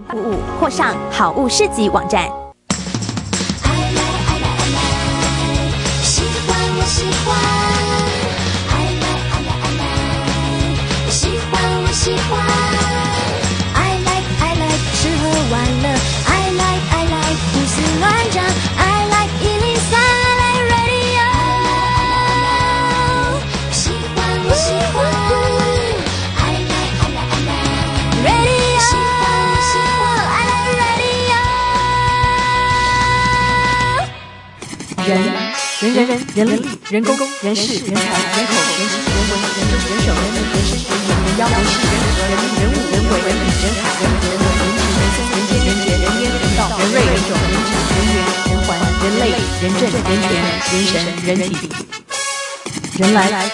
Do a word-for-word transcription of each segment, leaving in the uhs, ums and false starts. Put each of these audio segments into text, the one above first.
服务或上好物市集网站。 喜欢，爱来爱来爱来，喜欢我喜欢，爱来爱来，吃喝玩乐，爱来爱来，胡思乱想，爱来一零三，爱来 radio， 喜欢我喜欢，爱来爱来爱来 radio， 喜欢我喜欢，爱来 radio， 人。人人人人力人工人事人才人口人情人文人政人手人民人身人眼人妖人事人和人民人物人为人理人海人人文人情人生人间人杰人烟人道人瑞人种人质人缘人环人类人政人权人神人体人来来。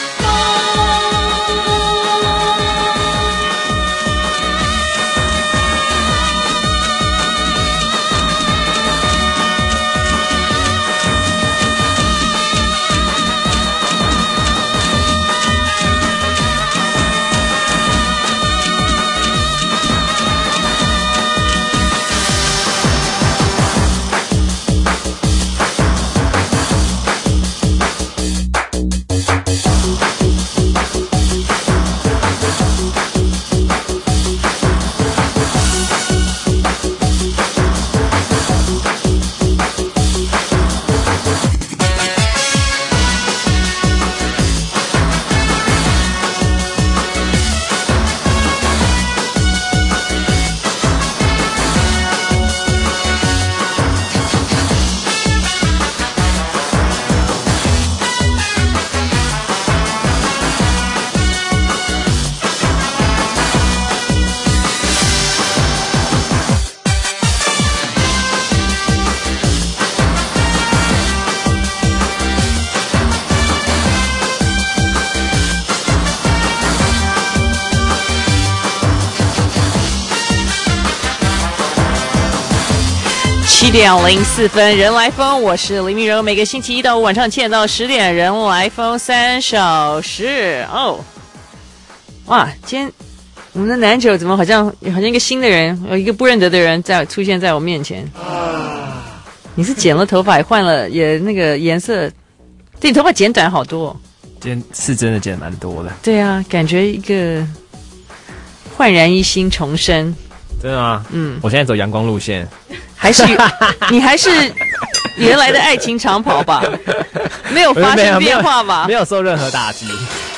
七点零四分，人来疯，我是林明柔。每个星期一到五晚上七点到十点，人来疯三小时哦。哇，今天我们的男主怎么好像好像一个新的人，有一个不认得的人在出现在我面前。你是剪了头发，也换了也那个颜色，对，你头发剪短好多、哦。 今天是真的剪蛮多的。 对啊，感觉一个焕然一新，重生。 真的吗？嗯，我现在走阳光路线。 还是你还是原来的爱情长跑吧，没有发生变化吧？ 没有受任何打击。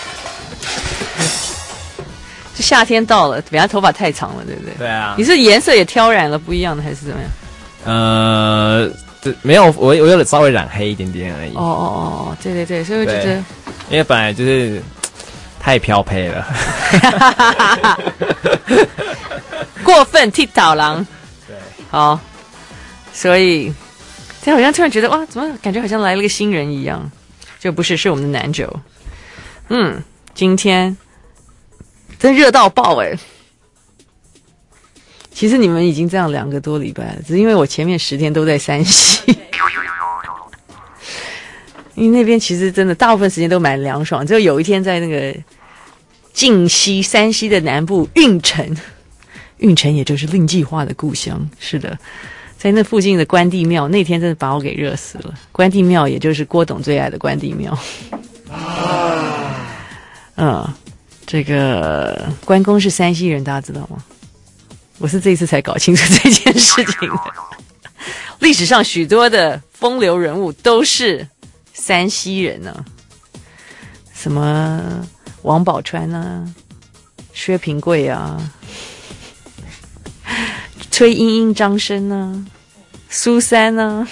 就夏天到了，本来头发太长了，对不对？ 对啊。 你是颜色也挑染了不一样的，还是怎么样？ 呃，没有，我我有稍微染黑一点点而已。 哦哦哦，对对对，所以我觉得， 因为本来就是太飘配了， 过分剃头狼。 对， 好。所以，他好像突然觉得哇，怎么感觉好像来了个新人一样？就不是，是我们的男九。嗯，今天真热到爆哎！其实你们已经这样两个多礼拜了，只是因为我前面十天都在山西，因为那边其实真的大部分时间都蛮凉爽，只有有一天在那个晋西山西的南部运城，运城也就是令计划的故乡，是的。在那附近的关帝庙，那天真的把我给热死了。关帝庙也就是郭董最爱的关帝庙。嗯，这个关公是山西人，大家知道吗？我是这一次才搞清楚这件事情的。历史上许多的风流人物都是山西人呢、啊，什么王宝钏啊、薛平贵啊、崔莺莺、张生啊。苏三呢、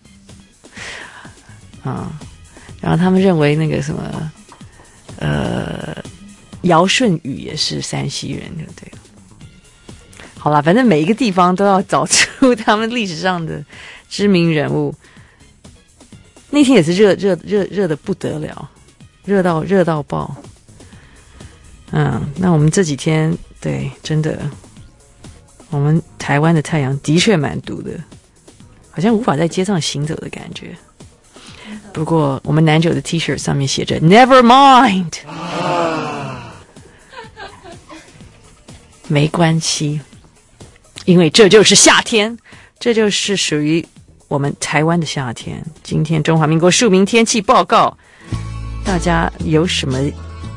啊？啊，然后他们认为那个什么，呃，尧舜禹也是山西人，对不对？好啦，反正每一个地方都要找出他们历史上的知名人物。那天也是热热热热的不得了，热到热到爆。嗯，那我们这几天对，真的，我们台湾的太阳的确蛮毒的。好像无法在街上行走的感觉。不过我们男九的 T 恤上面写着 Never mind， 没关系。 因为这就是夏天，这就是属于我们台湾的夏天。今天中华民国庶民天气报告，大家有什么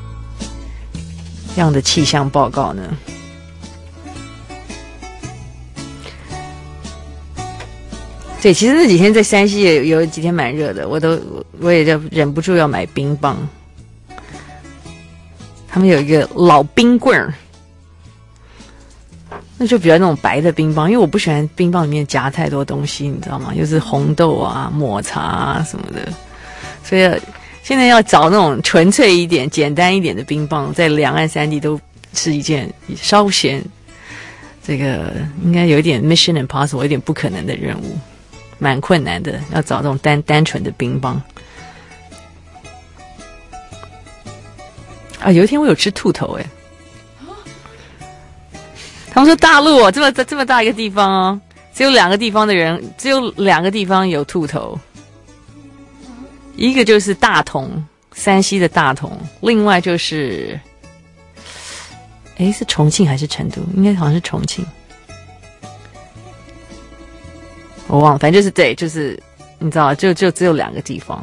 样的气象报告呢？对，其实那几天在山西也有几天蛮热的，我都我也就忍不住要买冰棒。他们有一个老冰棍儿，那就比较那种白的冰棒，因为我不喜欢冰棒里面夹太多东西，你知道吗？又是红豆啊、抹茶啊什么的，所以现在要找那种纯粹一点、简单一点的冰棒，在两岸三地都是一件稍嫌这个应该有一点 mission impossible， 有点不可能的任务。蛮困难的，要找这种单单纯的冰棒啊！有一天我有吃兔头哎，他们说大陆哦，这么这么大一个地方哦，只有两个地方的人，只有两个地方有兔头，一个就是大同，山西的大同，另外就是，哎，是重庆还是成都？应该好像是重庆。我忘了，反正就是对，就是你知道，就就只有两个地方。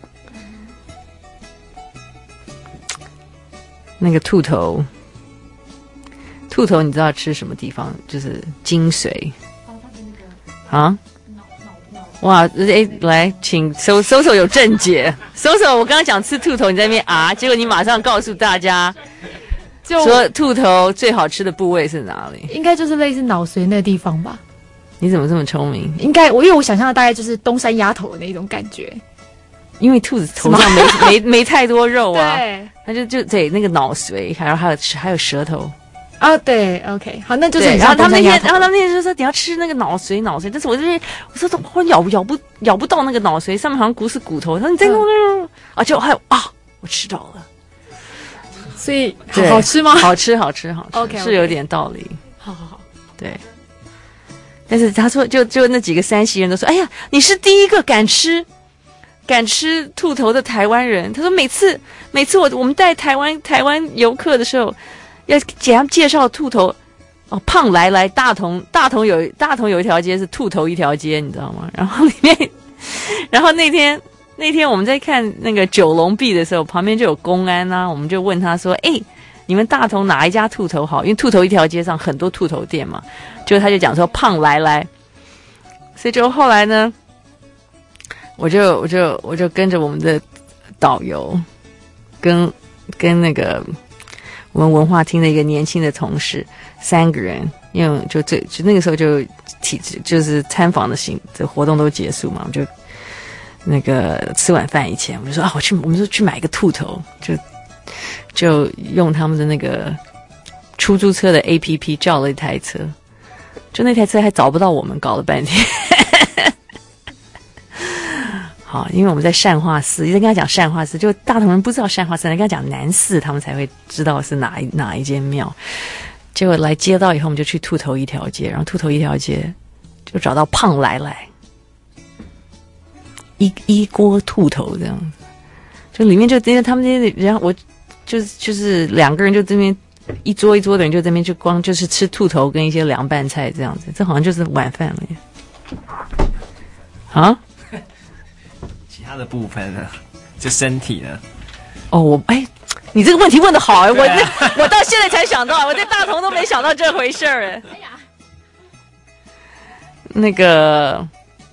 那个兔头，兔头，你知道吃什么地方？就是精髓。啊？哇！哎，来，请搜搜搜有正解。搜搜，我刚刚讲吃兔头，你在那边啊，结果你马上告诉大家，就说兔头最好吃的部位是哪里？ 应该就是类似脑髓那个地方吧。 你怎么这么聪明？ 应该我因为我想象的大概就是东山鸭头的那种感觉， 因为兔子头上没没没太多肉啊， 对， 它就就对那个脑髓，还有还有还有舌头啊，对 ，OK， 好，那就是然后他们那天，然后他们那天就说你要吃那个脑髓脑髓，但是我这边我说我咬咬不咬不到那个脑髓，上面好像骨是骨头，他说你再弄弄，啊，结果还有啊，我吃到了， 所以好好吃吗？ 好吃好吃好吃 ，OK， 是有点道理， 好好好， 对。但是他说，就就那几个山西人都说：“哎呀，你是第一个敢吃敢吃兔头的台湾人。”他说：“每次每次我我们带台湾台湾游客的时候，要给他们介绍兔头哦，胖来来大同大同有大同有一条街是兔头一条街，你知道吗？然后里面，然后那天那天我们在看那个九龙壁的时候，旁边就有公安啊，我们就问他说：‘哎。’你们大同哪一家兔头好？因为兔头一条街上很多兔头店嘛，就他就讲说胖来来，所以就后来呢，我就我就我就跟着我们的导游，跟跟那个我们文化厅的一个年轻的同事，三个人，因为就最就那个时候就体就是参访的行这活动都结束嘛，我们就那个吃晚饭以前，我们就说啊，我去我们就去买一个兔头，就。就用他们的那个出租车的 A P P 叫了一台车，就那台车还找不到我们，搞了半天。好，因为我们在善化寺，一直跟他讲善化寺，就大同人不知道善化寺，跟他讲南寺，他们才会知道是哪一哪一间庙。结果来接到以后，我们就去兔头一条街，然后兔头一条街就找到胖来来，一一锅兔头这样子，就里面就因为他们那些人，我。就是就是两个人就这边一桌一桌的人就这边就光就是吃兔头跟一些凉拌菜这样子，这好像就是晚饭了耶。啊？ 其他的部分呢？就身体呢？ 哦，我哎，你这个问题问得好哎，我我到现在才想到，我在大同都没想到这回事儿哎。哎呀，那个，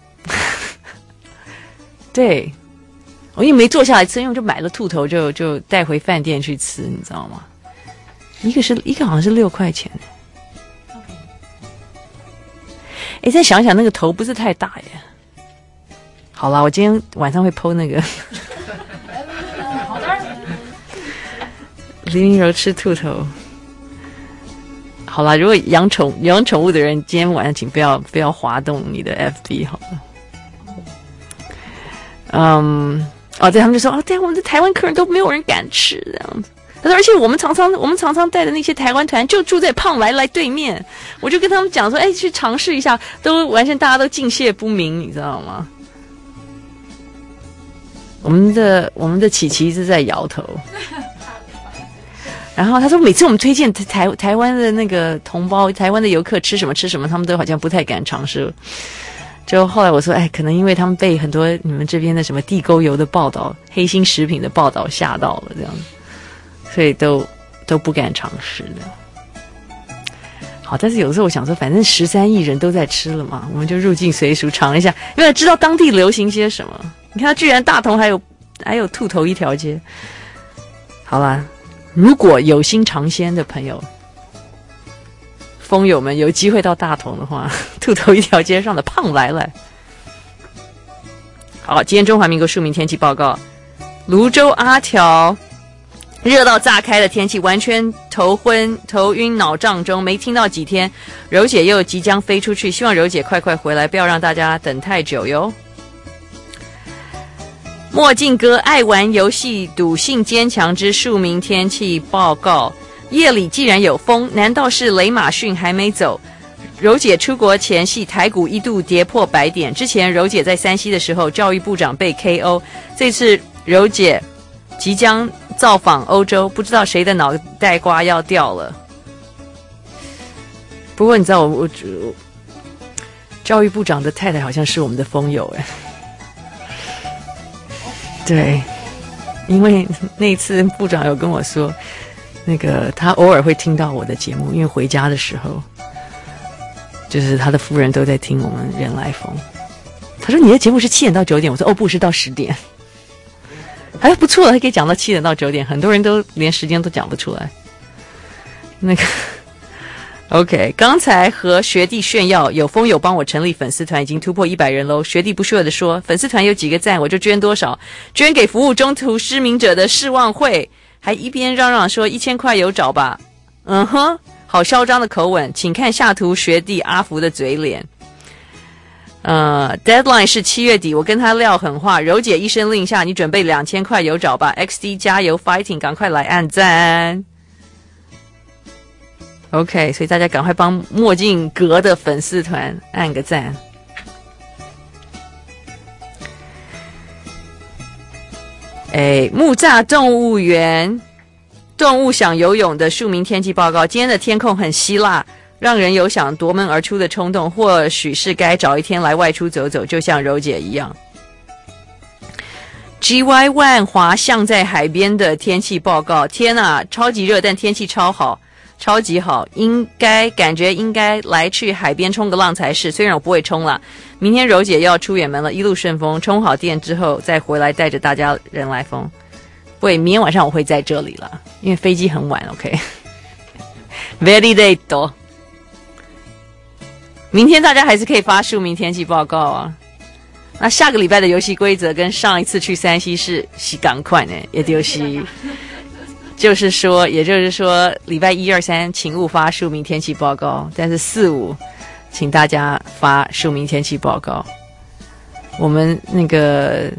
对。我因为没坐下来吃，因为我就买了兔头就，就就带回饭店去吃，你知道吗？一个是一个好像是六块钱。哎，再想想那个头不是太大耶。好啦，我今天晚上会 po 那个。好的。黎明柔吃兔头。好啦，如果养宠养宠物的人，今天晚上请不要不要滑动你的 F B 好了。嗯。哦，对，他们就说哦，对，我们的台湾客人都没有人敢吃这样子。他说，而且我们常常我们常常带的那些台湾团就住在胖来来对面，我就跟他们讲说，哎，去尝试一下，都完全大家都敬谢不明，你知道吗？我们的我们的琪琪一直在摇头。 然后他说，每次我们推荐台台湾的那个同胞、台湾的游客吃什么吃什么，他们都好像不太敢尝试。就后来我说，哎，可能因为他们被很多你们这边的什么地沟油的报道、黑心食品的报道吓到了，这样，所以都都不敢尝试的。好，但是有时候我想说，反正十三亿人都在吃了嘛，我们就入境随俗尝一下，因为知道当地流行些什么。你看，居然大同还有还有兔头一条街。好啦，如果有心尝鲜的朋友，风友们有机会到大同的话，兔头一条街上的胖来了。好，今天中华民国庶民天气报告：泸州阿条热到炸开的天气，完全头昏、头晕、脑胀中，没听到几天，柔姐又即将飞出去，希望柔姐快快回来，不要让大家等太久哟。墨镜哥爱玩游戏，赌性坚强之庶民天气报告。夜里既然有风，难道是雷马逊还没走？柔姐出国前夕，台股一度跌破百点。之前柔姐在山西的时候，教育部长被 K O。这次柔姐即将造访欧洲，不知道谁的脑袋瓜要掉了。不过你知道我，我我教育部长的太太好像是我们的风友哎。对，因为那次部长有跟我说，那个他偶尔会听到我的节目，因为回家的时候，就是他的夫人都在听我们人来疯。他说你的节目是七点到九点，我说哦不是到十点，还不错，还可以讲到七点到九点，很多人都连时间都讲不出来。那个 OK， 刚才和学弟炫耀，有风友帮我成立粉丝团，已经突破一百人喽。学弟不屑地说，粉丝团有几个赞，我就捐多少，捐给服务中途失明者的世望会，还一边嚷嚷说一千块有找吧。嗯哼，好嚣张的口吻，请看下图学弟阿福的嘴脸。呃 ，deadline 是七月底，我跟他撂狠话，柔姐一声令下，你准备两千块有找吧 ，X D 加油 ，fighting， 赶快来按赞。OK， 所以大家赶快帮墨镜哥的粉丝团按个赞。哎，木栅动物园动物想游泳的庶民天气报告，今天的天空很希腊，让人有想夺门而出的冲动，或许是该找一天来外出走走，就像柔姐一样。G Y 万华像在海边的天气报告，天啊，超级热，但天气超好。超级好，应该感觉应该来去海边冲个浪才是，虽然我不会冲啦。明天柔姐要出远门了，一路顺风，充好电之后再回来带着大家人来疯。对，明天晚上我会在这里了，因为飞机很晚 OK。Very late。明天大家还是可以发庶民天气报告啊。那下个礼拜的游戏规则跟上一次去山西是是赶快呢，也就是就是说，也就是说，礼拜一、二、三，请勿发庶民天气报告，但是四、五，请大家发庶民天气报告。我们那个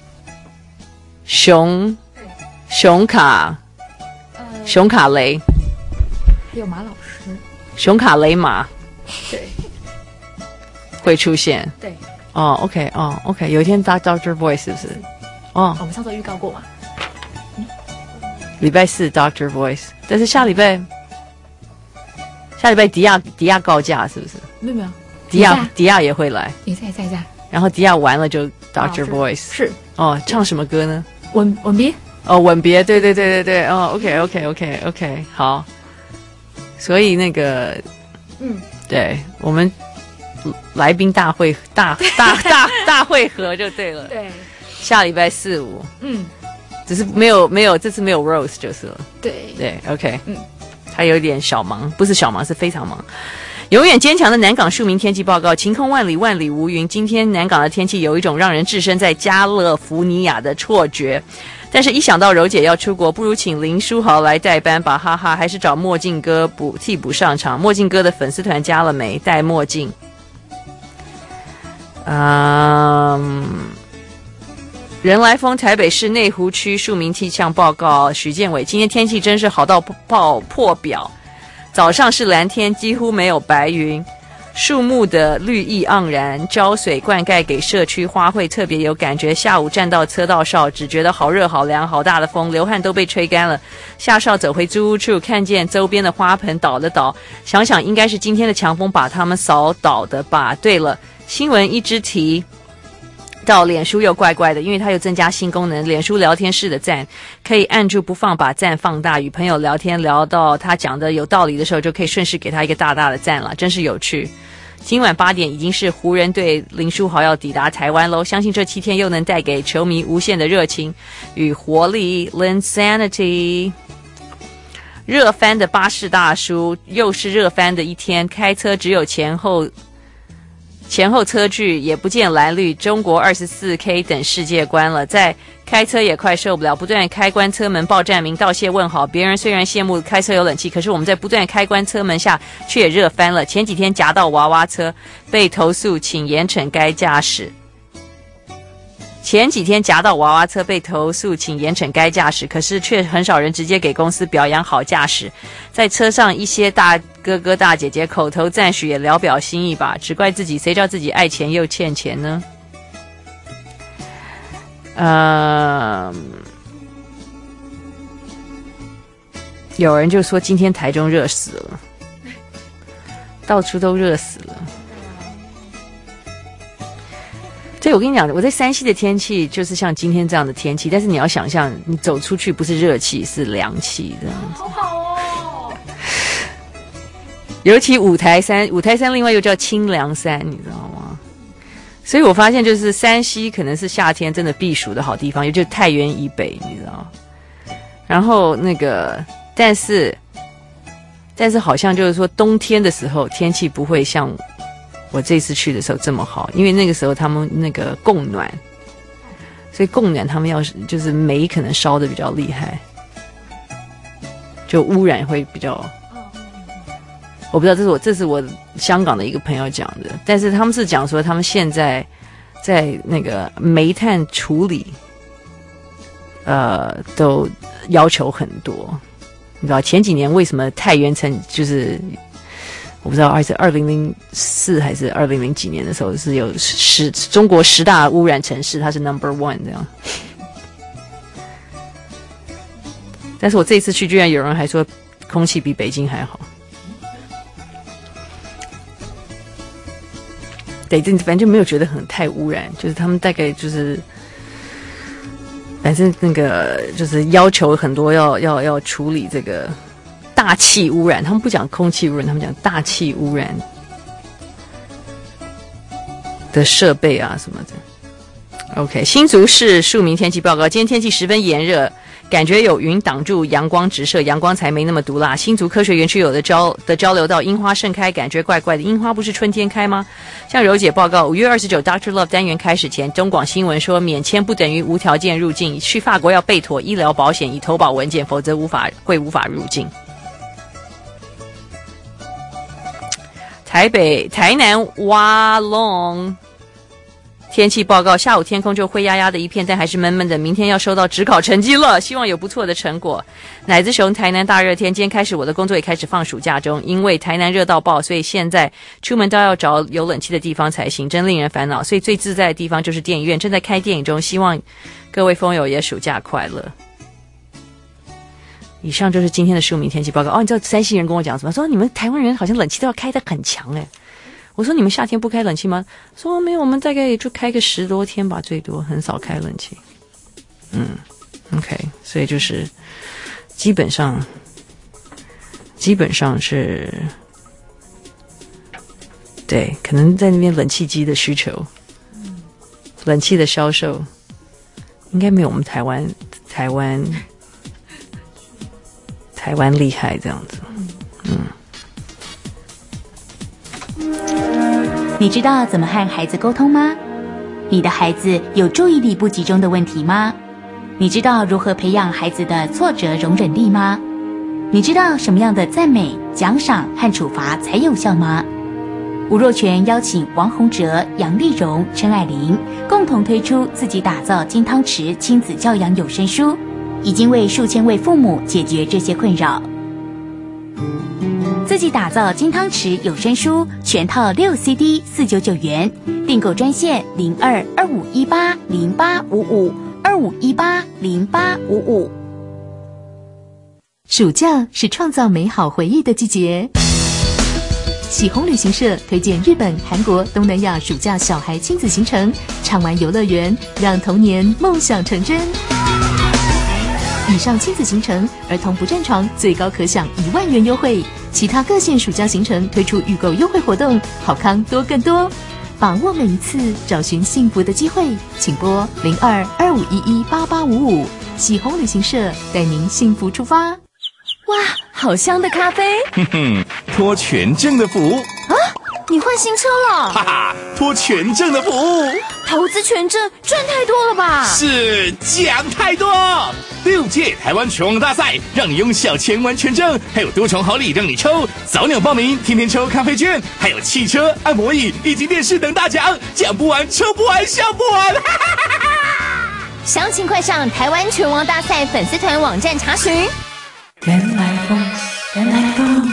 熊熊卡熊卡雷， 还有马老师， 熊卡雷马， 对， 会出现。 对， 哦 ，OK， 哦 ，OK， 有一天 Doctor Voice 是不是？哦， 我们上次有预告过嘛？ 礼拜四 Doctor Voice， 但是下礼拜下礼拜迪亚迪亚告假是不是？ 没有没有， 迪亚迪亚也会来， 也在在在。 然后迪亚完了就 Doctor、哦、Voice 是哦，唱什么歌呢？ 吻吻别哦，吻别，对对对对对，哦 ，OK OK OK OK， 好，所以那个嗯，对我们来宾大会大大大大会合就对了， 对， 下礼拜四五， 嗯。 只是没有没有这次没有 Rose 就是了。 对对 ，OK， 嗯， 他有点小忙，不是小忙，是非常忙。永远坚强的南港庶民天气报告：晴空万里，万里无云。今天南港的天气有一种让人置身在加勒福尼亚的错觉，但是一想到柔姐要出国，不如请林书豪来代班吧，哈哈，还是找墨镜哥补替补上场。墨镜哥的粉丝团加了没？戴墨镜。嗯。人来疯台北市内湖区庶民气象报告，许建伟，今天天气真是好到爆破表，早上是蓝天，几乎没有白云， 树木的绿意盎然，浇水灌溉给社区花卉特别有感觉。下午站到车道上，只觉得好热好凉，好大的风，流汗都被吹干了。下哨走回租屋处，看见周边的花盆倒了倒，想想应该是今天的强风把它们扫倒的吧。对了，新闻一直提到脸书又怪怪的，因为它又增加新功能，脸书聊天室的赞可以按住不放，把赞放大，与朋友聊天聊到他讲的有道理的时候，就可以顺势给他一个大大的赞了，真是有趣。今晚八点已经是湖人队林书豪要抵达台湾喽，相信这七天又能带给球迷无限的热情与活力。Linsanity 热翻的巴士大叔，又是热翻的一天，开车只有前后前后车距，也不见蓝绿，中国 二十四K 等世界观了，在开车也快受不了，不断开关车门报站名道谢问好。别人虽然羡慕开车有冷气，可是我们在不断开关车门下却也热翻了。前几天夹到娃娃车被投诉，请严惩该驾驶。前几天夹到娃娃车被投诉，请严惩该驾驶，可是却很少人直接给公司表扬好驾驶。在车上一些大哥哥大姐姐口头赞许也聊表心意吧，只怪自己谁叫自己爱钱又欠钱呢？呃，有人就说今天台中热死了，到处都热死了。所以我跟你讲，我在山西的天气就是像今天这样的天气，但是你要想象，你走出去不是热气，是凉气这样子。好好哦。尤其五台山，五台山另外又叫清凉山，你知道吗？所以我发现，就是山西可能是夏天真的避暑的好地方，也就是太原以北，你知道。然后那个，但是，但是好像就是说，冬天的时候天气不会像我这次去的时候这么好，因为那个时候他们那个供暖，所以供暖他们要就是煤可能烧的比较厉害，就污染会比较。我不知道，这是我这是我香港的一个朋友讲的，但是他们是讲说他们现在在那个煤炭处理，呃，都要求很多。你知道前几年为什么太原城就是我不知道，而且二零零四还是二零零几年的时候是有十中国十大污染城市，它是 number one 这样。但是我这一次去，居然有人还说空气比北京还好。对，反正就没有觉得很太污染，就是他们大概就是，反正那个就是要求很多要要要处理这个大气污染，他们不讲空气污染，他们讲大气污染的设备啊什么的。OK， 新竹市庶民天气报告，今天天气十分炎热。感觉有云挡住阳光直射，阳光才没那么毒辣。新竹科学园区有的交的交流道樱花盛开，感觉怪怪的。樱花不是春天开吗？向柔姐报告，五月二十九 Doctor Love 单元开始前，中广新闻说免签不等于无条件入境，去法国要备妥医疗保险以投保文件，否则无法会无法入境。台北、台南挖龙。天气报告，下午天空就灰压压的一片，但还是闷闷的。明天要收到指考成绩了，希望有不错的成果。奶子熊，台南大热天，今天开始我的工作也开始放暑假中，因为台南热到爆，所以现在出门都要找有冷气的地方才行，真令人烦恼。所以最自在的地方就是电影院，正在开电影中，希望各位风友也暑假快乐。以上就是今天的庶民天气报告。哦，你知道山西人跟我讲什么？说你们台湾人好像冷气都要开得很强哎。我说你们夏天不开冷气吗？说没有，我们大概也就开个十多天吧，最多，很少开冷气。嗯 ，OK， 所以就是基本上基本上是，对，可能在那边冷气机的需求，冷气的销售应该没有我们台湾台湾台湾厉害这样子。嗯。 你知道怎么和孩子沟通吗？你的孩子有注意力不集中的问题吗？你知道如何培养孩子的挫折容忍力吗？你知道什么样的赞美、奖赏和处罚才有效吗？吴若权邀请王洪哲、杨丽蓉、陈爱玲共同推出自己打造金汤匙亲子教养有声书，已经为数千位父母解决这些困扰。自计打造金汤匙有声书全套六 C D 四九九元，订购专线零二二五一八零八五五二五一八零八五五。暑假是创造美好回忆的季节。喜鸿旅行社推荐日本、韩国、东南亚暑假小孩亲子行程，畅玩游乐园，让童年梦想成真。以上亲子行程，儿童不占床最高可享一万元优惠，其他各县暑假行程推出预购优惠活动，好康多更多。把握每一次找寻幸福的机会，请拨零二二五一一八八五五，喜鸿旅行社带您幸福出发。哇，好香的咖啡！ 哼哼，托全正的福啊！你换新车了？ 哈哈，托全正的福， 投资全正赚太多了吧？ 是奖太多！六届台湾全网大赛，让你用小钱玩全正，还有多重好礼让你抽，早鸟报名，天天抽咖啡券，还有汽车、按摩椅以及电视等大奖，讲不完，抽不完，笑不完！哈哈哈哈！ 详情快上台湾全网大赛粉丝团网站查询。 原来风，原来风。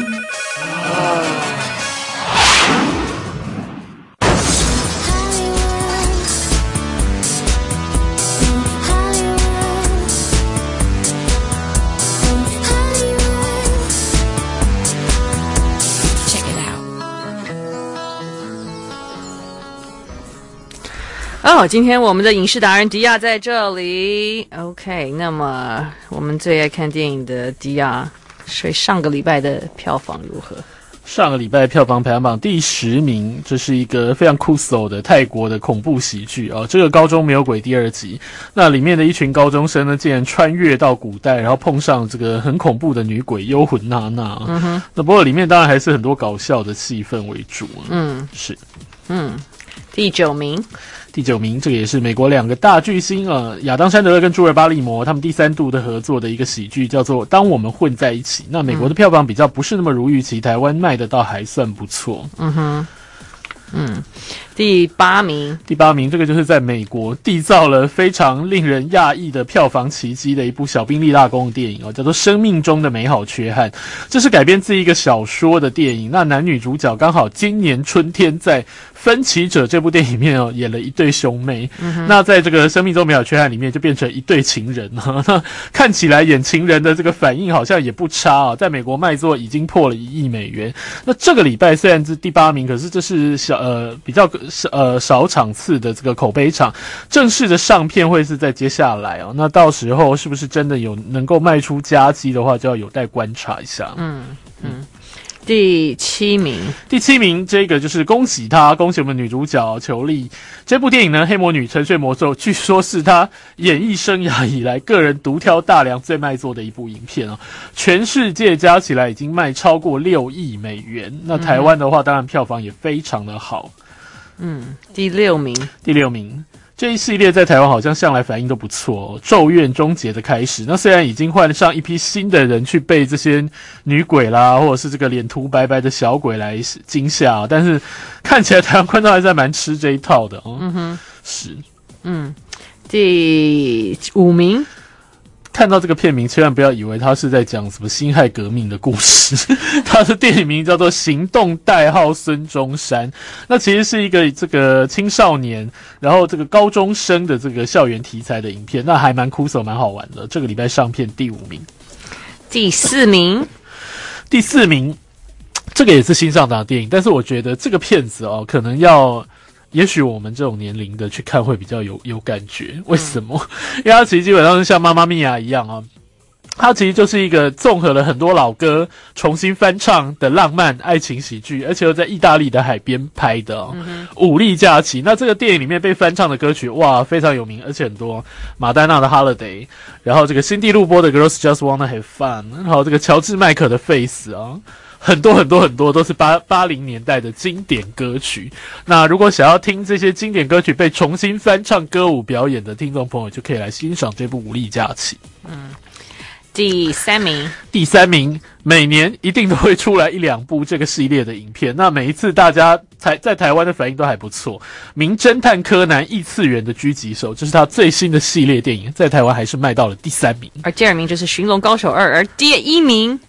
哦，今天我们的影视达人迪亚在这里。OK， 那么我们最爱看电影的迪亚，所以上个礼拜的票房如何？ 上个礼拜票房排行榜第十名，这是一个非常酷搜的泰国的恐怖喜剧啊、哦。这个高中没有鬼第二集，那里面的一群高中生呢，竟然穿越到古代，然后碰上这个很恐怖的女鬼幽魂娜娜。嗯哼，那不过里面当然还是很多搞笑的气氛为主。嗯，是， 嗯，第九名。 第九名，这个也是美国两个大巨星呃，亚当·山德勒跟朱尔·巴利摩他们第三度的合作的一个喜剧，叫做《当我们混在一起》。那美国的票房比较不是那么如预期，台湾卖的倒还算不错。嗯哼， 嗯，第八名， 第八名，这个就是在美国缔造了非常令人讶异的票房奇迹的一部小兵立大功的电影哦，叫做《生命中的美好缺憾》。这是改编自一个小说的电影，那男女主角刚好今年春天在《分歧者》这部电影里面哦演了一对兄妹，嗯、那在这个《生命中美好缺憾》里面就变成一对情人啊。那看起来演情人的这个反应好像也不差啊，在美国卖座已经破了一亿美元。那这个礼拜虽然是第八名，可是这是小呃比较呃少场次的这个口碑场，正式的上片会是在接下来哦。那到时候是不是真的有能够卖出佳绩的话，就要有待观察一下。嗯嗯。 第七名， 第七名，这个就是恭喜他，恭喜我们女主角裘丽。这部电影呢，《黑魔女沉睡魔咒》，据说是她演艺生涯以来个人独挑大梁最卖座的一部影片哦，全世界加起来已经卖超过六亿美元。那台湾的话，当然票房也非常的好。 嗯，第六名， 第六名。这一系列在台湾好像向来反应都不错哦，咒怨终结的开始。那虽然已经换上一批新的人去被这些女鬼啦，或者是这个脸涂白白的小鬼来惊吓，但是看起来台湾观众还是蛮吃这一套的哦。嗯哼，是， 嗯，第五名。 看到这个片名，千万不要以为它是在讲什么辛亥革命的故事。它的电影名叫做《行动代号孙中山》，那其实是一个这个青少年，然后这个高中生的这个校园题材的影片，那还蛮酷手，蛮好玩的。这个礼拜上片第五名， 第四名， 第四名，这个也是新上档的电影，但是我觉得这个片子哦，可能要。也许我们这种年龄的去看会比较有有感觉，为什么？因为它其实基本上是像妈妈咪呀一样啊，它其实就是一个综合了很多老歌重新翻唱的浪漫爱情喜剧，而且又在意大利的海边拍的哦。嗯、武力假期，那这个电影里面被翻唱的歌曲哇非常有名，而且很多马丹娜的 Holiday， 然后这个辛蒂路波的 Girls Just Wanna Have Fun， 然后这个乔治麦可的 Face 啊。很多很多很多都是八八零年代的经典歌曲。那如果想要听这些经典歌曲被重新翻唱歌舞表演的听众朋友，就可以来欣赏这部《武力假期》。 嗯，第三名， 第三名，每年一定都会出来一两部这个系列的影片。那每一次大家台在台湾的反应都还不错。名侦探柯南异次元的狙击手，这是他最新的系列电影，在台湾还是卖到了第三名。 而第二名就是《寻龙高手二》，而第一名。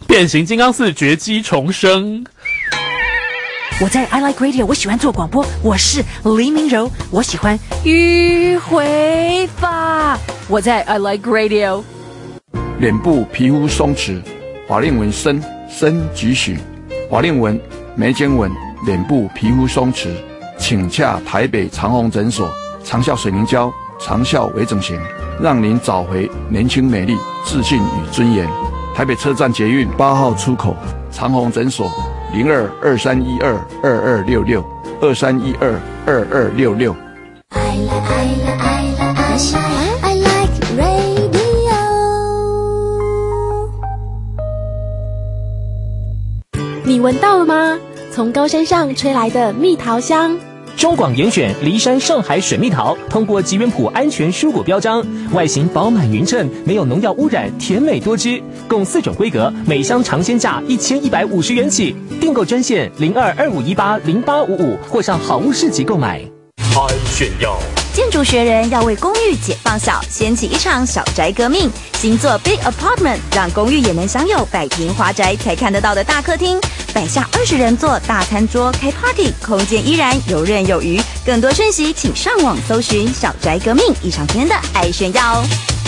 变形金刚四绝迹重生。 我在 I Like Radio， 我喜欢做广播，我是黎明柔，我喜欢迂回法。我在 I Like Radio。 脸部皮肤松弛，法令纹深深几许，法令纹、眉间纹、脸部皮肤松弛，请洽台北长虹诊所，长效水凝胶、长效微整形，让您找回年轻美丽、自信与尊严。台北车站捷运八号出口，长虹诊所零二二三一二二二六六二三一二二二六六。 I like, I like, I like, I like radio。 你闻到了吗？从高山上吹来的蜜桃香。 中广严选梨山上海水蜜桃，通过吉原谱安全蔬果标章，外形饱满匀称，没有农药污染，甜美多汁，共四种规格，每箱尝鲜价一千一百五十元起，订购专线零二二五一八零八五五，或上好物市集购买。 安炫耀。 建筑学人要为公寓解放小，掀起一场小宅革命。新作 Big Apartment 让公寓也能享有百平华宅才看得到的大客厅，摆下二十人座大餐桌开 party， 空间依然游刃有余。更多讯息请上网搜寻小宅革命，一场天的爱炫耀。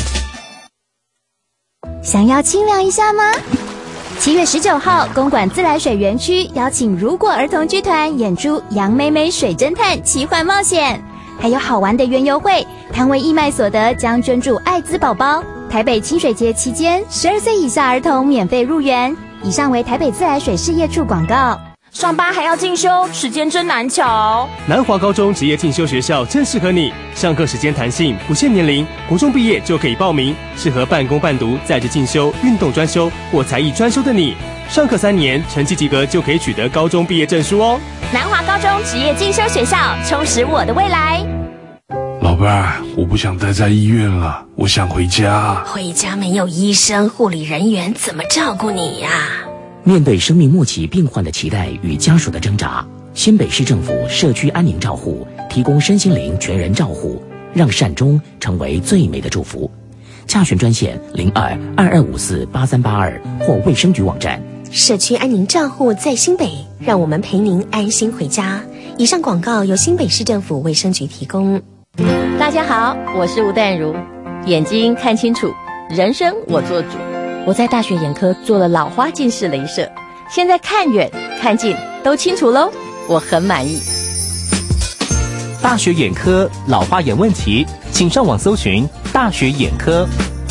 想要清凉一下吗？七月十九号，公馆自来水园区邀请如果儿童剧团演出《杨美美水侦探奇幻冒险》，还有好玩的园游会，摊位义卖所得将捐助艾滋宝宝。台北清水节期间，十二岁以下儿童免费入园。以上为台北自来水事业处广告。 上班还要进修，时间真难瞧。 南华高中职业进修学校正适合你，上课时间弹性，不限年龄，国中毕业就可以报名，适合半工半读、在职进修、运动专修或才艺专修的你。上课三年，成绩及格就可以取得高中毕业证书哦。 南华高中职业进修学校，充实我的未来。 老伴，我不想待在医院了，我想回家。 回家没有医生、护理人员，怎么照顾你呀？ 面对生命末期病患的期待与家属的挣扎，新北市政府社区安宁照护提供身心灵全人照护，让善终成为最美的祝福。洽询专线零二二二五四八三八二或卫生局网站。 社区安宁照护在新北，让我们陪您安心回家。以上广告由新北市政府卫生局提供。 大家好，我是吴淡如，眼睛看清楚，人生我做主。我在大学眼科做了老花近视雷射，现在看远看近都清楚喽，我很满意。 大学眼科老花眼问题，请上网搜寻大学眼科。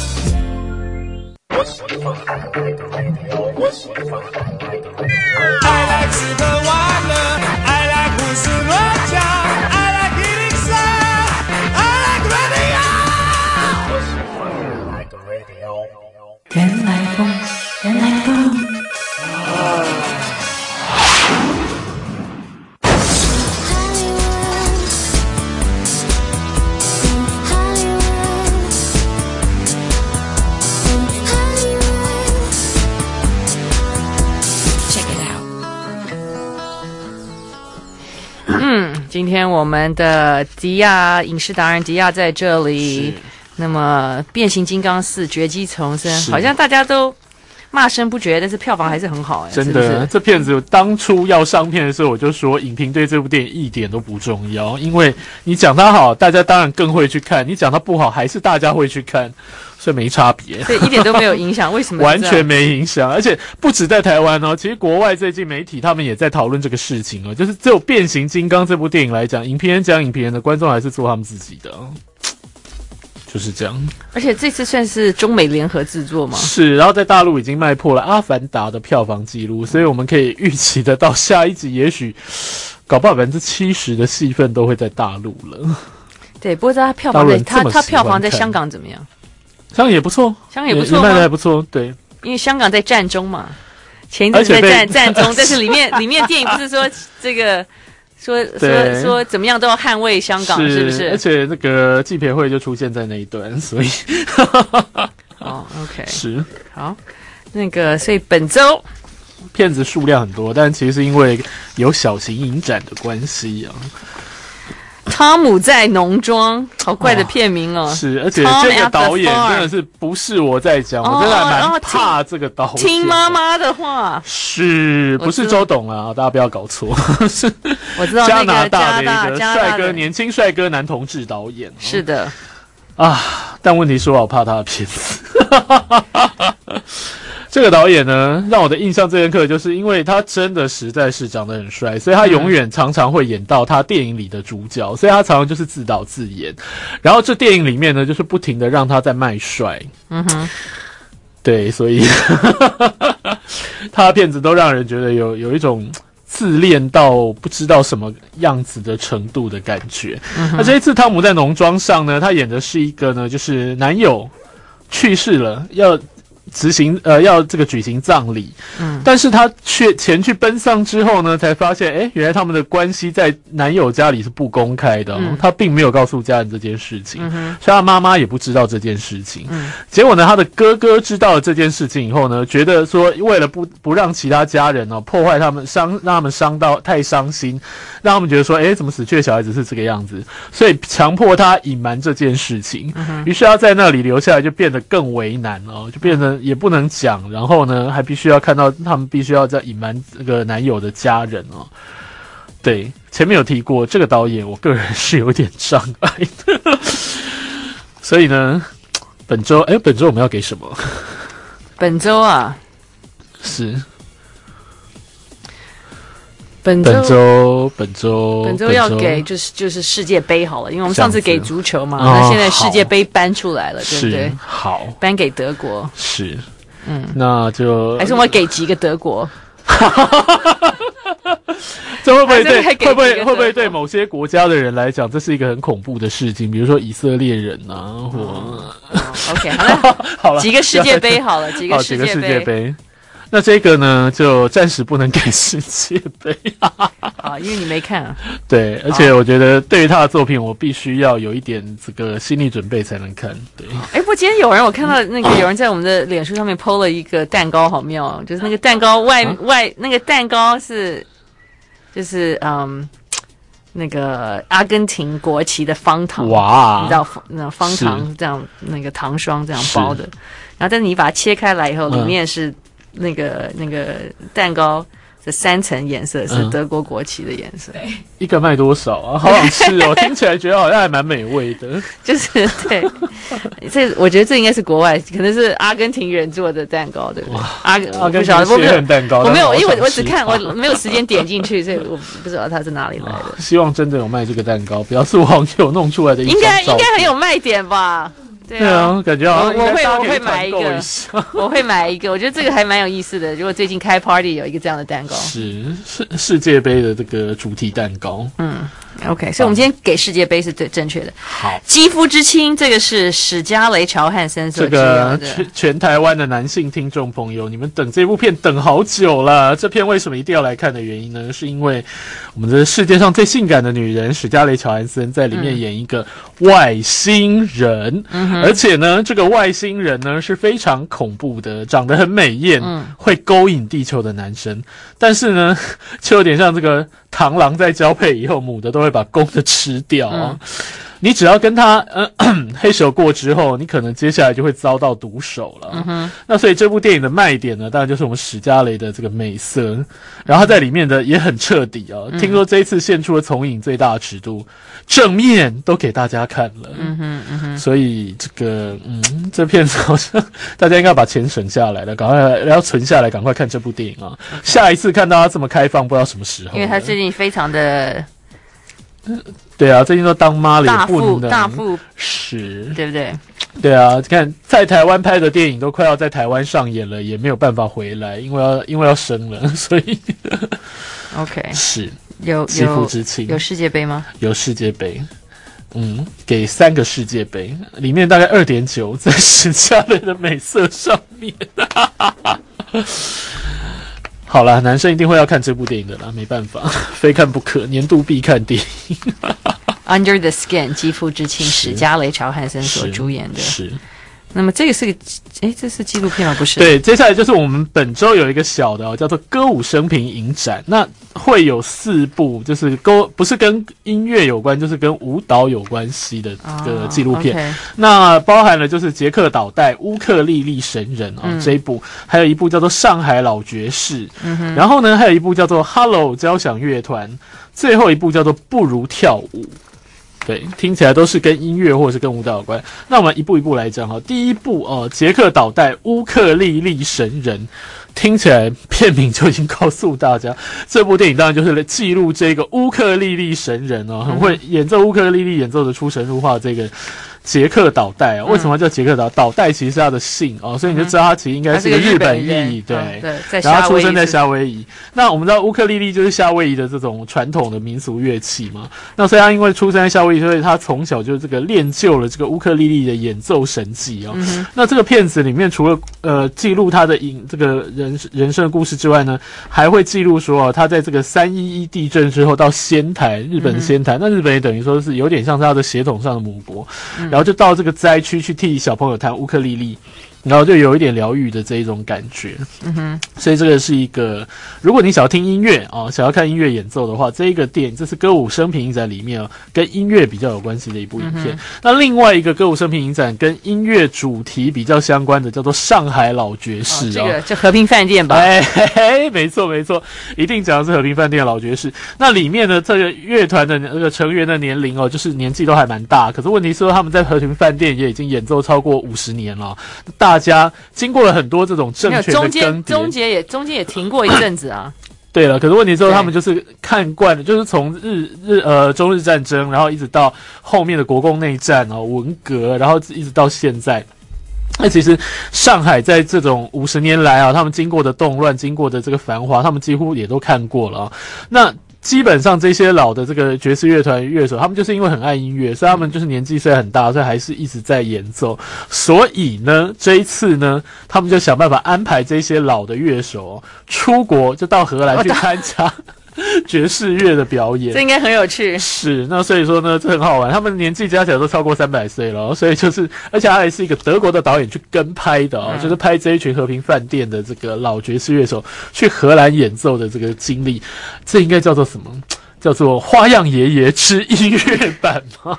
I like 吃喝玩乐 I like 胡思乱想 I like 一零三 I like radio 原来风原来风嗯，今天我们的迪亚影视达人迪亚在这里。那么，《变形金刚四：绝迹重生》好像大家都骂声不绝，但是票房还是很好哎。 真的，是是这片子当初要上片的时候，我就说，影评对这部电影一点都不重要，因为你讲它好，大家当然更会去看；你讲它不好，还是大家会去看。所以没差别， 对，一点都没有影响。为什么？ 完全没影响，而且不止在台湾哦，其实国外最近媒体他们也在讨论这个事情哦。就是只有《变形金刚》这部电影来讲，影评人讲影评人的，观众还是做他们自己的，就是这样。 而且这次算是中美联合制作吗？ 是，然后在大陆已经卖破了《阿凡达》的票房纪录，所以我们可以预期得到下一集，也许搞不好百分之七十的戏份都会在大陆了。 对，不过它票房在它它票房在香港怎么样？ 香港也不错， 香港也不错， 卖的还不错，对。 因为香港在战中嘛，前一阵在战战中，但是里面里面电影不是说这个说说说怎么样都要捍卫香港，是, 是不是？ 而且那个纪培会就出现在那一段，所以哦 ，OK， 是好，那个所以本周片子数量很多，但其实是因为有小型影展的关系啊。 汤姆在农庄，好怪的片名哦。 是，而且 Tom 这个 at the 导演 farm 真的是不是我在讲， 哦我真的还哦蛮怕这个导演。 听妈妈的话， 是不是周董啊？大家不要搞错，是我知道加那个拿大的加拿大一个加拿大的帅哥，年轻帅哥男同志导演。 是的啊，但问题是我好怕他的片子。这个导演呢，让我的印象最深刻，就是因为他真的实在是长得很帅，所以他永远常常会演到他电影里的主角，所以他常常就是自导自演。然后这电影里面呢，就是不停的让他在卖帅。 嗯哼， 对，所以他的片子都让人觉得有有一种自恋到不知道什么样子的程度的感觉。 嗯、 那这一次汤姆在农庄上呢，他演的是一个呢，就是男友去世了，要执行呃要这个举行葬礼，嗯，但是他去前去奔丧之后呢，才发现，哎，原来他们的关系在男友家里是不公开的、哦嗯，他并没有告诉家人这件事情，嗯、所以他妈妈也不知道这件事情。嗯，结果呢，他的哥哥知道了这件事情以后呢，觉得说为了不不让其他家人哦破坏他们伤，让他们伤到太伤心，让他们觉得说，哎，怎么死去的小孩子是这个样子，所以强迫他隐瞒这件事情。嗯、于是他在那里留下来，就变得更为难哦，就变得也不能讲，然后呢，还必须要看到他们必须要在隐瞒这个男友的家人哦。对，前面有提过，这个导演我个人是有点障碍的，所以呢，本周哎，本周我们要给什么？ 本周啊， 是本周本周本周本周要给就是就是世界杯好了，因为我们上次给足球嘛， 哦、 那现在世界杯搬出来了，对不对？ 好， 搬给德国。 是， 嗯， 那就还是我们给几个德国？ 这会不会对会不会会不会对某些国家的人来讲，这是一个很恐怖的事情？比如说以色列人啊，或、 哦、OK 好了， 好了， 几个世界杯好了，几个世界杯。 世界杯那这个呢，就暂时不能给世界杯啊，因为你没看啊。 对，而且我觉得对于他的作品，我必须要有一点这个心理准备才能看。对， 哎，不过今天有人我看到那个有人在我们的脸书上面 po 了一个蛋糕，好妙哦，就是那个蛋糕外、啊、外那个蛋糕是就是嗯那个阿根廷国旗的方糖， 哇， 你知道那方糖这样那个糖霜这样包的，然后但是你把它切开来以后，里面是。嗯那个那个蛋糕的三层颜色是德国国旗的颜色，嗯、 一个卖多少啊？好想吃哦！听起来觉得好像还蛮美味的。 就是对，这我觉得这应该是国外，可能是阿根廷人做的蛋糕，对不对？阿阿根廷血很蛋糕， 我没有，因为我我只看我没有时间点进去，所以我不知道它是哪里来的。 哦、希望真的有卖这个蛋糕，不要是网友弄出来的一。 应该应该很有卖点吧？对 啊, 对啊，感觉好像我会我会买一个， 一我会买一个。我觉得这个还蛮有意思的。如果最近开 party 有一个这样的蛋糕， 是世世界杯的这个主题蛋糕。 嗯 ，OK， 所以我们今天给世界杯是对正确的。 好， 肌肤之亲，这个是史嘉蕾·乔汉森所这个全全台湾的男性听众朋友，你们等这部片等好久了。这片为什么一定要来看的原因呢？是因为我们的世界上最性感的女人史嘉蕾·乔汉森在里面演一个外星人。嗯，而且呢，这个外星人呢是非常恐怖的，长得很美艳，嗯，会勾引地球的男生。但是呢，就有点像这个螳螂在交配以后，母的都会把公的吃掉啊。嗯，你只要跟他呃黑手过之后，你可能接下来就会遭到毒手了。嗯哼，那所以这部电影的卖点呢，当然就是我们史嘉蕾的这个美色，然后它在里面的也很彻底哦。嗯，听说这一次献出了从影最大的尺度，正面都给大家看了。嗯哼嗯哼，所以这个嗯这片子好像大家应该把钱省下来了，赶快要存下来，赶快看这部电影啊！ Okay. 下一次看到它这么开放，不知道什么时候。 因为它最近非常的。 对啊，最近都当妈了， 也不能大腹是， 对不对？ 对啊，你看在台湾拍的电影都快要在台湾上演了，也没有办法回来，因为要因为要生了，所以 OK 是有肌肤之亲有世界杯吗？ 有世界杯，嗯，给三个世界杯，里面大概二点九在史嘉蕾的美色上面。好啦，男生一定会要看这部电影的啦，没办法，非看不可，年度必看电影。 Under the Skin 肌肤之亲，史嘉蕾·乔汉森所主演的。 是。 那么这个是个，哎，这是纪录片吗？不是。 对，接下来就是我们本周有一个小的、哦、叫做歌舞生平影展，那会有四部，就是歌不是跟音乐有关，就是跟舞蹈有关系的这个纪录片。 哦 okay、 那包含了就是捷克岛带乌克丽丽神人啊、哦嗯、这一部，还有一部叫做上海老爵士，嗯哼，然后呢还有一部叫做 Hello 交响乐团，最后一部叫做不如跳舞。对，听起来都是跟音乐或者是跟舞蹈有关。那我们一步一步来讲哈。第一部哦，捷克岛带乌克丽丽神人，听起来片名就已经告诉大家，这部电影当然就是记录这个乌克丽丽神人哦，很会演奏乌克丽丽，演奏的出神入化这个捷克岛带啊、哦。为什么叫捷克岛？岛带其实是他的姓哦，所以你就知道他其实应该是个日本裔，对、 嗯、对，在然后出生在夏威夷。那我们知道乌克丽丽就是夏威夷的这种传统的民俗乐器嘛，那所以他因为出生在夏威夷，所以他从小就这个练就了这个乌克丽丽的演奏神技哦。嗯、那这个片子里面除了呃记录他的影这个人人生的故事之外呢，还会记录说哦，他在这个三一一地震之后到仙台，日本的仙台，嗯、那日本也等于说是有点像是他的血统上的母国，嗯、然后就到这个灾区去替小朋友弹乌克丽丽。然后就有一点疗愈的这一种感觉，嗯哼，所以这个是一个，如果你想要听音乐啊、哦，想要看音乐演奏的话，这一个电影这是歌舞生平影展里面、哦、跟音乐比较有关系的一部影片。嗯、那另外一个歌舞生平影展跟音乐主题比较相关的叫做上海老爵士、哦， 这个就和平饭店吧？ 哎嘿嘿，没错没错，一定讲的是和平饭店的老爵士。那里面的这个乐团的那个成员的年龄哦，就是年纪都还蛮大，可是问题是说他们在和平饭店也已经演奏超过五十年了。大家经过了很多这种政权的更迭， 中间也中间也停过一阵子啊。 对了，可是问题之后他们就是看惯了，就是从日日呃中日战争，然后一直到后面的国共内战哦，文革，然后一直到现在。那其实上海在这种五十年来啊，他们经过的动乱，经过的这个繁华，他们几乎也都看过了啊。那基本上这些老的这个爵士乐团乐手，他们就是因为很爱音乐，所以他们就是年纪虽然很大，所以还是一直在演奏。所以呢，这一次呢，他们就想办法安排这些老的乐手、哦、出国，就到荷兰去参加爵士乐的表演。 这应该很有趣。 是，那所以说呢，这很好玩。他们年纪加起来都超过三百岁了、哦，所以就是，而且他还是一个德国的导演去跟拍的哦，嗯、就是拍这一群和平饭店的这个老爵士乐手去荷兰演奏的这个经历，这应该叫做什么？叫做《花样爷爷之音乐版》吗？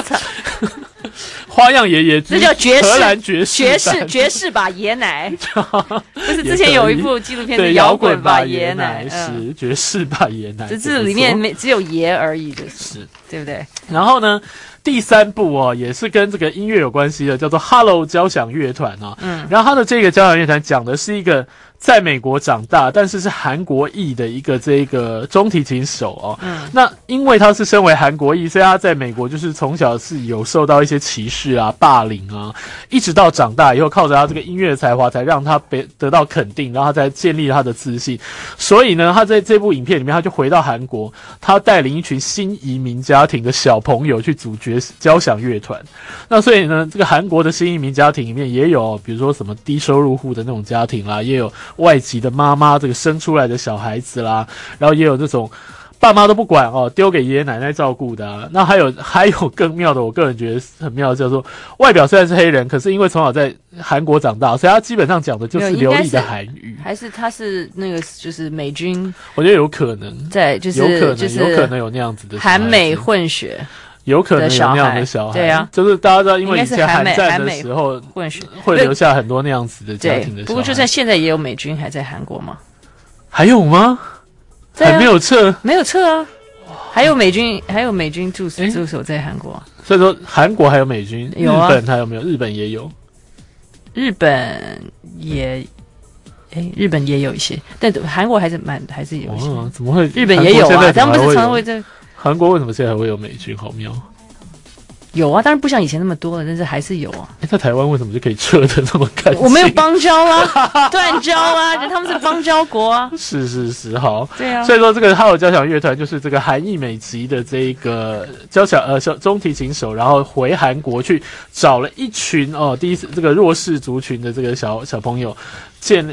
花样爷爷之这叫爵士荷兰爵士爵士爵士吧爷奶，不是之前有一部纪录片是摇滚吧爷奶， 是爵士吧爷奶， 这这里面没只有爷而已的，是对不对？ 然后呢？第三部哦，也是跟这个音乐有关系的，叫做 Hello 交响乐团啊。嗯，然后他的这个交响乐团讲的是一个在美国长大，但是是韩国裔的一个这个中提琴手哦。嗯，那因为他是身为韩国裔，所以他在美国就是从小是有受到一些歧视啊、霸凌啊，一直到长大以后，靠着他这个音乐的才华，才让他被得到肯定，然后他才建立了他的自信。所以呢，他在这部影片里面，他就回到韩国，他带领一群新移民家庭的小朋友去组爵交响乐团。那所以呢，这个韩国的新移民家庭里面也有，比如说什么低收入户的那种家庭啦，也有外籍的妈妈这个生出来的小孩子啦，然后也有这种爸妈都不管哦，丢给爷爷奶奶照顾的啊。那还有还有更妙的，我个人觉得很妙的，叫做外表虽然是黑人，可是因为从小在韩国长大，所以他基本上讲的就是流利的韩语。 还是他是那个就是美军？ 我觉得有可能， 在就是有可能、 就是有可能有那样子的韩美混血。 有可能有那样的小孩， 对啊， 就是大家知道，因为以前韩战的时候混血会留下很多那样子的家庭的小孩。 不过就算现在也有美军还在韩国吗？ 还有吗？啊、还没有撤？ 没有撤啊！还有美军，还有美军驻驻守在韩国。 所以说，韩国还有美军， 有啊、 日本还有没有？日本也有， 日本也。哎，日本也有一些，但韩国还是蛮还是有一些。 哦、怎么会？ 日本也有啊，他们不是常会在。 韩国为什么现在还会有美军？好妙！ 有啊，当然不像以前那么多了，但是还是有啊。 在台湾为什么就可以撤的那么干净？ 我没有邦交啊，断交啊，他们是邦交国啊。 是是是，好。 对啊。 所以说，这个哈尔交响乐团就是这个韩裔美籍的这个交响呃中提琴手，然后回韩国去找了一群哦，第一次这个弱势族群的这个小小朋友建立。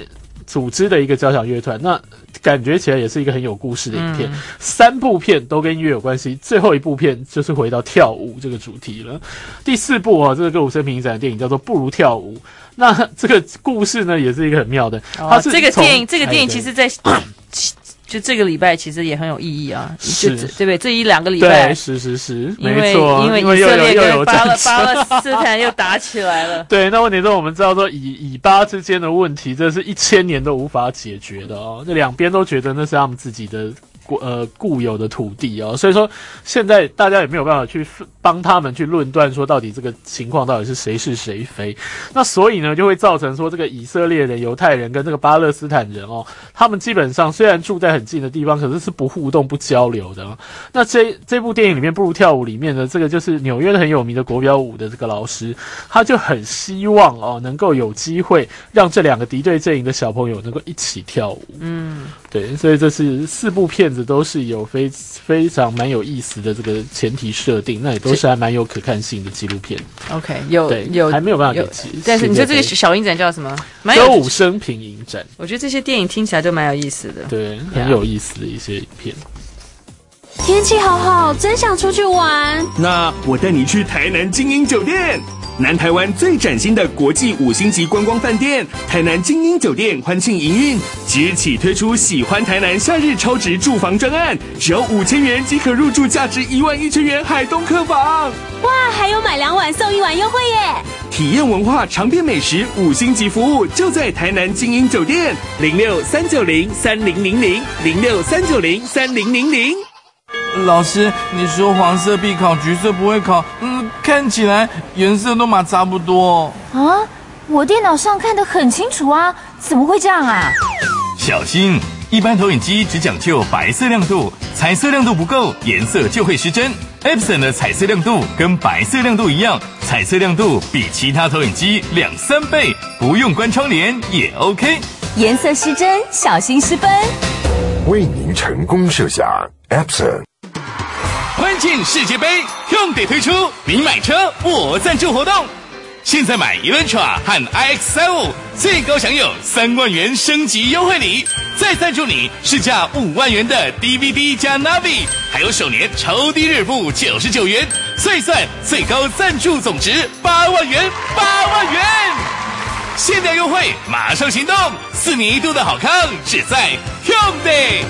组织的一个交响乐团，那感觉起来也是一个很有故事的影片。 嗯、 三部片都跟音乐有关系，最后一部片就是回到跳舞这个主题了。第四部啊，这个歌舞升平影展的电影叫做《不如跳舞》。那这个故事呢，也是一个很妙的。 哦、 它是这个电影，这个电影哎其实在。就这个礼拜其实也很有意义啊， 是就对不对？这一两个礼拜， 对，是是是， 因为没错， 因为以色列跟巴勒巴勒斯坦又打起来了。 对，那问题是我们知道说以以巴之间的问题，这是一千年都无法解决的哦。那两边都觉得那是他们自己的呃固有的土地哦，所以说现在大家也没有办法去帮他们去论断说到底这个情况到底是谁是谁非。那所以呢，就会造成说这个以色列人、犹太人跟这个巴勒斯坦人哦，他们基本上虽然住在很近的地方，可是是不互动、不交流的、哦。那这这部电影里面《不如跳舞》里面的这个就是纽约的很有名的国标舞的这个老师，他就很希望哦能够有机会让这两个敌对阵营的小朋友能够一起跳舞。 嗯， 对，所以这是四部片子都是有非非常蛮有意思的这个前提设定，那也都是还蛮有可看性的纪录片。 OK， 有对有还没有办法给其， 但是你说这个小影展叫什么？ 歌舞升平影展。 我觉得这些电影听起来都蛮有意思的， 对，很有意思的一些影片。 天气好好，真想出去玩。 那我带你去台南精英酒店。南台湾最崭新的国际五星级观光饭店台南精英酒店欢庆营运，即日起推出喜欢台南夏日超值住房专案，只要五千元即可入住价值一万一千元海东客房。 哇，还有买两晚送一晚优惠耶！ 体验文化尝遍美食五星级服务就在台南精英酒店零六三九零三零零零零六三九零三零零零。 老师，你说黄色必考，橘色不会考，嗯，看起来颜色都嘛差不多。 啊，我电脑上看得很清楚啊，怎么会这样啊？ 小心，一般投影机只讲究白色亮度，彩色亮度不够，颜色就会失真。Epson 的彩色亮度跟白色亮度一样，彩色亮度比其他投影机两三倍，不用关窗帘也 OK。 颜色失真，小心失分。 为您成功设下 Epson。 欢庆世界杯 ，Hyundai 推出你买车我赞助活动，现在买 Elantra 和 I X 三五，最高享有三万元升级优惠礼，再赞助你市价五万元的 D V D 加 Navi， 还有首年超低日付九十九元，岁算最高赞助总值八万元，八万元！限量优惠，马上行动！四年一度的好康只在 Hyundai。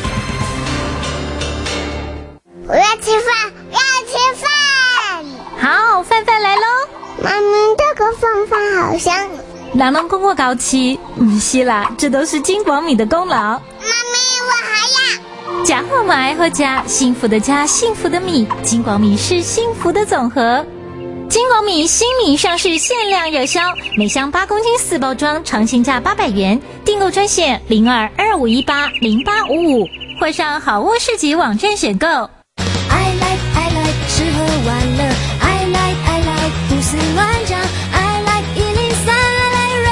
我要吃饭，要吃饭！ 好，饭饭来喽！ 妈咪，这个饭饭好香。 人拢讲我搞吃，不是啦，这都是金广米的功劳。妈咪，我还要。 家好买好家，幸福的家，幸福的米，金广米是幸福的总和。金广米新米上市，限量热销，每箱八公斤四包装，尝鲜价八百元，订购专线零二二五一八零八五五，或上好物市集网站选购。 I like I like 吃喝玩乐 I like I like 胡思乱想 I like 一零三 I like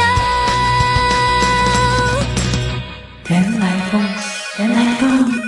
radio 原来风原来风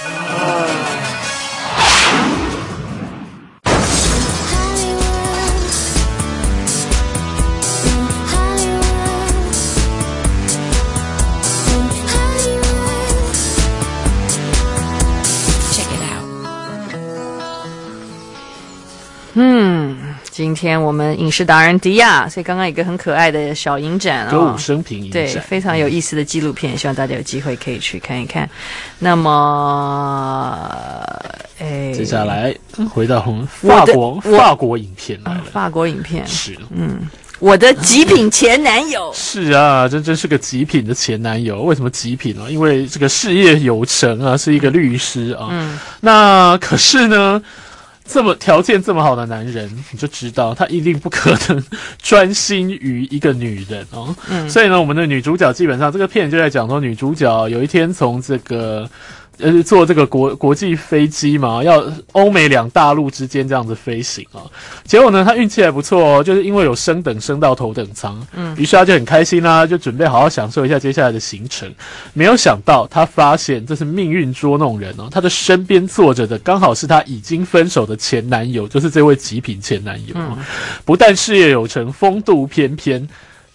嗯，今天我们影视达人迪亚，所以刚刚有一个很可爱的小影展啊、哦， 歌舞升平影展， 对，非常有意思的纪录片，希望大家有机会可以去看一看。那么，哎， 接下来回到我们法国法国影片来了、 嗯，法国影片是， 嗯。我的极品前男友是啊，真真是个极品的前男友。为什么极品呢？因为这个事业有成啊，是一个律师啊。嗯，那可是呢，这么条件这么好的男人，你就知道他一定不可能专心于一个女人哦。嗯，所以呢，我们的女主角基本上这个片就在讲说，女主角有一天从这个。呃，坐这个国国际飞机嘛，要欧美两大陆之间这样子飞行啊。结果呢，他运气还不错哦，就是因为有升等升到头等舱，嗯，于是他就很开心啦、啊，就准备好好享受一下接下来的行程。没有想到，他发现这是命运捉弄人哦，他的身边坐着的刚好是他已经分手的前男友，就是这位极品前男友、哦。嗯、不但事业有成，风度翩翩。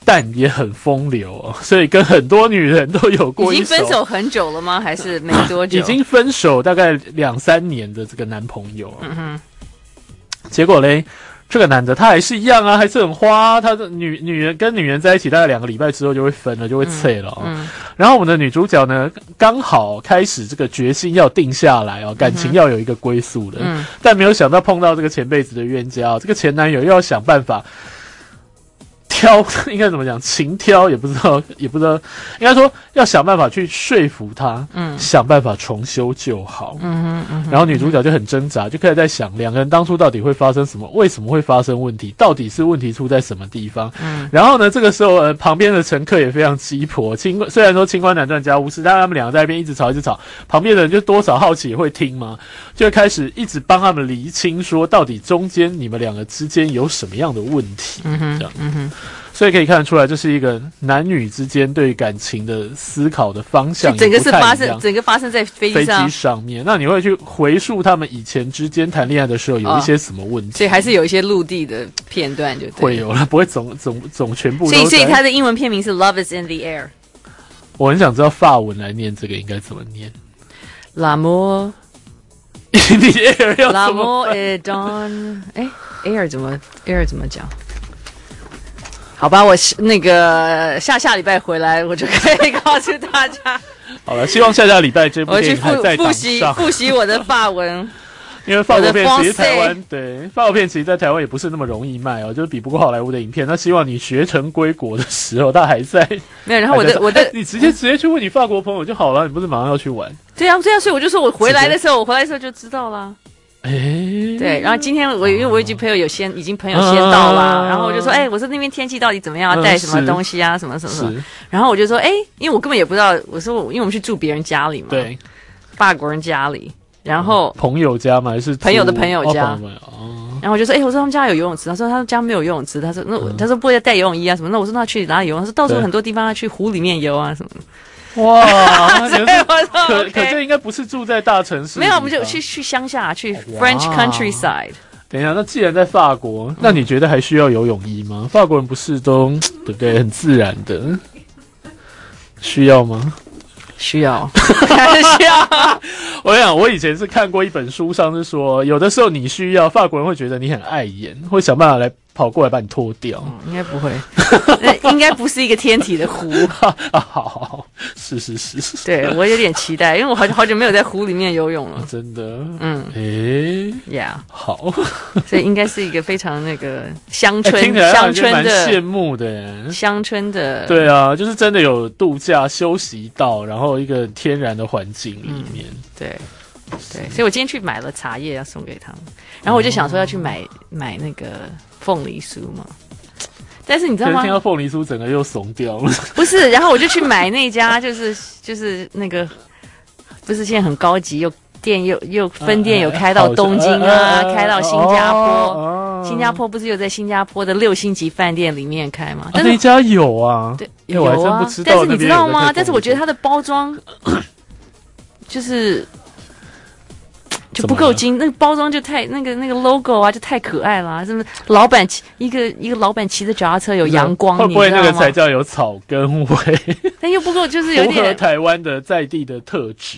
但也很风流哦，所以跟很多女人都有过一手。 已经分手很久了吗？还是没多久？ 已经分手大概两三年的这个男朋友。 嗯哼。 结果嘞，这个男的他还是一样啊，还是很花、啊。他的女女人跟女人在一起，大概两个礼拜之后就会分了，就会脆了、哦。嗯。然后我们的女主角呢，刚好开始这个决心要定下来哦，感情要有一个归宿了。嗯。但没有想到碰到这个前辈子的冤家、哦，这个前男友又要想办法。挑应该怎么讲？情挑也不知道，也不知道，应该说要想办法去说服他，嗯，想办法重修旧好，嗯哼嗯哼。然后女主角就很挣扎，就开始在想两个人当初到底会发生什么，为什么会发生问题，到底是问题出在什么地方？嗯。然后呢，这个时候呃，旁边的乘客也非常鸡婆，清虽然说清官难断家务事，但他们两个在那边一直吵一直吵，旁边的人就多少好奇也会听嘛，就会开始一直帮他们厘清说，到底中间你们两个之间有什么样的问题？嗯哼，这样，嗯哼。所以可以看得出来，这是一个男女之间对感情的思考的方向， 整个是发生，整个发生在飞机上。 飞机上面，那你会去回溯他们以前之间谈恋爱的时候有一些什么问题？ 哦、所以还是有一些陆地的片段就对，就会有了，不会总总总全部都。 所以，所以它的英文片名是《Love Is in the Air》。 我很想知道法文来念这个应该怎么念。 L'amour in the air 要怎么 ？L'amour est dans 哎 ，air 怎么 air 怎么讲？好吧，我那个下下礼拜回来，我就可以告诉大家。 好了，希望下下礼拜这部电影还在档上。 复习复习我的法文， 因为法国片其实台湾对法国片其实在台湾也不是那么容易卖哦，就是比不过好莱坞的影片。那希望你学成归国的时候，他还在没有。然后我的我的， 你直接直接去问你法国朋友就好了，你不是马上要去玩？ 对啊，对啊，所以我就说我回来的时候，我回来的时候就知道啦。哎、欸，对，然后今天我因为我已经朋友有先已经朋友先到了，啊、然后我就说，哎、欸，我说那边天气到底怎么样？带什么东西啊？什么什么什么？然后我就说，哎、欸，因为我根本也不知道，我说因为我们去住别人家里嘛， 对， 法国人家里，然后、 嗯、朋友家嘛，还是朋友的朋友家。 哦， 然后我就说，哎、欸，我说他们家有游泳池，他说他们家没有游泳池，他说那、嗯、他说不会带游泳衣啊什么？那我说那去哪里游？他说到处很多地方要去湖里面游啊什么的。 哇，可可可这应该不是住在大城市， 没有，我们就去去乡下，去 French countryside。 等一下，那既然在法国，嗯、那你觉得还需要游泳衣吗？法国人不是都对不对，很自然的，需要吗？ 需要，需要。 我想，我以前是看过一本书上是说，有的时候你需要，法国人会觉得你很碍眼，会想办法来跑过来把你脱掉。 嗯、应该不会，应该不是一个天体的湖。 啊，好好好，是是是。 对，我有点期待，因为我好好久没有在湖里面游泳了。 真的， 嗯， 诶呀， yeah 好， 所以应该是一个非常那个乡村， 欸、听起来乡村的， 羡慕的， 乡村的， 对啊，就是真的有度假休息到，然后一个天然的环境里面， 嗯、对。对，所以我今天去买了茶叶要送给他们，然后我就想说要去买、哦、买那个凤梨酥嘛，但是你知道吗？ 听到凤梨酥整个又怂掉了。 不是，然后我就去买那家，就是就是那个，不是现在很高级，又店又又分店有开到东京啊，开到新加坡，哦、新加坡不是有在新加坡的六星级饭店里面开吗？但是、 啊、那家有啊， 对， 有啊，我还真不知道。 但是你知道吗？但是我觉得它的包装就是。就不够精，那个包装就太那个那个 logo 啊，就太可爱了、啊。什么老板骑一个一个老板骑着脚踏车有阳光， 会不会那个才叫有草根味？ 但又不够，就是有点符合台湾的在地的特质。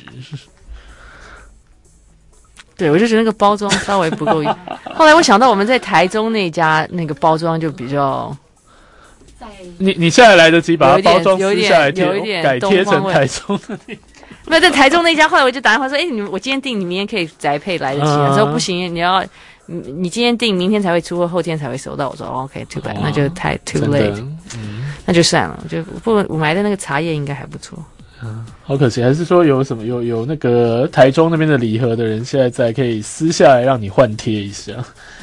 对，我就觉得那个包装稍微不够。后来我想到我们在台中那家那个包装就比较。 你你现在来得及把它包装撕下来贴，改贴成台中的那。 没有在台中那家，后来我就打电话说：“哎、欸，你我今天订，你明天可以宅配来得及。他、嗯、说不行，你要你你今天订，明天才会出货，后天才会收到。我说 OK，too bad，、哦、那就太 too late，、嗯、那就算了。就不我买的那个茶叶应该还不错。 嗯，好可惜，还是说有什么有有那个台中那边的礼盒的人现在在可以撕下来让你换贴一下。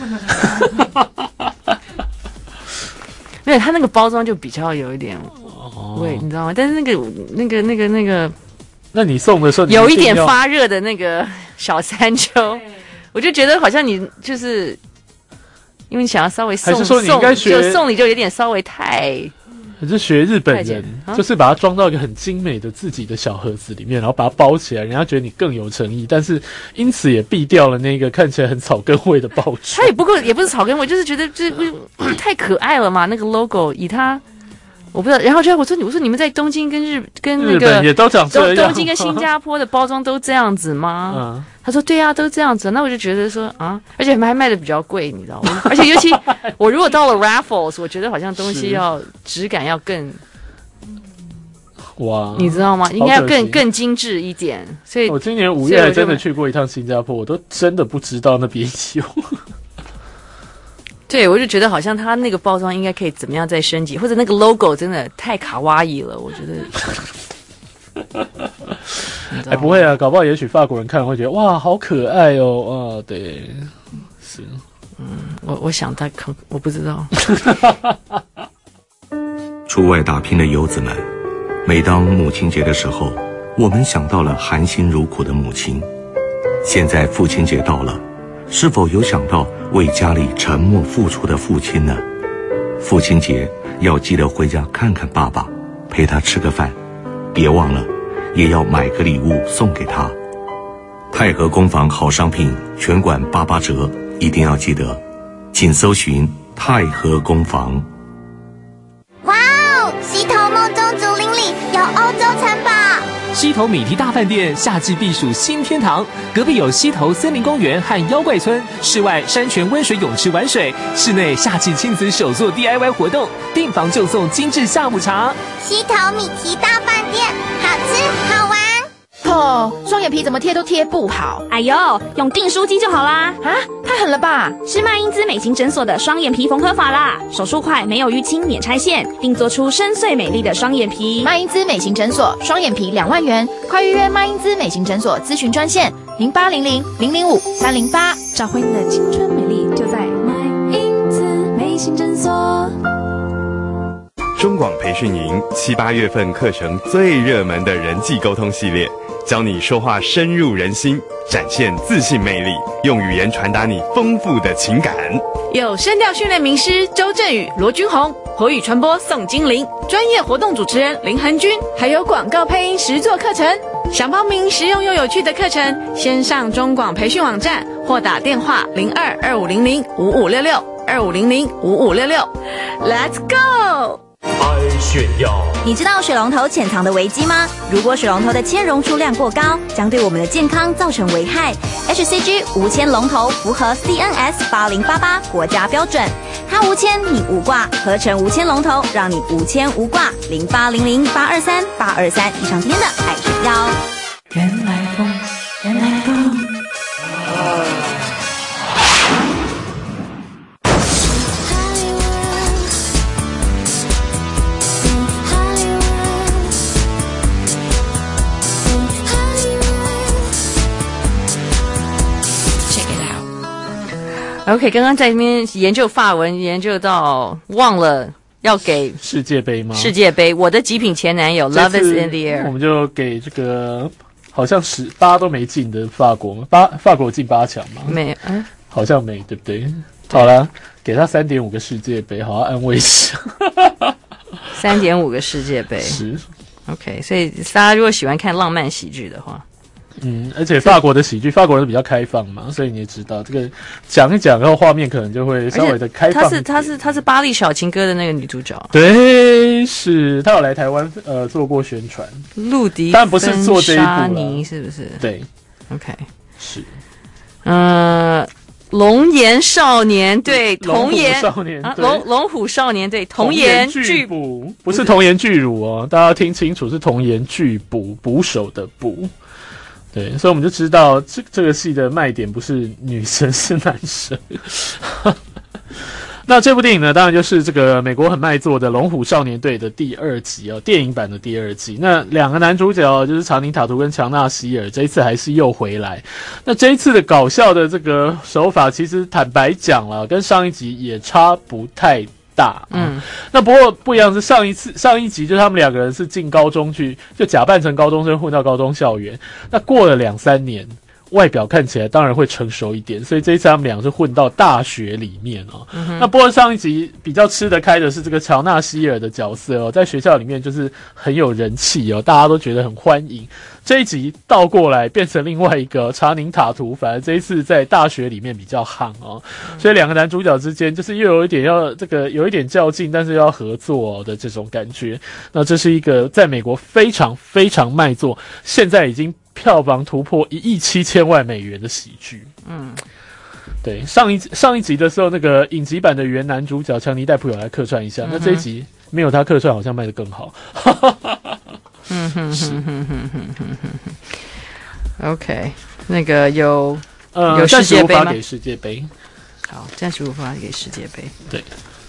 没有，它那个包装就比较有一点味，哦、你知道吗？但是那个那个那个那个。 那你送的时候你有一点发热的那个小山丘，我就觉得好像你就是因为你想要稍微送， 还是说你应该学就送礼就有点稍微太， 还是学日本人，啊、就是把它装到一个很精美的自己的小盒子里面，然后把它包起来，人家觉得你更有诚意，但是因此也避掉了那个看起来很草根味的包装。它也不够，也不是草根味，就是觉得就是太可爱了嘛，那个 logo 以它。 我不知道。然后就我说你我说你们在东京跟日跟那日个本也都长这样东东京跟新加坡的包装都这样子吗？ 嗯， 他说对啊，都这样子。那我就觉得说啊，而且还卖的比较贵，你知道吗？而且尤其我如果到了 Raffles， 我觉得好像东西要质感要更。 哇， 你知道吗？应该要更更精致一点。所以我今年五月还真的去过一趟新加坡，我都真的不知道那边有。 对，我就觉得好像它那个包装应该可以怎么样再升级，或者那个 logo 真的太卡哇伊了，我觉得。 哎，不会啊，搞不好也许法国人看会觉得哇，好可爱哦，啊，对，是， 嗯，我我想他可我不知道。 出外打拼的游子们，每当母亲节的时候，我们想到了含辛茹苦的母亲。现在父亲节到了，是否有想到为家里沉默付出的父亲呢？父亲节要记得回家看看爸爸，陪他吃个饭，别忘了也要买个礼物送给他。泰和工坊好商品全馆八八折，一定要记得，请搜寻泰和工坊。 哇哦，溪头梦中竹林里有欧洲城堡。 溪头米提大饭店夏季避暑新天堂，隔壁有溪头森林公园和妖怪村，室外山泉温水泳池玩水，室内夏季亲子手作 D I Y 活动，订房就送精致下午茶。 溪头米提大饭店，好吃好玩。 哦，双眼皮怎么贴都贴不好。 哎呦，用订书机就好啦。 啊，太狠了吧！ 是麦因兹美型诊所的双眼皮缝合法啦，手术快，没有淤青，免拆线，并做出深邃美丽的双眼皮。 麦因兹美型诊所，双眼皮两万元，快预约麦因兹美型诊所咨询专线零八零零零零五三零八， 找回你的青春美丽，就在麦因兹美型诊所。 中广培训营七八月份课程最热门的人际沟通系列，教你说话深入人心，展现自信魅力，用语言传达你丰富的情感。 有声调训练名师周振宇、罗君宏，口语传播宋金玲，专业活动主持人林恒君，还有广告配音实作课程。想报名实用又有趣的课程，先上中广培训网站或打电话零二二五零零五五六六二五零零五五六六。Let's go！ 爱炫耀。 你知道水龙头潜藏的危机吗？如果水龙头的铅容数量过高，将对我们的健康造成危害。H C G 无铅龙头符合 C N S 八零八八国家标准，它无铅你无挂，合成无铅龙头，让你无铅无挂。零八零零八二三八二三，以上今天的爱炫耀。 原来风，原来风。 OK， 刚刚在那边研究法文，研究到忘了要给世界杯吗？ 世界杯，我的极品前男友 Love is in the air， 我们就给这个好像十八都没进的法国，八法国进八强吗？ 没，嗯， 好像没，对不对？好了，给他三点五个世界杯，好好安慰一下。 三点五个世界杯是 OK， 所以大家如果喜欢看浪漫喜剧的话。 嗯，而且法国的喜剧，法国人比较开放嘛，所以你也知道这个讲一讲，然后画面可能就会稍微的开放。 她是她是她是巴黎小情歌的那个女主角， 对，是她有来台湾呃做过宣传， 陆迪但不是做这一部啦， 是不是？ 对 ，OK， 是， 呃，龙岩少年队，童颜少年啊，龙龙虎少年队，童颜巨捕，不是童颜巨乳哦，大家听清楚，是童颜巨捕，捕手的捕。对，所以我们就知道这这个戏的卖点不是女生是男生。那这部电影呢，当然就是这个美国很卖座的《龙虎少年队》的第二集哦，电影版的第二集。那两个男主角就是查宁塔图跟强纳希尔，这一次还是又回来。那这一次的搞笑的这个手法，其实坦白讲了，跟上一集也差不太大，嗯，那不过不一样是上一次上一集就是他们两个人是进高中去，就假扮成高中生混到高中校园。那过了两三年， 外表看起来当然会成熟一点，所以这一次他们俩是混到大学里面哦。 嗯、 那不过上一集比较吃得开的是这个乔纳希尔的角色哦，在学校里面就是很有人气哦，大家都觉得很欢迎。这一集倒过来变成另外一个查宁塔图，反而这一次在大学里面比较夯哦，所以两个男主角之间就是又有一点要这个有一点较劲，但是又要合作的这种感觉。那这是一个在美国非常非常卖座，现在已经票房突破一亿七千万美元的喜剧。嗯，对，上一上一集的时候，那个影集版的原男主角强尼戴普有来客串一下，嗯、那这一集没有他客串，好像卖得更好。 嗯哼哼哼哼哼哼哼 ，OK， 那个有呃有世界杯吗？ 暂时无法给世界杯。 好，暂时无法给世界杯。 对。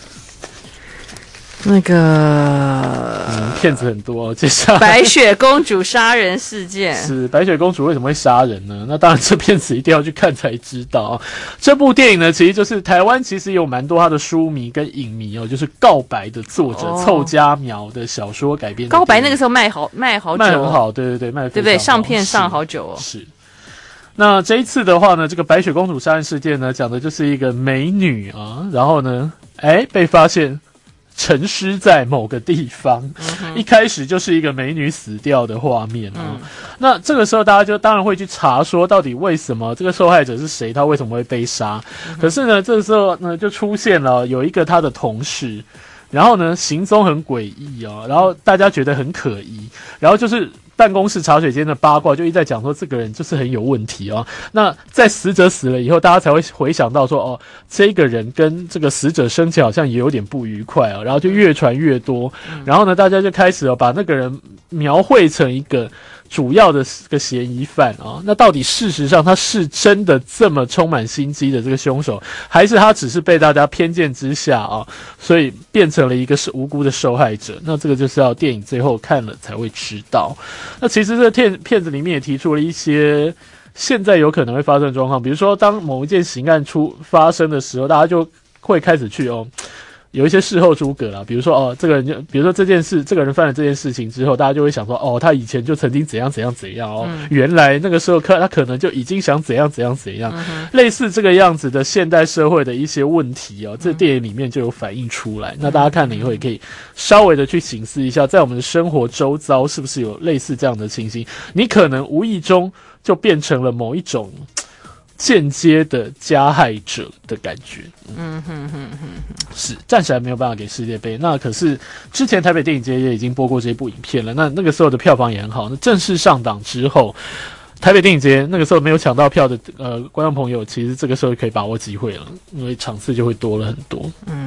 那个骗、嗯、子很多，接下来白雪公主杀人事件是白雪公主为什么会杀人呢？那当然这片子一定要去看才知道。这部电影呢，其实就是台湾其实有蛮多他的书迷跟影迷哦，就是告白的作者、哦、凑佳苗的小说改编的。 告白那个时候卖好卖好久、哦， 卖很好，对对对，卖得非常好， 对不对？上片上好久哦， 是。那这一次的话呢，这个白雪公主杀人事件呢，讲的就是一个美女啊，然后呢，哎，被发现沉尸在某个地方、嗯、一开始就是一个美女死掉的画面啊、嗯。那这个时候大家就当然会去查说到底为什么这个受害者是谁，他为什么会被杀、嗯、可是呢这个时候呢就出现了有一个他的同事，然后呢行踪很诡异哦，然后大家觉得很可疑，然后就是办公室茶水间的八卦就一直在讲说这个人就是很有问题哦。那在死者死了以后，大家才会回想到说哦，这个人跟这个死者生前好像也有点不愉快哦，然后就越传越多，然后呢大家就开始哦把那个人描绘成一个主要的个嫌疑犯啊、哦，那到底事实上他是真的这么充满心机的这个凶手，还是他只是被大家偏见之下啊、哦，所以变成了一个是无辜的受害者？那这个就是要电影最后看了才会知道。那其实这个片片子里面也提出了一些现在有可能会发生的状况，比如说当某一件刑案出发生的时候，大家就会开始去哦。有一些事后诸葛啦，比如说哦，这个人就比如说这件事，这个人犯了这件事情之后，大家就会想说哦，他以前就曾经怎样怎样怎样哦，嗯、原来那个时候可他可能就已经想怎样怎样怎样、嗯，类似这个样子的现代社会的一些问题哦，这电影里面就有反映出来。嗯、那大家看了以后也可以稍微的去省思一下，在我们的生活周遭是不是有类似这样的情形？你可能无意中就变成了某一种间接的加害者的感觉。嗯哼哼哼哼，是暂时还没有办法给世界杯。那可是之前台北电影节也已经播过这部影片了，那那个时候的票房也很好。那正式上档之后，台北电影节那个时候没有抢到票的呃观众朋友，其实这个时候可以把握机会了，因为场次就会多了很多。 嗯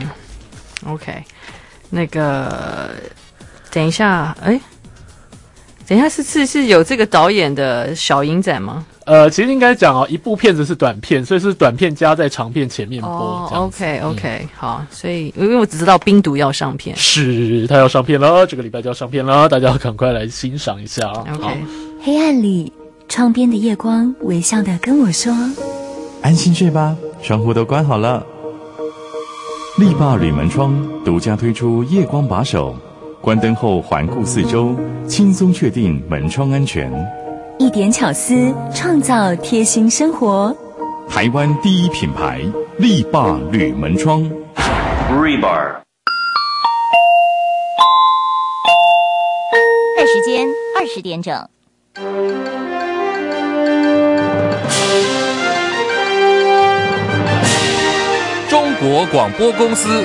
，OK， 那个等一下，哎、欸，等一下是是是有这个导演的小影展吗？ 呃，其实应该讲哦，一部片子是短片，所以是短片加在长片前面播。 哦 ，OK OK，、嗯、好，所以因为我只知道冰毒要上片， 是他要上片了，这个礼拜就要上片了，大家要赶快来欣赏一下。 OK， 黑暗里，窗边的夜光微笑地跟我说：“ 安心睡吧，窗户都关好了。”力霸铝门窗独家推出夜光把手，关灯后环顾四周，轻松确定门窗安全。 一点巧思，创造贴心生活。 台湾第一品牌力霸铝门窗。Rebar。 二时间二十点整。 中国广播公司。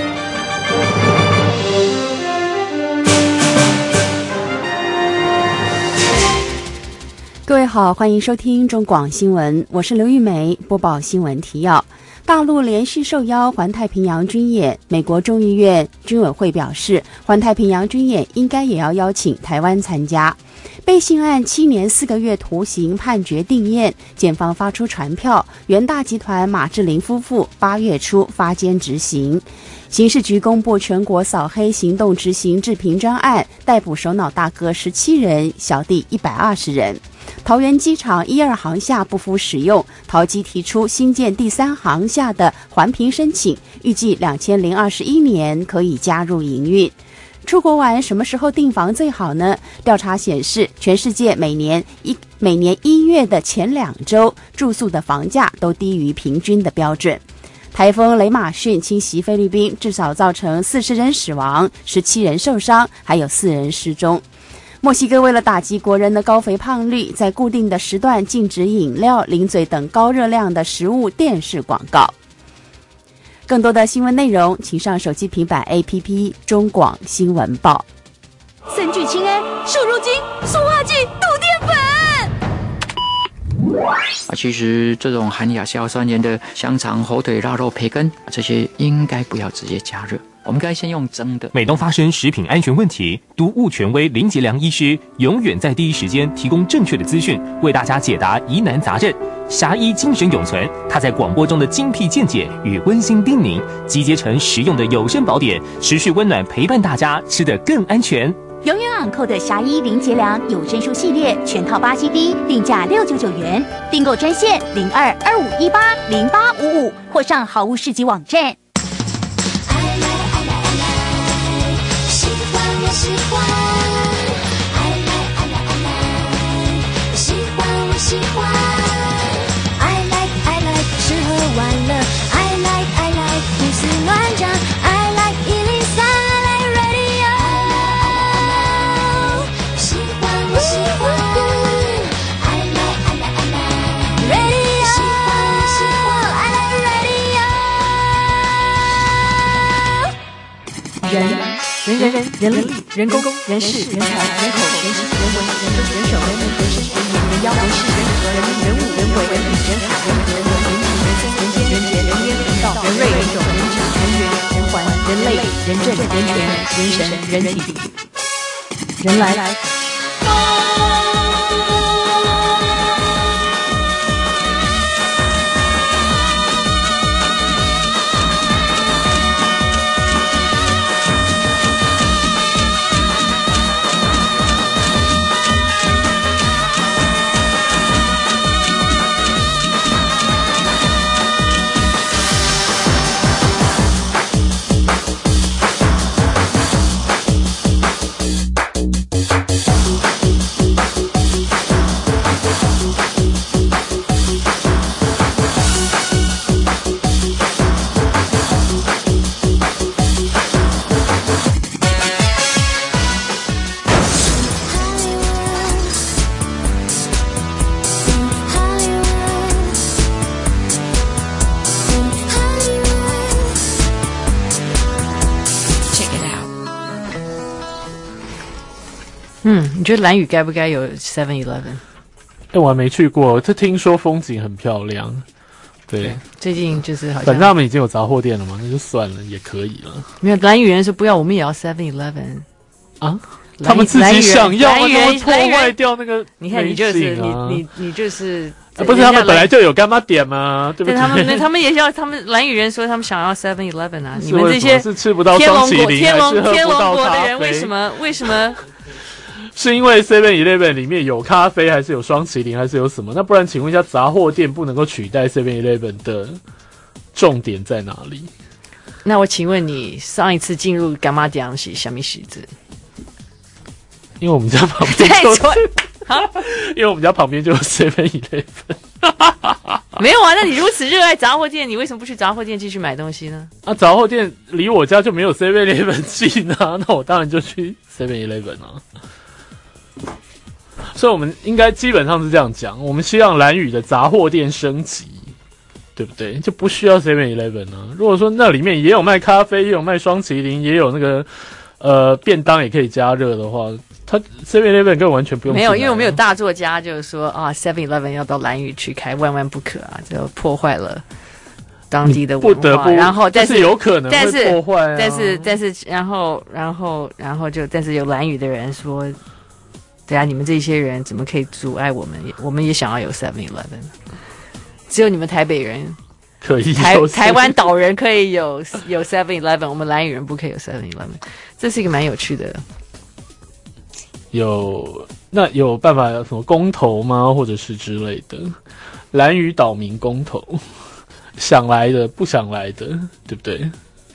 各位好，欢迎收听中广新闻，我是刘玉梅，播报新闻提要。大陆连续受邀环太平洋军演，美国众议院军委会表示，环太平洋军演应该也要邀请台湾参加。被信案七年四个月徒刑判决定谳，检方发出传票，元大集团马志林夫妇八月初发监执行。刑事局公布全国扫黑行动执行治平专案，逮捕首脑大哥十七人，小弟一百二十人。桃园机场一二航厦不敷使用，桃机提出新建第三航厦的环评申请，预计两千零二十一年可以加入营运。 出国玩什么时候订房最好呢？调查显示，全世界每年一每年一月的前两周住宿的房价都低于平均的标准。台风雷马逊侵袭菲律宾，至少造成四十人死亡，十七人受伤，还有四人失踪。墨西哥为了打击国人的高肥胖率，在固定的时段禁止饮料、零嘴等高热量的食物电视广告。更多的新闻内容，请上手机平板 A P P 中广新闻报。 森聚氰 A 瘦肉精、塑化剂、肚淀粉。 啊，其实这种含亚硝酸盐的香肠、火腿、腊肉、培根，这些应该不要直接加热。我们该先用蒸的。 每当发生食品安全问题，毒物权威林杰良医师永远在第一时间提供正确的资讯，为大家解答疑难杂症。侠医精神永存，他在广播中的精辟见解与温馨叮咛，集结成实用的有声宝典，持续温暖陪伴大家，吃得更安全。 永远昂扣的侠医林杰良有声书系列全套八 C D， 定价六百九十九元，订购专线零二二五一八零八五五或上好物市集网站。 喜欢 I like I like I like 喜欢我喜欢 I like I like 吃喝玩乐 I like I like 胡思乱想 I like 一零三 I like radio 喜欢我喜欢 I like I like I like radio 喜欢我喜欢 I like radio 人人人人人力人工人事人才人口人情人文人政人手人民人事人民人妖人事人和人民人物人为人理人海人和人文人情人生人间人杰人烟人道人瑞人种人质人缘人环人类人政人权人神人体人来。嗯，你觉得兰屿该不该有 seven eleven？ 哎，我还没去过，这听说风景很漂亮。对， 对最近就是好像， 反正他们已经有杂货店了嘛，那就算了，也可以了。 没有，兰屿人说不要，我们也要 seven eleven 啊。他们自己想要，他们破坏掉那个、啊。 你看，你就是你你你就是、 啊，不是他们本来就有干妈点吗？对不对？ 他们他们也要，他们兰屿人说他们想要 seven eleven 啊。你们这些是吃不到双麒麟， 天龙天龙国的人为什么为什么？ 是因为 seven eleven 里面有咖啡，还是有双麒麟，还是有什么？那不然，请问一下，杂货店不能够取代 seven eleven 的重点在哪里？ 那我请问你，上一次进入干妈店是什么时子？ 因为我们家旁边就因为我们家旁边就有 seven eleven。 没有啊，那你如此热爱杂货店，你为什么不去杂货店继续买东西呢？ 啊，杂货店离我家就没有 seven eleven 近啊，那我当然就去 seven eleven 啊。所以我们应该基本上是这样讲，我们希望兰屿的杂货店升级，对不对？就不需要 seven eleven 啊。如果说那里面也有卖咖啡，也有卖双麒麟，也有那个呃便当也可以加热的话，它 seven eleven 更完全不用。 没有，因为我们有大作家就是说啊 seven eleven 要到兰屿去开，万万不可啊，就破坏了当地的文化。 不得不， 然后但是有可能会破坏、啊、 但是但是然后然后然后就但是有兰屿的人说，对啊，你们这些人怎么可以阻碍我们？我们也想要有 seven eleven， 只有你们台北人可以， 台台湾岛人可以有有 seven eleven， 我们兰屿人不可以有 seven eleven， 这是一个蛮有趣的。 有那有办法什么公投吗？或者是之类的？兰屿岛民公投，想来的不想来的，对不对？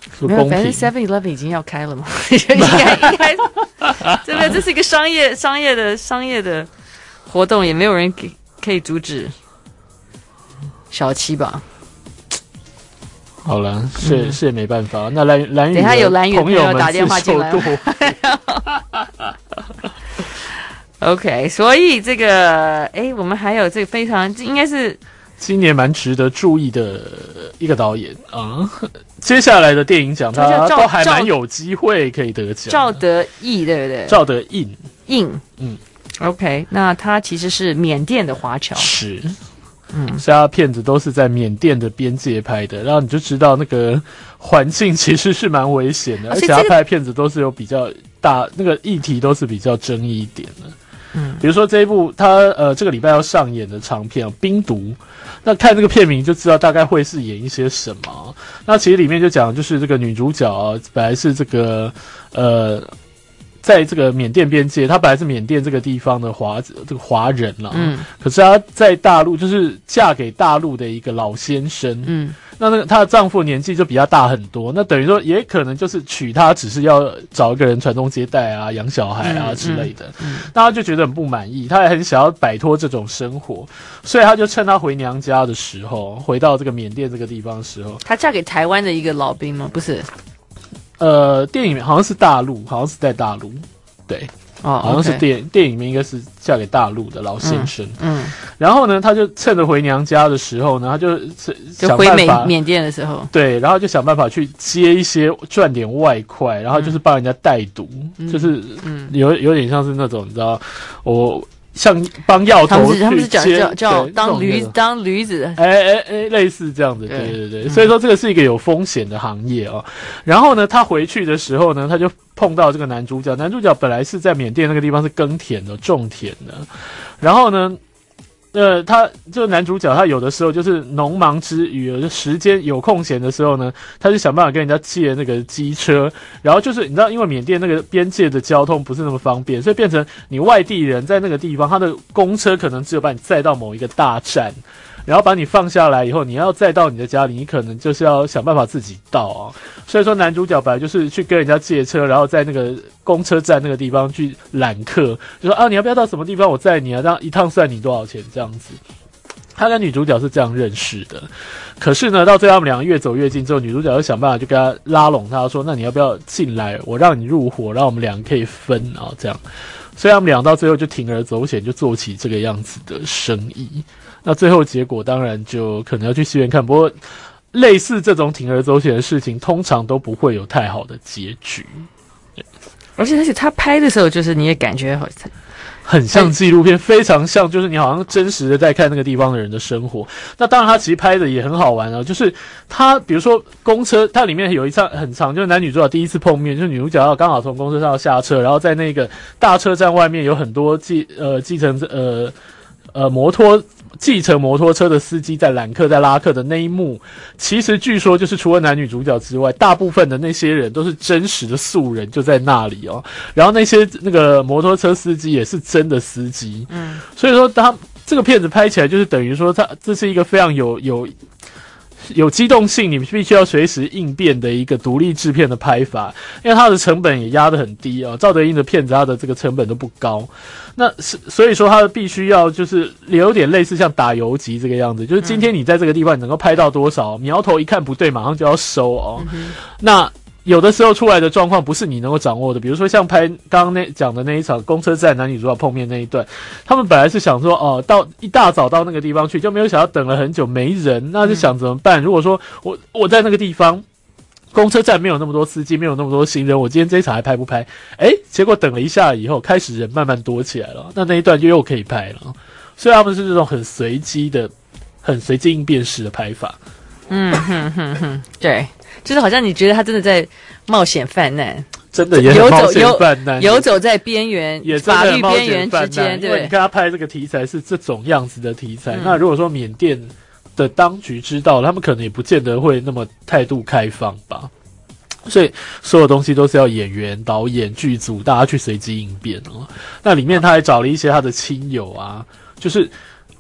没有，反正 Seven Eleven 已经要开了嘛，应该应该，对不对？这是一个商业商业的商业的活动，也没有人给可以阻止小七吧。 好了，是、嗯、是也没办法。那蓝蓝宇， 等一下有蓝宇朋友打电话进来。OK， 所以这个，哎，我们还有这个非常应该是今年蛮值得注意的一个导演啊。接下来的电影奖，他都还蛮有机会可以得奖。 赵德胤，对不对？ 赵德胤， 胤， 嗯 ，OK， 那他其实是缅甸的华侨， 是。嗯，所以他片子都是在缅甸的边界拍的，然后你就知道那个环境其实是蛮危险的，而且他拍的片子都是有比较大那个议题都是比较争议一点的。嗯，比如说这一部他呃这个礼拜要上演的长片《冰毒》，那看这个片名就知道大概会是演一些什么。那其实里面就讲就是这个女主角啊，本来是这个呃。在这个缅甸边界，她本来是缅甸这个地方的华这个华人啦，嗯，可是她在大陆就是嫁给大陆的一个老先生，嗯，那那个她的丈夫年纪就比她大很多，那等于说也可能就是娶她只是要找一个人传宗接代啊、养小孩啊之类的，嗯嗯、那她就觉得很不满意，她也很想要摆脱这种生活，所以她就趁她回娘家的时候，回到这个缅甸这个地方的时候， 她嫁给台湾的一个老兵吗？不是。 呃，电影好像是大陆，好像是在大陆，对，哦，好像是电、okay. 电影里面应该是嫁给大陆的老先生，嗯，嗯然后呢，他就趁着回娘家的时候呢，他就就回缅缅甸的时候， 对，然后就想办法去接一些赚点外快，然后就是帮人家带毒，嗯、就是嗯，有有点像是那种你知道我。像帮药头去接， 他们是讲叫叫当驴当驴子， 哎哎哎，类似这样子，对对对。嗯、所以说这个是一个有风险的行业哦。然后呢，他回去的时候呢，他就碰到这个男主角。男主角本来是在缅甸那个地方是耕田的、种田的，然后呢。呃，他这个男主角，他有的时候就是农忙之余，有时间有空闲的时候呢，他就想办法跟人家借那个机车，然后就是你知道，因为缅甸那个边界的交通不是那么方便，所以变成你外地人在那个地方，他的公车可能只有把你载到某一个大站。然后把你放下来以后，你要再到你的家里，你可能就是要想办法自己到啊。所以说男主角本来就是去跟人家借车，然后在那个公车站那个地方去揽客，就说啊你要不要到什么地方我载你啊，这样一趟算你多少钱这样子。他跟女主角是这样认识的，可是呢，到最后他们两个越走越近之后，女主角就想办法就跟他拉拢他说，那你要不要进来，我让你入伙，让我们两个可以分啊这样。所以他们俩到最后就铤而走险，就做起这个样子的生意。那最后结果当然就可能要去戏院看，不过类似这种铤而走险的事情，通常都不会有太好的结局。 而且而且他拍的时候，就是你也感觉好像很像纪录片，非常像，就是你好像真实的在看那个地方的人的生活。那当然，他其实拍的也很好玩啊，就是他比如说公车，它里面有一场很长，就是男女主角第一次碰面，就是女主角要刚好从公车上下车，然后在那个大车站外面有很多计呃计程呃呃摩托。计程摩托车的司机在揽客在拉客的那一幕，其实据说就是除了男女主角之外，大部分的那些人都是真实的素人，就在那里哦。然后那些那个摩托车司机也是真的司机，嗯，所以说他这个片子拍起来就是等于说，他这是一个非常有有有机动性，你必须要随时应变的一个独立制片的拍法，因为它的成本也压得很低啊。赵德胤的片子，它的这个成本都不高。那所以说他必须要就是有点类似像打游击这个样子，就是今天你在这个地方你能够拍到多少，苗头一看不对马上就要收哦。嗯、那有的时候出来的状况不是你能够掌握的，比如说像拍刚刚那讲的那一场公车站男女主角碰面那一段，他们本来是想说哦，到一大早到那个地方去，就没有想到等了很久没人，那就想怎么办？如果说我我在那个地方。公车站没有那么多司机，没有那么多行人，我今天这一场还拍不拍？哎，结果等了一下以后，开始人慢慢多起来了，那那一段就又可以拍了。所以他们是这种很随机的、很随机应变式的拍法。 嗯哼哼哼，对，就是好像你觉得他真的在冒险犯难， 真的也很冒险犯难， 游走在边缘、法律边缘之间。对， 你看他拍这个题材是这种样子的题材，嗯、那如果说缅甸的当局知道了，他们可能也不见得会那么态度开放吧。所以所有东西都是要演员、导演、剧组大家去随机应变哦。那里面他还找了一些他的亲友啊，就是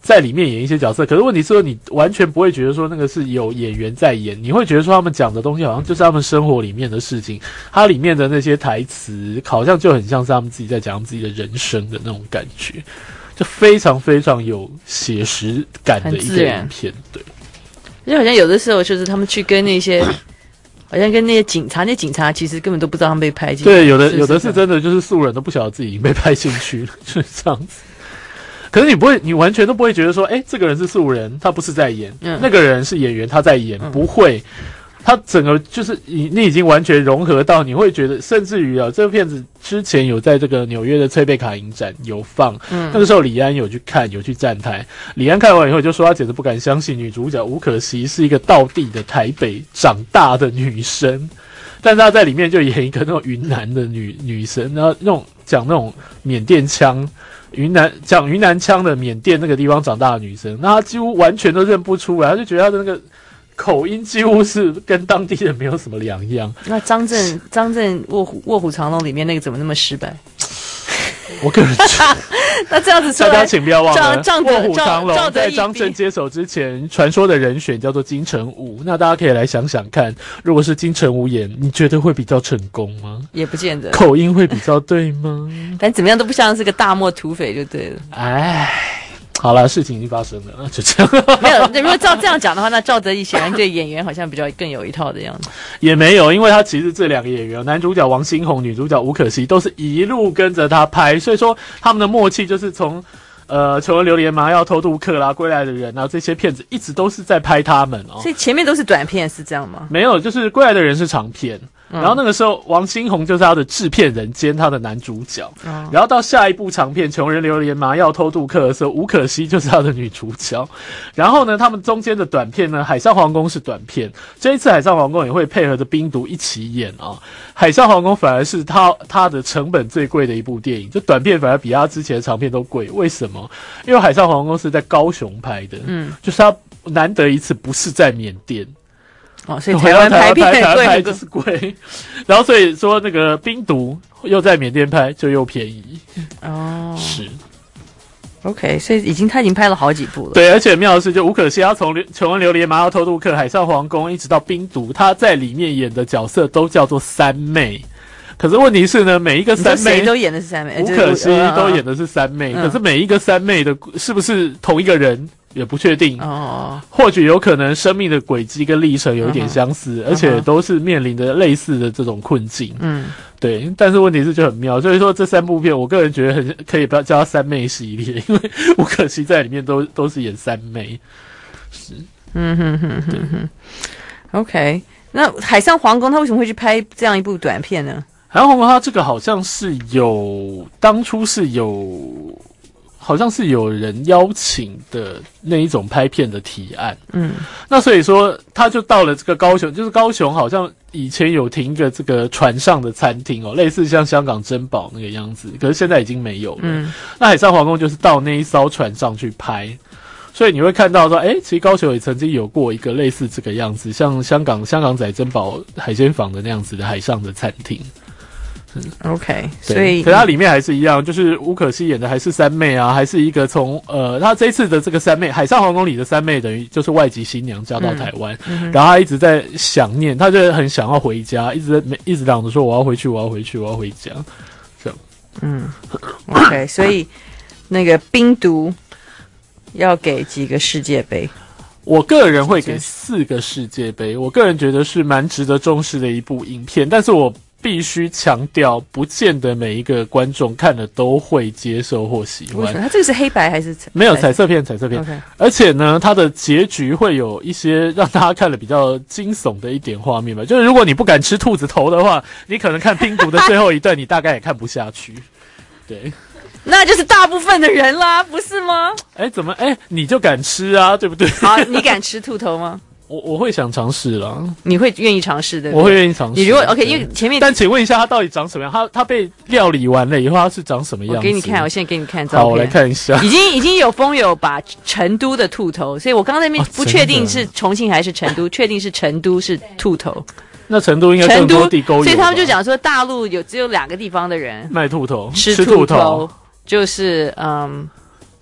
在里面演一些角色，可是问题是说你完全不会觉得说那个是有演员在演，你会觉得说他们讲的东西好像就是他们生活里面的事情，它里面的那些台词好像就很像是他们自己在讲他们自己的人生的那种感觉，就非常非常有写实感的一个影片。对， 就好像有的时候就是他们去跟那些好像跟那些警察，那些警察其实根本都不知道他们被拍进去。 对，有的有的是真的就是素人都不晓得自己已经被拍进去了，就是这样子。可是你不会，你完全都不会觉得说，哎，这个人是素人，他不是在演；嗯、那个人是演员，他在演，嗯、不会。他整个就是你，你已经完全融合到，你会觉得，甚至于啊，这个片子之前有在这个纽约的崔贝卡影展有放，嗯，那个时候李安有去看，有去站台。李安看完以后就说，他简直不敢相信女主角吴可惜是一个道地的台北长大的女生，但是她在里面就演一个那种云南的女女生，然后那种讲那种缅甸腔。云南讲云南腔的缅甸那个地方长大的女生，那她几乎完全都认不出来，她就觉得她的那个口音几乎是跟当地人没有什么两样。 那张震张震卧虎卧虎藏龙里面那个怎么那么失败？ 我个人觉得那这样子说， 大家请不要忘了，卧虎藏龙在张震接手之前，传说的人选叫做金城武。那大家可以来想想看，如果是金城武演，你觉得会比较成功吗？ 也不见得， 口音会比较对吗？ 但怎么样都不像是个大漠土匪就对了。 哎。好了，事情已经发生了，那就这样。 没有，如果照这样讲的话，那赵德诣显然对演员好像比较更有一套的样子。 也没有，因为他其实这两个演员，男主角王星宏，女主角吴可惜，都是一路跟着他拍，所以说他们的默契就是从呃《穷人榴莲麻药偷渡客》啦、归来的人啊这些片子一直都是在拍他们哦。 所以前面都是短片是这样吗？ 没有，就是归来的人是长片。嗯、然后那个时候，王星宏就是他的制片人兼他的男主角。哦、然后到下一部长片《穷人榴莲麻药偷渡客》的时候，吴可惜就是他的女主角。然后呢，他们中间的短片呢，《海上皇宫》是短片。这一次《海上皇宫》也会配合着冰毒一起演啊，《海上皇宫》反而是他他的成本最贵的一部电影，就短片反而比他之前的长片都贵。为什么？因为《海上皇宫》是在高雄拍的，嗯，就是他难得一次不是在缅甸。 哦，所以台湾拍片台湾拍就是贵，然后所以说那个冰毒又在缅甸拍就又便宜哦， 是 ，OK， 所以已经他已经拍了好几部了。 对，而且妙的是，就吴可惜他从《穷人榴莲麻药偷渡客》、《海上皇宫》一直到冰毒，他在里面演的角色都叫做三妹。可是问题是呢，每一个三妹谁都演的是三妹， 吴可惜都演的是三妹，嗯、可是每一个三妹的是不是同一个人？也不确定哦，或许有可能生命的轨迹跟历程有一点相似，嗯、而且都是面临的类似的这种困境。嗯，对。但是问题是就很妙，所以说这三部片，我个人觉得很可以不要叫它三妹系列，因为吴可惜在里面都都是演三妹。是， 嗯哼哼哼哼。OK， 那《海上皇宫》他为什么会去拍这样一部短片呢？ 《海上皇宫》它这个好像是有当初是有。好像是有人邀请的那一种拍片的提案，嗯，那所以说他就到了这个高雄，就是高雄好像以前有停一个这个船上的餐厅哦，类似像香港珍宝那个样子，可是现在已经没有了。嗯，那海上皇宫就是到那一艘船上去拍，所以你会看到说，哎，其实高雄也曾经有过一个类似这个样子，像香港香港仔珍宝海鲜坊的那样子的海上的餐厅。 OK， 所以可是它里面还是一样，就是吴可惜演的还是三妹啊，还是一个从呃，他这一次的这个三妹，海上皇宫里的三妹等于就是外籍新娘嫁到台湾，嗯嗯、然后她一直在想念，她就很想要回家，一直在一直嚷着说我要回去，我要回去，我要回家，这样。 嗯 ，OK， 所以那个冰毒要给几个世界杯？ 我个人会给四个世界杯，我个人觉得是蛮值得重视的一部影片，但是我必须强调，不见得每一个观众看了都会接受或喜欢。 为什么？它这个是黑白还是彩？ 没有彩色片，彩色片。Okay. 而且呢，它的结局会有一些让大家看了比较惊悚的一点画面吧。就是如果你不敢吃兔子头的话，你可能看冰毒的最后一段，你大概也看不下去。对。 那就是大部分的人啦，不是吗？ 哎，怎么哎，你就敢吃啊，对不对？ 好，你敢吃兔头吗？ 我我会想尝试啦， 你会愿意尝试的？ 我会愿意尝试。 你如果 OK， 因为前面， 但请问一下，它到底长什么样？它它被料理完了以后，它是长什么样子？ 我给你看，我现在给你看照片。 好，我来看一下。 已经已经有风友把成都的兔头，所以我刚刚那边不确定是重庆还是成都，确定是成都是兔头。 那成都应该更多地沟油， 所以他们就讲说，大陆有只有两个地方的人卖兔头， 吃兔头，就是嗯。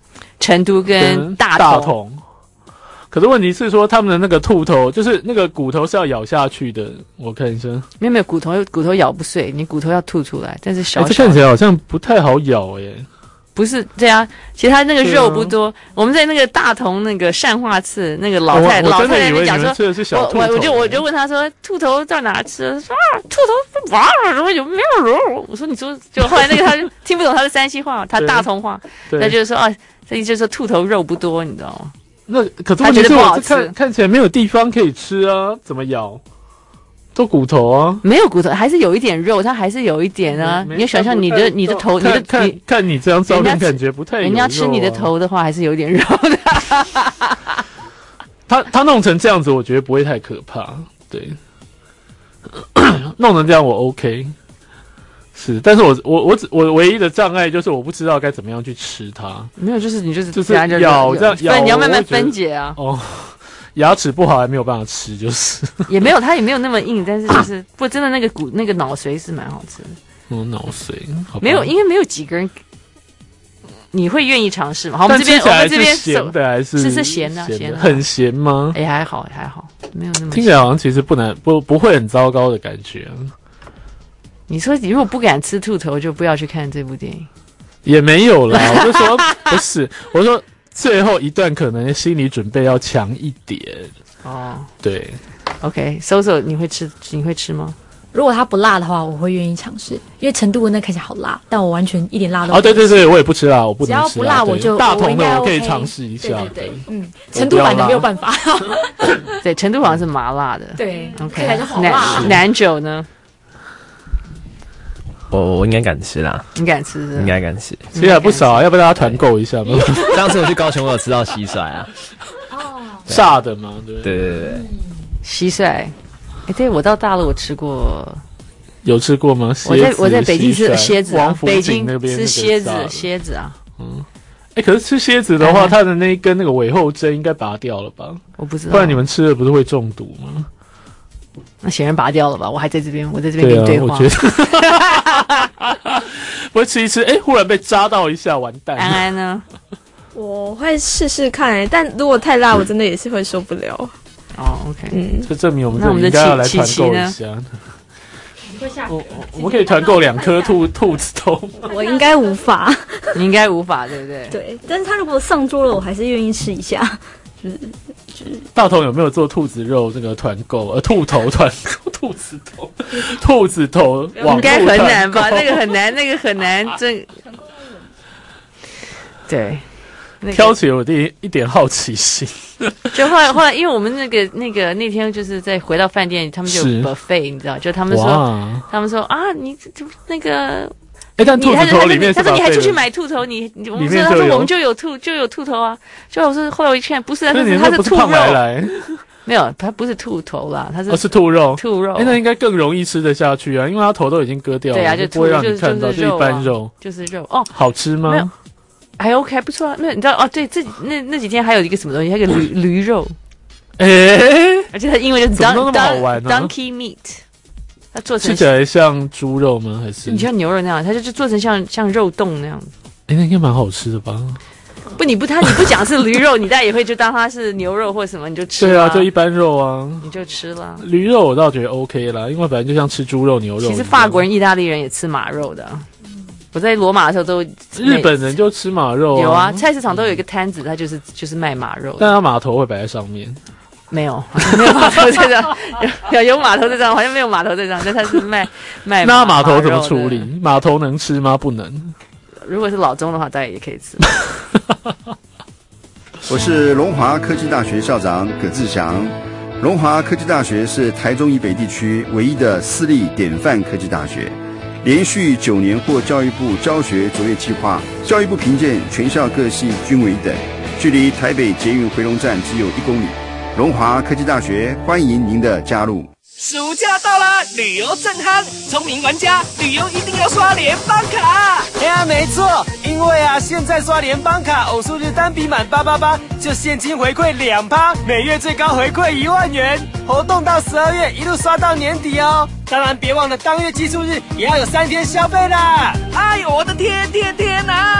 成都跟大同。 大同可是问题是说，他们的那个兔头，就是那个骨头是要咬下去的。我看一下， 没有没有，骨头骨头咬不碎，你骨头要吐出来，但是小小的。 欸、这看起来好像不太好咬耶。 不是这样，其实它那个肉不多。啊、我们在那个大同那个善化寺，那个老太我老太太那边讲说， 吃的是小兔头我我就我就问他说，兔头到哪吃？说啊，兔头哇，然后有没有肉？我说你说，就后来那个他就听不懂他的山西话，他大同话，他就是说啊，这意思就是说兔头肉不多，你知道吗？ 那可是问题是我看看起来没有地方可以吃啊，怎么咬？都骨头啊， 没有骨头，还是有一点肉，它还是有一点啊。你要想象你的你的头，你的看你看你这张照片感觉不太有肉、啊， 人家吃你的头的话，还是有点肉的。 他他弄成这样子，我觉得不会太可怕。对，弄成这样我 OK。是，但是我我我只我唯一的障碍就是我不知道该怎么样去吃它。 没有，就是你就是就是咬这样咬， 你要慢慢分解啊。 哦。牙齿不好还没有办法吃，就是也没有，它也没有那么硬，但是就是不过真的那个骨那个脑髓是蛮好吃的。 嗯，脑髓没有，因为没有几个人你会愿意尝试吗？好，我们这边我们这边咸的还是是是咸的，咸的很咸吗？ 哎、欸，还好还好，没有那么听起来好像其实不难不不会很糟糕的感觉、啊。 你说你如果不敢吃兔头，就不要去看这部电影。 也没有啦，我就说不是，我说。最后一段可能心理准备要强一点哦。 对 ，OK， 搜搜你会吃你会吃吗？ 如果它不辣的话，我会愿意尝试，因为成都的那看起来好辣，但我完全一点辣都没有。 哦，对对对，我也不吃辣，我不能吃辣。 只要不辣，我就大同的我可以 OK, 尝试一下。 对对对，嗯，成都版的没有办法。 对，成都好像是麻辣的。 对 ，OK， 看起来就好辣。 南酒呢？ 我我应该敢吃啦， 你敢吃是？ 应该敢吃， 其实还不少啊，要不要大家团购一下吗？ 上次我去高雄，我有吃到蟋蟀啊， 哦， 炸的吗？对对对对， 蟋蟀，哎，对我到大陆我吃过， 有吃过吗？ 我在我在北京吃蝎子啊，北京吃蝎子蝎子啊， 嗯，哎，可是吃蝎子的话，它的那一根那个尾后针应该拔掉了吧？ 我不知道， 不然你们吃了不是会中毒吗？ 那显然拔掉了吧？我还在这边，我在这边跟你对话。 对啊、我觉得，我会吃一吃，哎、欸，忽然被扎到一下，完蛋。 安安呢？ 我会试试看、欸，但如果太辣，我真的也是会受不了。 哦 ，OK， 嗯， 这证明我们这应该要来团购一下。我我们可以团购两颗兔兔子头。 我应该无法， 你应该无法，对不对？ 对，但是他如果上桌了，我还是愿意吃一下。就是就是， 大头有没有做兔子肉这个团购？呃，兔头团购，兔子头，兔子头， 应该很难吧？那个很难，那个很难，这对。那个、 挑起了我的一点好奇心， 就后来后来，因为我们那个那个那天就是在回到饭店，他们就有 buffet， 你知道，就他们说，他们说啊，你那个。 哎、欸，但兔子头里面是他说你还出去买兔头，你你我们说他说我们就有兔就有兔头啊，就我说后来我一看不是，他是他是兔肉，没有，它不是兔头啦，它是哦是兔肉， 兔肉， 哎、欸，那应该更容易吃得下去啊，因为它头都已经割掉了， 对啊，就不会让你看到，就一般肉， 就是肉哦， 好吃吗？ 没有，还 OK 不错啊。那你知道哦？对，这那那几天还有一个什么东西，还有个驴驴肉， 哎、欸， 而且它英文就是 Don, 那么好玩、啊、 donkey meat。它做成吃起来像猪肉吗？还是你像牛肉那样？它就是做成像像肉冻那样子。 哎、欸，那应该蛮好吃的吧？ 不，你不它你不讲是驴肉，你大概也会就当它是牛肉或什么，你就吃。 对啊，就一般肉啊， 你就吃了。 驴肉我倒觉得 OK 啦，因为反正就像吃猪肉、牛肉。 其实法国人、意大利人也吃马肉的。我在罗马的时候都， 日本人就吃马肉、啊， 有啊，菜市场都有一个摊子，它就是就是卖马肉的。 但它码头会摆在上面。 没有，没有码头这张，有有码头这张，好像没有码头这张，但它是卖卖。 那码头怎么处理？码头能吃吗？不能。 如果是老中的话，当然也可以吃。 我是龙华科技大学校长葛志祥。龙华科技大学是台中以北地区唯一的私立典范科技大学，连续九年获教育部教学卓越计划，教育部评鉴全校各系均为一等，距离台北捷运回龙站只有一公里。龙华科技大学欢迎您的加入。 暑假到啦，旅游正夯，聪明玩家旅游一定要刷联邦卡。 哎呀，没错，因为啊，现在刷联邦卡，偶数日单笔满八八八就现金回馈两趴，每月最高回馈一万元，活动到十二月一路刷到年底哦。当然别忘了当月基数日也要有三天消费啦。 哎呦我的天天天啊！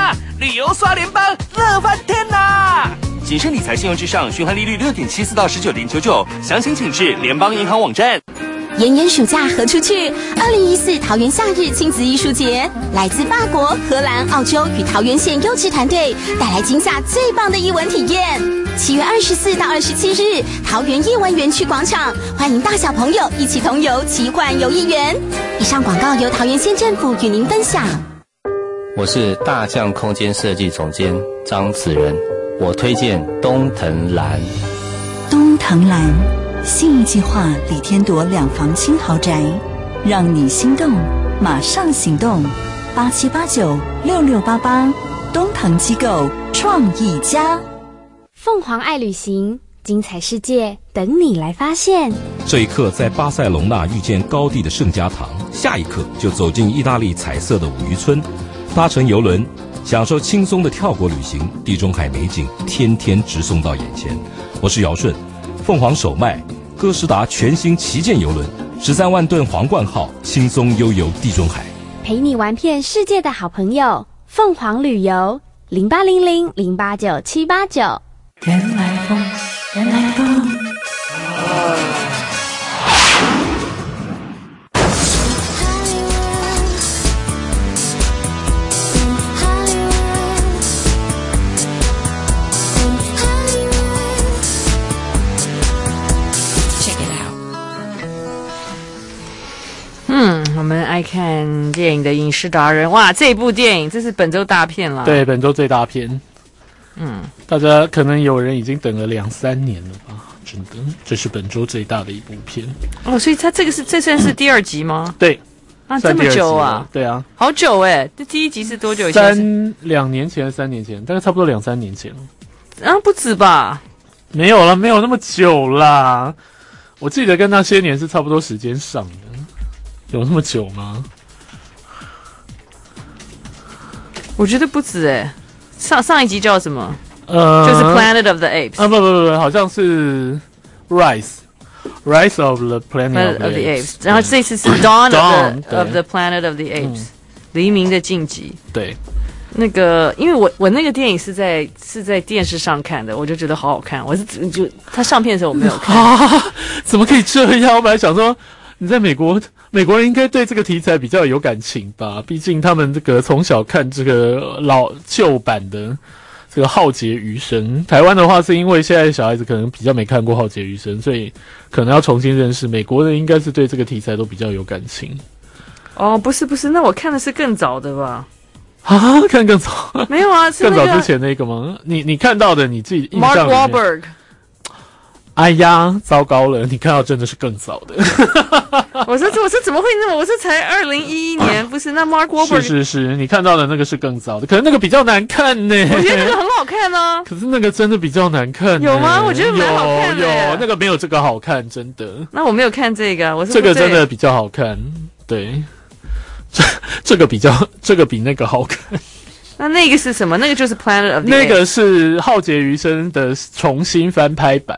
旅游刷联邦，乐翻天啦！谨慎理财，信用至上，循环利率六点七四到十九点九九，详情请至联邦银行网站。 炎炎暑假何处去？二零一四桃园夏日亲子艺术节，来自法国、荷兰、澳洲与桃园县优质团队带来今夏最棒的艺文体验。七月二十四到二十七日，桃园艺文园区广场，欢迎大小朋友一起同游奇幻游艺园。以上广告由桃园县政府与您分享。 我是大象空间设计总监张子仁，我推荐东藤兰。 东藤兰。信义计划李天铎两房轻豪宅，让你心动，马上行动。八七八九六六八八，东腾机构创意家。 凤凰爱旅行，精彩世界等你来发现。 这一刻在巴塞隆纳遇见高地的圣家堂，下一刻就走进意大利彩色的五渔村，搭乘邮轮，享受轻松的跳国旅行，地中海美景天天直送到眼前。我是姚顺。凤凰首卖哥斯达全新旗舰邮轮，十三万吨皇冠号，轻松悠游地中海， 陪你玩遍世界的好朋友，凤凰旅游零八零零零八九七八九。 原来风，原来风。 嗯，我们爱看电影的影视达人，哇，这部电影这是本周大片了。 对，本周最大片。嗯，大家可能有人已经等了两三年了吧？真的，这是本周最大的一部片。 哦，所以它这个是这算是第二集吗？ 嗯、对， 啊，这么久啊？ 对啊， 好久哎、欸！这第一集是多久以前？ 三两年前，三年前，大概差不多两三年前了。 啊，不止吧？ 没有了，没有那么久啦。我记得跟那些年是差不多时间上的。有那么久吗？ 我觉得不止哎、欸。上上一集叫什么？ 呃， 就是 Planet of the Apes 啊，不不不不，好像是 Rise Rise of the Planet of the, of the Apes, Apes。然后这次是 Dawn, Dawn of, the, of the Planet of the Apes，、嗯、黎明的晋级。 对， 那个因为我我那个电影是在是在电视上看的，我就觉得好好看。我是就他上片的时候我没有看， 啊、怎么可以这样？我本来想说你在美国。美国人应该对这个题材比较有感情吧，毕竟他们这个从小看这个老旧版的这个《浩劫余生》。台湾的话是因为现在小孩子可能比较没看过《浩劫余生》，所以可能要重新认识。美国人应该是对这个题材都比较有感情。 哦，不是不是，那我看的是更早的吧？ 啊，看更早？ 没有啊，是那个更早之前那个吗？你你看到的你自己印象里面 Mark Wahlberg。 哎呀，糟糕了！你看到真的是更早的。 我说我说怎么会那么？我说才二零一一年，不是？那 Mark Wahlberg 是是是，你看到的那个是更早的，可是那个比较难看呢。 我觉得那个很好看啊。 可是那个真的比较难看。 有吗？我觉得蛮好看的。 有有，那个没有这个好看，真的。 那我没有看这个，我是这个真的比较好看。对，这这个比较，这个比那个好看。 那那个是什么？那个就是 Planet of the Apes。 那个是《浩劫余生》的重新翻拍版。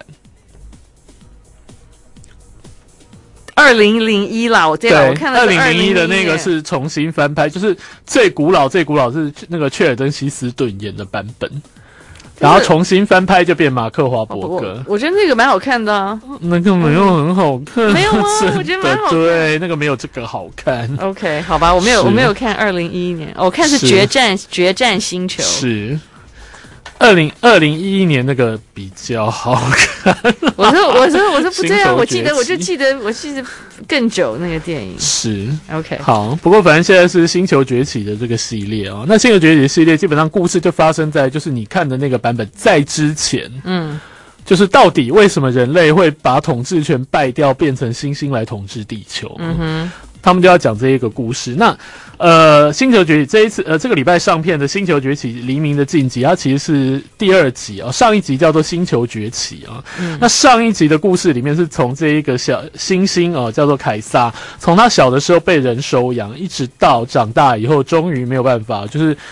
二零零一啦，我记得我看了二零零一的那个是重新翻拍，就是最古老最古老是那个切尔登希斯顿演的版本，然后重新翻拍就变马克华伯格。 我, 我觉得那个蛮好看的啊， 那个没有很好看， 没有吗？我觉得蛮好看， 对，那个没有这个好看。 OK， 好吧，我没有我没有看二零一一年，我看是决战决战星球是。二零二零一一年那个比较好看。 我说我说我说不对啊！我记得我就记得我记得更久那个电影是 OK 好。不过反正现在是《星球崛起》的这个系列哦。那《星球崛起》的系列基本上故事就发生在就是你看的那个版本在之前，嗯，就是到底为什么人类会把统治权败掉，变成猩猩来统治地球？嗯哼。他们就要讲这一个故事。那呃，《星球崛起》这一次呃这个礼拜上片的《星球崛起：黎明的晋级》，它其实是第二集哦。上一集叫做《星球崛起》啊、哦嗯。那上一集的故事里面是从这一个小猩猩哦，叫做凯撒，从他小的时候被人收养，一直到长大以后，终于没有办法，就是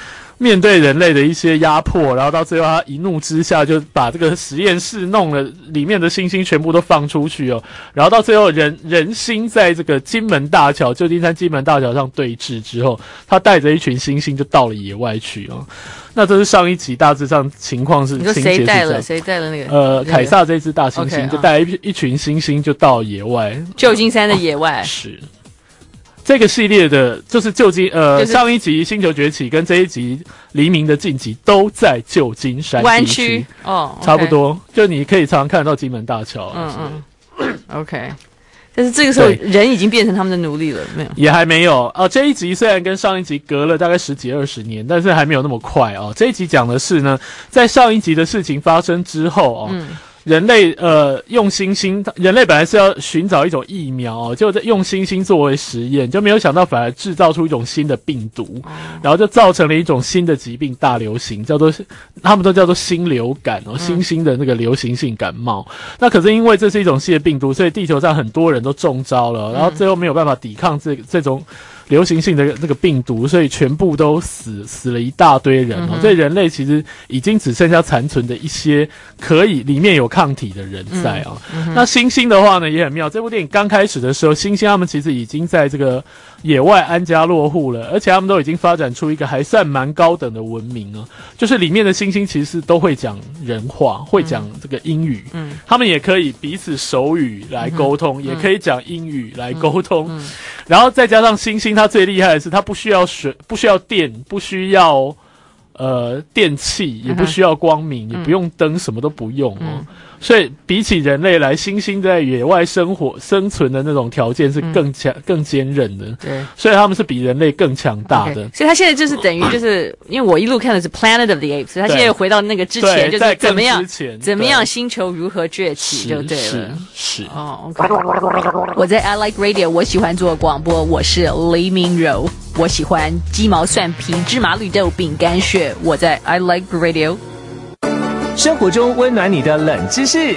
面对人类的一些压迫，然后到最后他一怒之下就把这个实验室弄了，里面的猩猩全部都放出去哦，然后到最后人人心在这个金门大桥旧金山金门大桥上对峙之后，他带着一群猩猩就到了野外去哦。那这是上一集大致上情况是， 你说谁带了谁带了那个呃凯撒这只大猩猩 okay, 就带了一一群猩猩就到野外旧金山的野外、 哦、是。这个系列的就是旧金呃、就是、上一集星球崛起跟这一集黎明的晋级都在旧金山湾区哦， okay, 差不多就你可以常常看得到金门大桥。 嗯嗯OK， 但是这个时候人已经变成他们的奴隶了没有？ 也还没有哦。这一集虽然跟上一集隔了大概十几二十年，但是还没有那么快哦。这一集讲的是呢，在上一集的事情发生之后哦。嗯，人类呃用猩猩，人类本来是要寻找一种疫苗哦，结果在用猩猩作为实验，就没有想到反而制造出一种新的病毒，哦、然后就造成了一种新的疾病大流行，叫做他们都叫做新流感哦，新兴的那个流行性感冒。嗯、那可是因为这是一种新的病毒，所以地球上很多人都中招了，然后最后没有办法抵抗这这种流行性的那个病毒，所以全部都死死了一大堆人哦、嗯，所以人类其实已经只剩下残存的一些可以里面有抗体的人在啊、哦嗯嗯。那猩猩的话呢也很妙，这部电影刚开始的时候，猩猩他们其实已经在这个野外安家落户了，而且他们都已经发展出一个还算蛮高等的文明啊，就是里面的猩猩其实都会讲人话，会讲这个英语，嗯，他们也可以彼此手语来沟通，嗯、也可以讲英语来沟通，嗯嗯、然后再加上猩猩。它最厉害的是，它不需要水，不需要电，不需要呃电器，也不需要光明，嗯、也不用灯，什么都不用哦。嗯、所以比起人类来，猩猩在野外生活生存的那种条件是更强、嗯、更坚韧的。对，所以他们是比人类更强大的。 Okay, 所以他现在就是等于就是因为我一路看的是 Planet of the Apes， 所以他现在又回到那个之前，就是怎么样怎么样星球如何崛起就对了。 是是哦。Okay. 我在 I Like Radio， 我喜欢做广播，我是黎明柔，我喜欢鸡毛蒜皮、芝麻绿豆、饼干屑，我在 I Like Radio。 生活中温暖你的冷知识。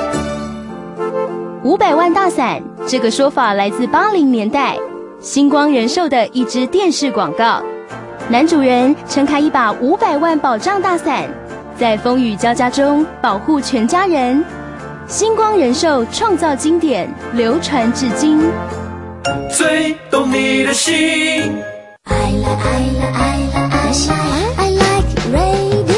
五百万大伞这个说法来自八零年代星光人寿的一支电视广告，男主人撑开一把五百万保障大伞，在风雨交加中保护全家人。星光人寿创造经典，流传至今。 最懂你的心。 I like, I like, I like, I like radio。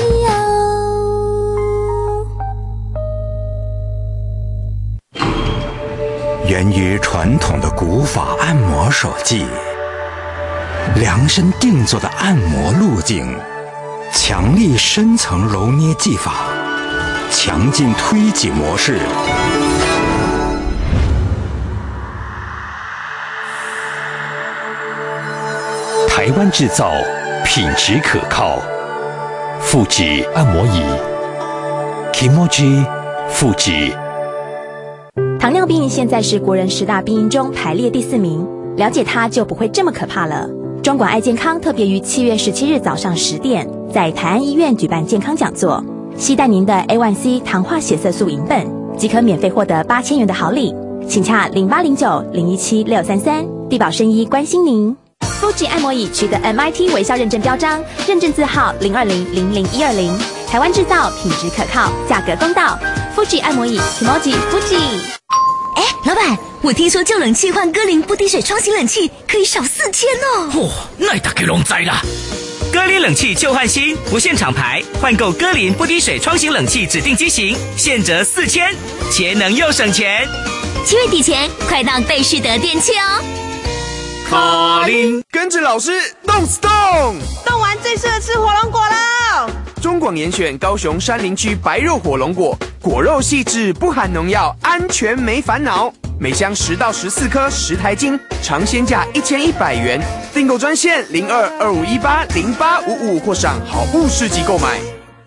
源于传统的古法按摩手技，量身定做的按摩路径，强力深层揉捏技法，强劲推挤模式。台湾制造，品质可靠，富士按摩椅 Kimoji 富士。 糖尿病现在是国人十大病因中排列第四名，了解它就不会这么可怕了。中广爱健康特别于七月十七日早上十点，在台安医院举办健康讲座，携带您的 A 一 C 糖化血色素银本，即可免费获得八千元的好礼，请洽零八零九零一七六三三，地保生医关心您。Fuji 按摩椅取得 M I T 微笑认证标章，认证字号零二零零零一二零，台湾制造，品质可靠，价格公道。Fuji 按摩椅 Kimoji Fuji。 哎，老板，我听说旧冷气换歌林不滴水窗型冷气可以少四千哦。 嚯、哦，那大家拢知啦。歌林冷气旧换新，不限厂牌，换购歌林不滴水窗型冷气指定机型，现折四千，节能又省钱。 七月底前，快到贝士德电器哦。 卡林，跟着老师动次动， 动完最适合吃火龙果了。 中广严选高雄山林区白肉火龙果，果肉细致，不含农药，安全没烦恼。每箱十到十四颗，十台斤，尝鲜价一千一百元。订购专线零二二五一八零八五五或上好物市集购买。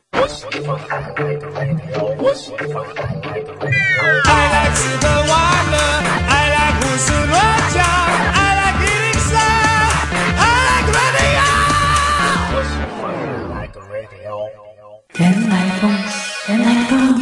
I like 吃喝玩乐 ，I like 胡思乱想 ，I like 一零三 ，I like radio。 人来疯，人来疯。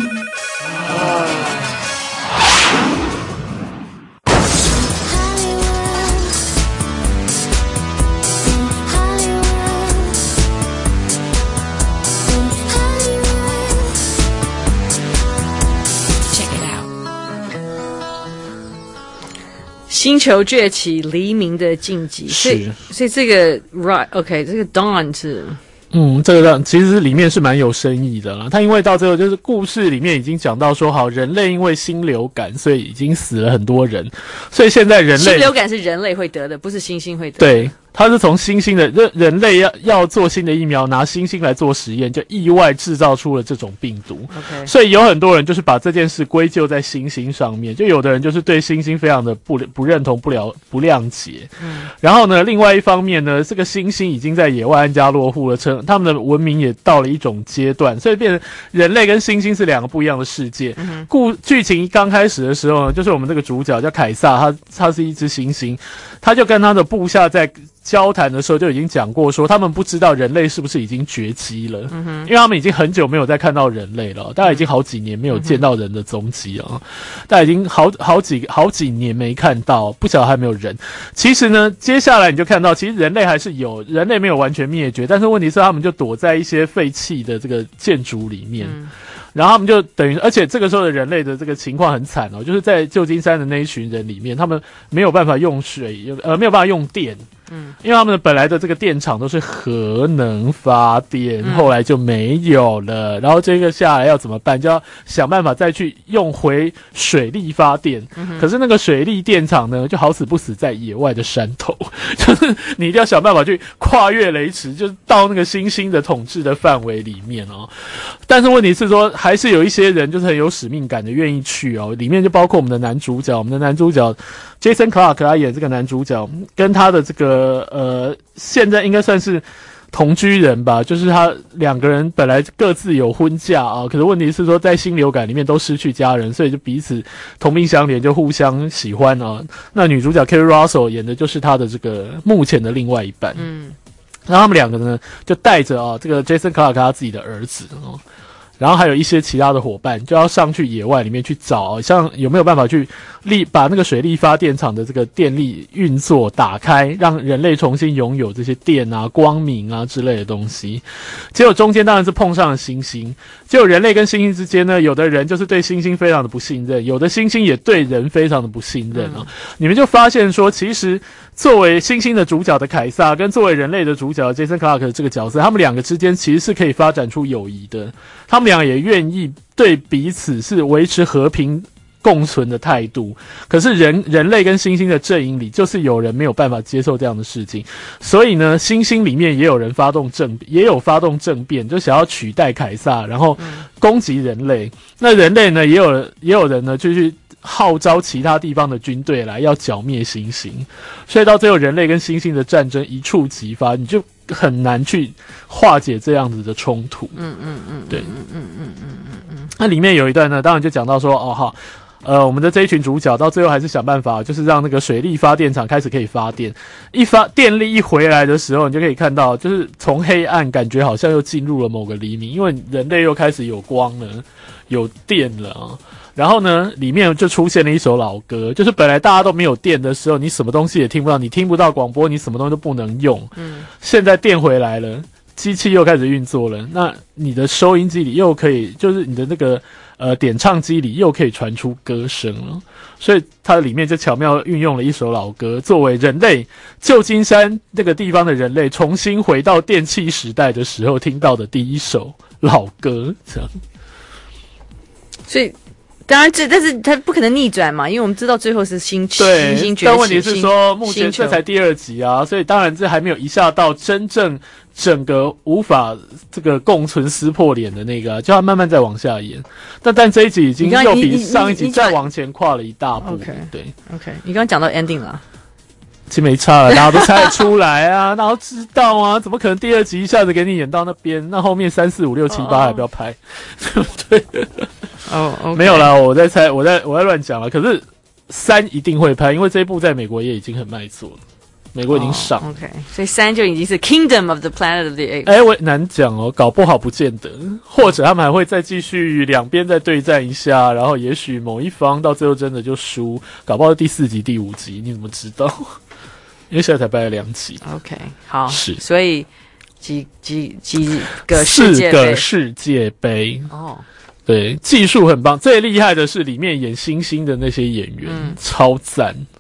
星球崛起，黎明的晋级，所以所以这个 right OK， 这个 dawn 是。 嗯，这个其实里面是蛮有深意的啦。他因为到最后就是故事里面已经讲到说，好，人类因为新流感，所以已经死了很多人，所以现在人类新流感是人类会得的，不是猩猩会得的。 对。他是从猩猩的人人类要要做新的疫苗，拿猩猩来做实验，就意外制造出了这种病毒。 Okay. 所以有很多人就是把这件事归咎在猩猩上面，就有的人就是对猩猩非常的不不认同、不了不谅解。嗯，然后呢，另外一方面呢，这个猩猩已经在野外安家落户了，称他们的文明也到了一种阶段，所以变成人类跟猩猩是两个不一样的世界。嗯、故剧情刚开始的时候呢，就是我们这个主角叫凯撒，他他是一只猩猩，他就跟他的部下在交谈的时候就已经讲过说，他们不知道人类是不是已经绝迹了，嗯哼，因为他们已经很久没有再看到人类了，大概已经好几年没有见到人的踪迹了，大概已经好好几好几年没看到，不晓得还没有人。其实呢，接下来你就看到，其实人类还是有，人类没有完全灭绝，但是问题是他们就躲在一些废弃的这个建筑里面。嗯，然后他们就等于，而且这个时候的人类的这个情况很惨哦，就是在旧金山的那一群人里面，他们没有办法用水，呃，没有办法用电，嗯，因为他们本来的这个电厂都是核能发电，嗯、后来就没有了，然后这个下来要怎么办？就要想办法再去用回水力发电，嗯、可是那个水力电厂呢，就好死不死在野外的山头，就是你一定要想办法去跨越雷池，就是到那个猩猩的统治的范围里面哦。但是问题是说，还是有一些人就是很有使命感的愿意去哦，里面就包括我们的男主角，我们的男主角 Jason Clarke 他演这个男主角，跟他的这个呃，现在应该算是同居人吧，就是他两个人本来各自有婚嫁啊，可是问题是说在新流感里面都失去家人，所以就彼此同病相怜，就互相喜欢啊。那女主角 Kerry Russell 演的就是他的这个目前的另外一半，嗯，然后他们两个呢就带着啊这个 Jason Clarke 他自己的儿子哦。然后还有一些其他的伙伴就要上去野外里面去找，像有没有办法去力把那个水力发电厂的这个电力运作打开，让人类重新拥有这些电啊、光明啊之类的东西。结果中间当然是碰上了猩猩，结果人类跟猩猩之间呢，有的人就是对猩猩非常的不信任，有的猩猩也对人非常的不信任啊。嗯、你们就发现说，其实作为猩猩的主角的凯撒，跟作为人类的主角 Jason Clarke 这个角色，他们两个之间其实是可以发展出友谊的。他们俩也愿意对彼此是维持和平共存的态度，可是人人类跟猩猩的阵营里，就是有人没有办法接受这样的事情，所以呢，猩猩里面也有人发动政，也有发动政变，就想要取代凯撒，然后攻击人类。嗯、那人类呢，也有也有人呢，就去号召其他地方的军队来要剿灭猩猩，所以到最后人类跟猩猩的战争一触即发，你就很难去化解这样子的冲突。嗯嗯嗯，对，嗯嗯嗯嗯嗯嗯。那里面有一段呢，当然就讲到说，哦哈，呃，我们的这一群主角到最后还是想办法，就是让那个水力发电厂开始可以发电。一发电力一回来的时候，你就可以看到，就是从黑暗感觉好像又进入了某个黎明，因为人类又开始有光了，有电了啊。然后呢，里面就出现了一首老歌，就是本来大家都没有电的时候，你什么东西也听不到，你听不到广播，你什么东西都不能用。嗯，现在电回来了，机器又开始运作了，那你的收音机里又可以，就是你的那个呃点唱机里又可以传出歌声了。所以它里面就巧妙运用了一首老歌，作为人类旧金山那个地方的人类重新回到电器时代的时候听到的第一首老歌，这样。 所以。当然这，但是它不可能逆转嘛，因为我们知道最后是星对， 星崛起。 但问题是说，目前这才第二集啊，所以当然这还没有一下到真正整个无法这个共存撕破脸的那个、啊，就要慢慢再往下演。但但这一集已经又比上一集再往前跨了一大步。 OK， 对 ，OK， 你刚刚讲到 ending 了。 其实没差了，大家都猜得出来啊，然后知道啊，怎么可能第二集一下子给你演到那边？那后面三四五六七八还不要拍，对不对？ 哦、oh, okay. 没有啦，我在猜，我在我在乱讲了。可是三一定会拍，因为这一部在美国也已经很卖座了，美国已经上。 Oh, OK， 所以三就已經是 Kingdom of the Planet of the Apes。 哎，我難講哦，搞不好不見得，或者他們還會再繼續兩邊再對戰一下，然後也許某一方到最後真的就輸，搞不好第四集、第五集，你怎麼知道？因為現在才拍了兩集。 OK， 好， 是， 所以幾幾幾個世界杯， 四個世界杯哦。 对，技术很棒，最厲害的是裡面演星星的那些演員，嗯、超讚。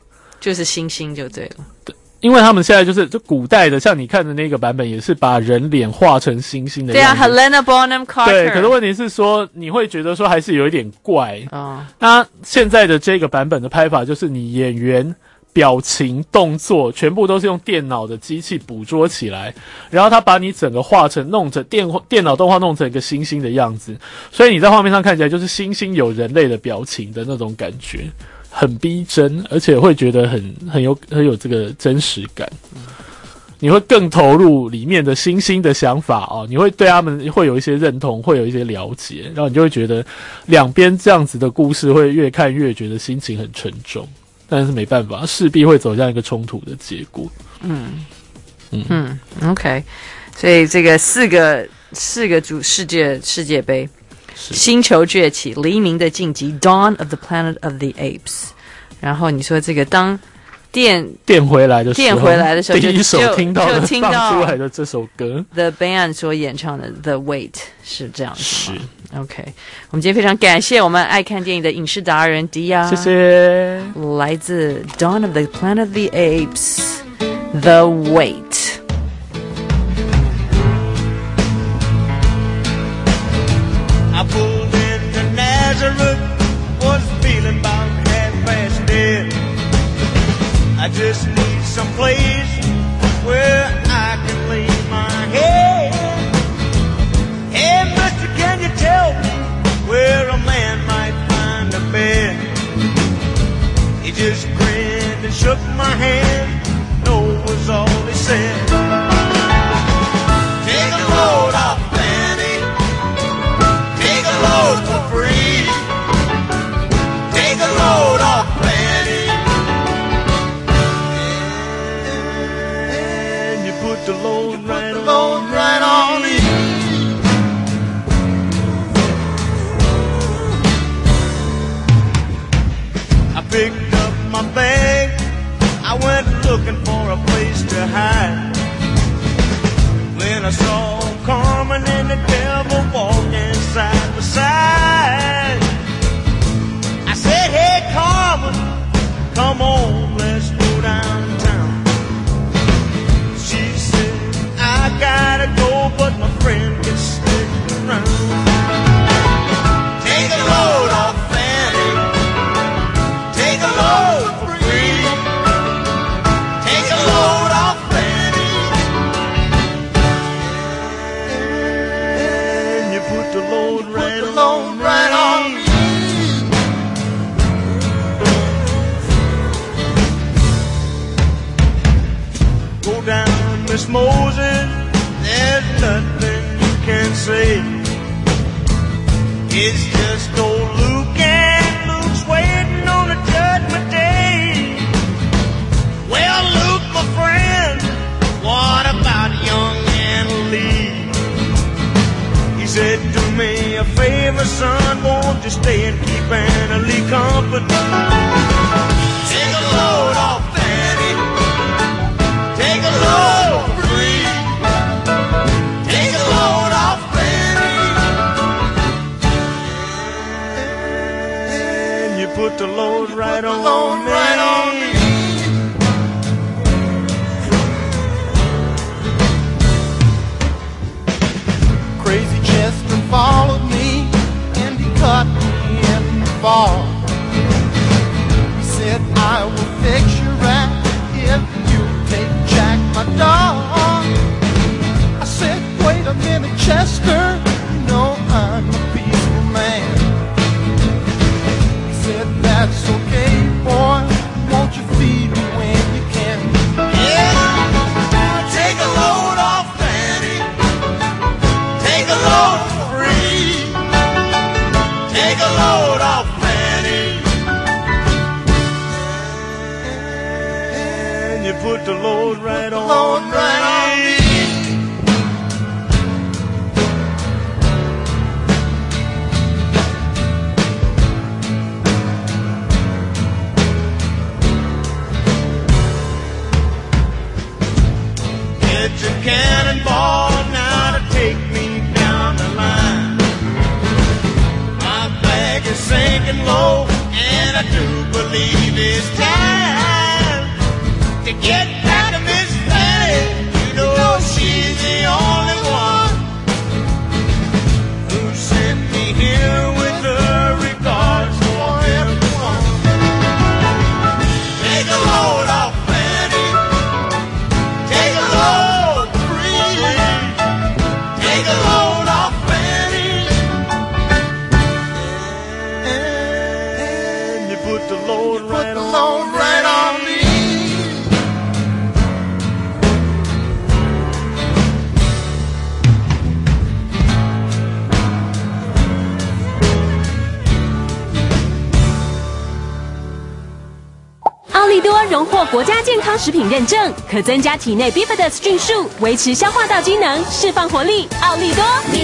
就是星星就对了。 对，因为他们现在就是就古代的，像你看的那个版本，也是把人脸画成星星的样子。 对啊 ，Helena Bonham Carter。 对，可是问题是说，你会觉得说还是有一点怪。 哦， 那现在的这个版本的拍法，就是你演员表情、动作全部都是用电脑的机器捕捉起来，然后他把你整个画成弄成电电脑动画弄成一个星星的样子，所以你在画面上看起来就是星星有人类的表情的那种感觉。很逼真，而且会觉得很很有很有这个真实感，你会更投入里面的星星的想法哦，你会对他们会有一些认同，会有一些了解，然后你就会觉得两边这样子的故事会越看越觉得心情很沉重，但是没办法，势必会走向一个冲突的结果。 嗯嗯嗯 ，OK， 所以这个四个四个主世界世界杯。星球崛起，黎明的晋级 ，Dawn of the Planet of the Apes。然后你说这个当电电回来的时候， 电回来的时候， 第一首听到的就听到放出来的这首歌 ，The Band 所演唱的 The Wait 是这样子吗？是 OK。我们今天非常感谢我们爱看电影的影视达人迪亚， 谢谢。 来自 Dawn of the Planet of the Apes，The Wait。 I pulled into Nazareth, was feeling about half-past dead. I just need some place where I can lay my head. Hey, mister, can you tell me where a man might find a bed? He just grinned and shook my hand, no was all he said. Take a load off for free. Take a load off Fanny, and you put the load right on, load right on me. I picked up my bag, I went looking for a place to hide. Then I saw Carmen and the devil walking side by side. I said, hey Carmen, come on, let's go downtown. She said, I gotta go, but my friend can stick around. Take a load off Fanny, take a load for free. Take a load off Fanny, and you put the load right, put the load right on me. Go down, Miss Moses, there's nothing you can say. It's just old Luke, and Luke's waiting on the judgment day. Well, Luke, my friend, what about young Anna Lee? He said, do me a favor, son, won't you stay and keep Anna Lee company? Take a load off Fanny, take a load free. Take a load off Fanny, and you put the load right on, load right on me. Crazy Chester followed me and he caught me in the fall. He said, I will fix you right if you take Jack, my dog. I said, wait a minute, Chester, you know I'm a peaceful man. He said, that's okay, boy, won't you feed me when you can? Yeah, take a load off Fanny, take a load free. Take a load off Fanny, and you put the load right on, load right on me. It's a cannonball now to take me down the line. My flag is sinking low, and I do believe it's time. Get back to Miss Fanny. You know she's the only one who sent me here with her regards for everyone. Take a load off Fanny. Take a load freely. Take a load off Fanny. And you put the load right on, right on me. 奥利多荣获国家健康食品认证，可增加体内 Bifidus 菌数，维持消化道机能，释放活力。奥利多，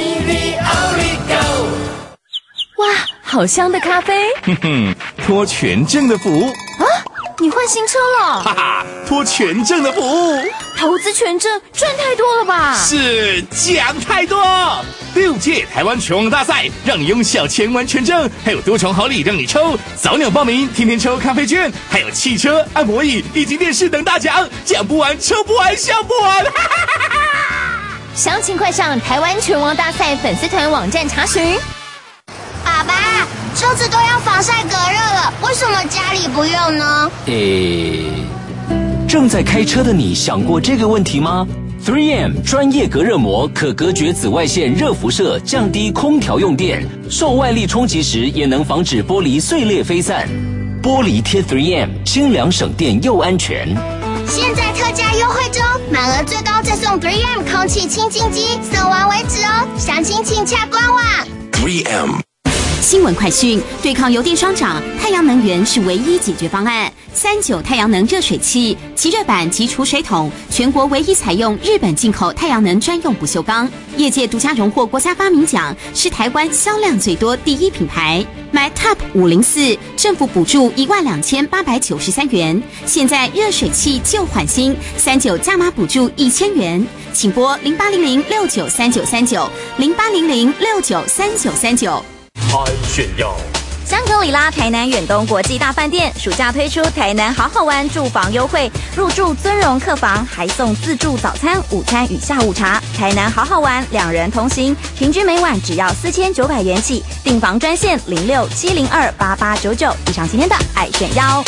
哇，好香的咖啡！ 哼哼，托全证的福啊！你换新车了？ 哈哈，托全证的福， 投资全证赚太多了吧？ 是奖太多。六届台湾拳王大赛，让你用小钱玩全证，还有多重好礼让你抽。早鸟报名，天天抽咖啡券，还有汽车、按摩椅以及电视等大奖，讲不完，抽不完，笑不完。哈哈哈哈！ 详情快上台湾拳王大赛粉丝团网站查询。 爸爸，车子都要防晒隔热了，为什么家里不用呢？ 诶，正在开车的你想过这个问题吗？three M 专业隔热膜可隔绝紫外线热辐射，降低空调用电，受外力冲击时也能防止玻璃碎裂飞散。玻璃贴 three M， 清凉省电又安全。 现在特价优惠中，满额最高再送 three M 空气清净机，送完为止哦。详情请洽官网。 three M。 新闻快讯：对抗油电双涨，太阳能源是唯一解决方案。三九太阳能热水器、极热板及储水桶，全国唯一采用日本进口太阳能专用不锈钢，业界独家荣获国家发明奖，是台湾销量最多第一品牌。买 Top 五零四，政府补助一万两千八百九十三元。现在热水器旧换新，三九价码补助一千元，请拨零八零零六九三九三九零八零零六九三九三九。 安炫耀。 香格里拉台南远东国际大饭店暑假推出台南好好玩住房优惠，入住尊荣客房还送自助早餐、午餐与下午茶。台南好好玩两人同行，平均每晚只要四千九百元起。订房专线零六七零二八八九九。以上今天的爱炫耀。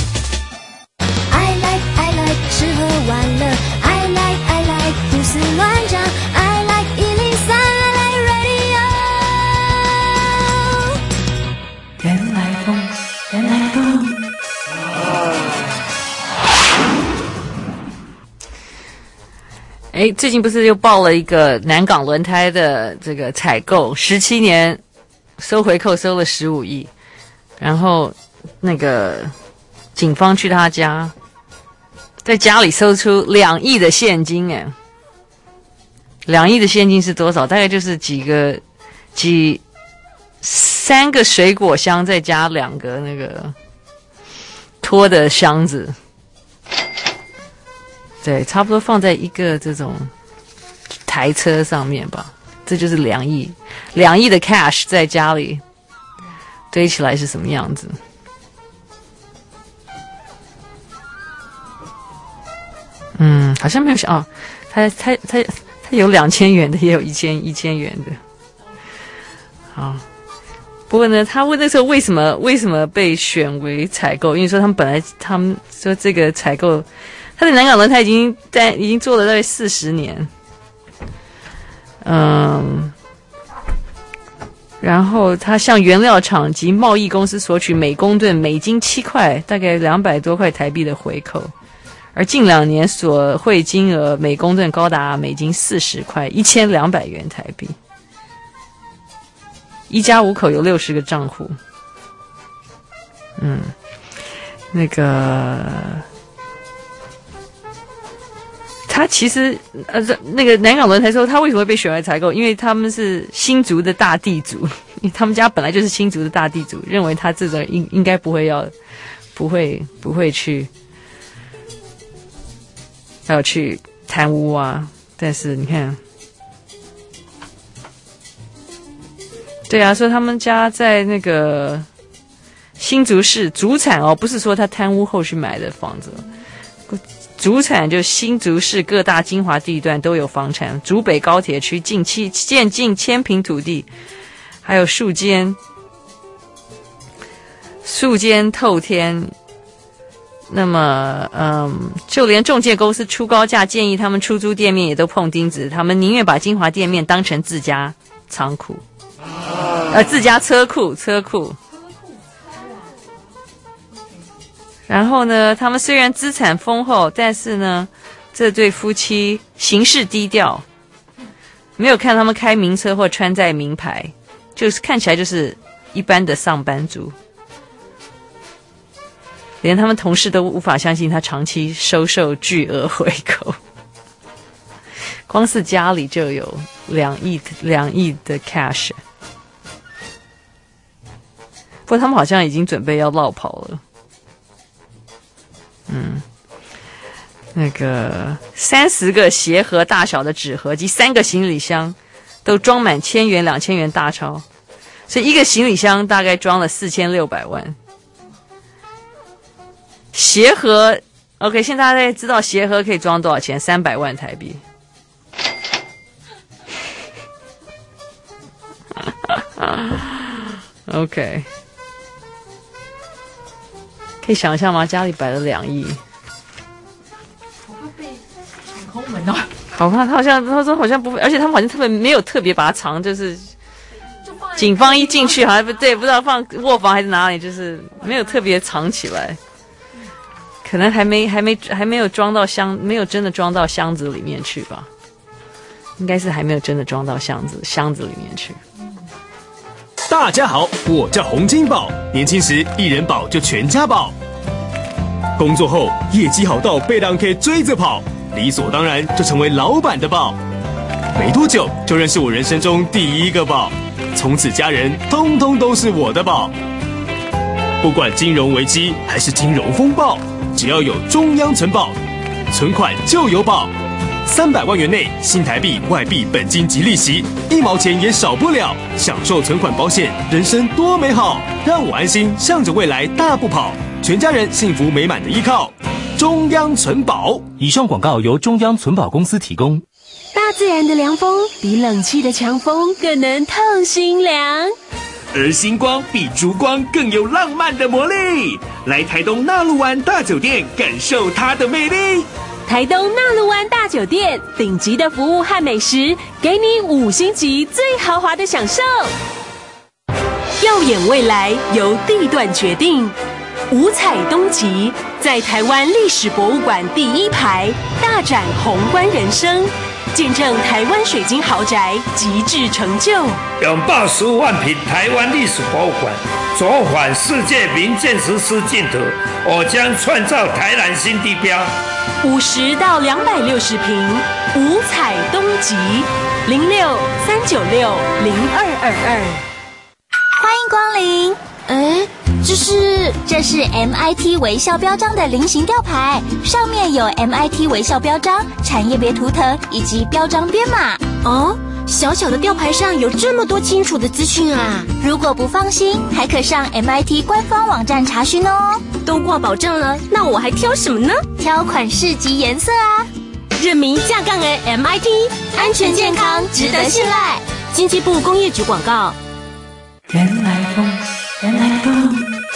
I like I like 吃喝玩乐 I like I like 胡思乱想 I like 一零三 I like radio。 原来风，原来风。 哎，最近不是又报了一个南港轮胎的这个采购，十七年收回扣收了十五亿，然后那个警方去他家，在家里搜出两亿的现金，哎，两亿的现金是多少？大概就是几个几三个水果箱，再加两个那个拖的箱子。对，差不多放在一个这种台车上面吧，这就是两亿，两亿的 cash 在家里堆起来是什么样子？嗯，好像没有想哦，他他他他有两千元的，也有一千一千元的。好，不过呢，他问那时候为什么为什么被选为采购？因为说他们本来他们说这个采购。他的南港轮胎已经在已经做了大概四十年，嗯，然后他向原料厂及贸易公司索取每公吨美金七块，大概两百多块台币的回扣，而近两年所汇金额每公吨高达美金四十块，一千两百元台币。一家五口有六十个账户，嗯，那个。他其实呃，那个南港轮胎说他为什么会被选为采购？因为他们是新竹的大地主，因为他们家本来就是新竹的大地主，认为他这个应应该不会要，不会不会去要去贪污啊。但是你看，对啊，说他们家在那个新竹市主产哦，不是说他贪污后去买的房子。 竹产就新竹市各大精华地段都有房产，竹北高铁区近七建近千坪土地，还有数间数间透天。那么，嗯，就连仲介公司出高价建议他们出租店面也都碰钉子，他们宁愿把精华店面当成自家仓库，呃，自家车库车库。然后呢，他们虽然资产丰厚，但是呢，这对夫妻行事低调，没有看他们开名车或穿戴名牌，就是看起来就是一般的上班族。连他们同事都无法相信他长期收受巨额回扣，光是家里就有两亿两亿的 cash。不过他们好像已经准备要落跑了。嗯，那个三十个鞋盒大小的纸盒及三个行李箱，都装满千元、两千元大钞，所以一个行李箱大概装了四千六百万。鞋盒 ，OK， 现在大家知道鞋盒可以装多少钱？三百万台币。OK， 可以想象吗？家里摆了两亿， 好怕被闯空门哦。 好怕，他好像他说好像不会，而且他们好像特别没有特别把它藏，就是警方一进去好像不对，不知道放卧房还是哪里，就是没有特别藏起来。可能还没还没还没有装到箱，没有真的装到箱子里面去吧？应该是还没有真的装到箱子箱子里面去。 大家好，我叫洪金宝，年轻时一人保就全家保，工作后业绩好到被人可以追着跑，理所当然就成为老板的宝。没多久就认识我人生中第一个宝，从此家人通通都是我的宝。不管金融危机还是金融风暴，只要有中央存保，存款就有保。三百万元内，新台币、外币本金及利息，一毛钱也少不了。享受存款保险，人生多美好！让我安心向着未来大步跑，全家人幸福美满的依靠。中央存保。以上广告由中央存保公司提供。 大自然的凉风比冷气的强风更能透心凉。 而星光比烛光更有浪漫的魔力，来台东纳鹿湾大酒店感受它的魅力。 台东纳鹿湾大酒店顶级的服务和美食，给你五星级最豪华的享受。耀眼未来由地段决定，五彩东极在台湾历史博物馆第一排大展宏观人生，见证台湾水晶豪宅极致成就。 拥抱十五万坪台湾历史博物馆，走访世界名建筑师净土，我将创造台南新地标。 五十到两百六十坪，五彩东极，零六三九六零二二二。 欢迎光临。哎，这是这是 M I T 微笑标章的菱形吊牌，上面有 M I T 微笑标章、产业别图腾以及标章编码。 哦，小小的吊牌上有这么多清楚的资讯啊！ 如果不放心，还可上 M I T 官方网站查询哦。 都挂保证了，那我还挑什么呢？ 挑款式及颜色啊！ 认明架杠的 M I T， 安全健康值得信赖。经济部工业局广告。 原来风，原来风。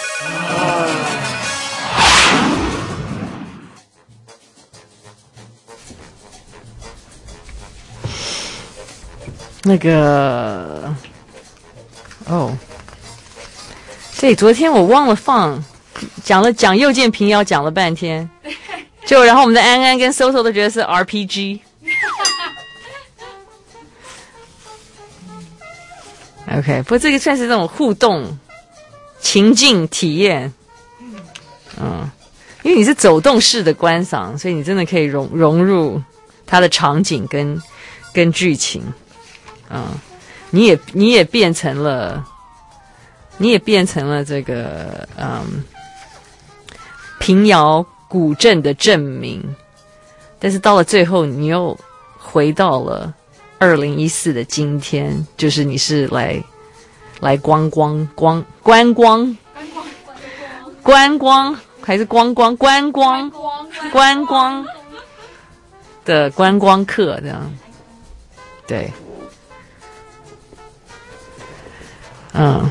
那个，哦，对，昨天我忘了放，讲了讲右键平遥，讲了半天，就然后我们的安安跟 Soso 都觉得是 R P G。OK， 不过这个算是这种互动情境体验，嗯，因为你是走动式的观赏，所以你真的可以融融入它的场景跟跟剧情。嗯，你也你也变成了，你也变成了这个嗯平遥古镇的镇民，但是到了最后，你又回到了二零一四的今天，就是你是来来观光光观光观光还是光光观光观光的观光客这样，对，嗯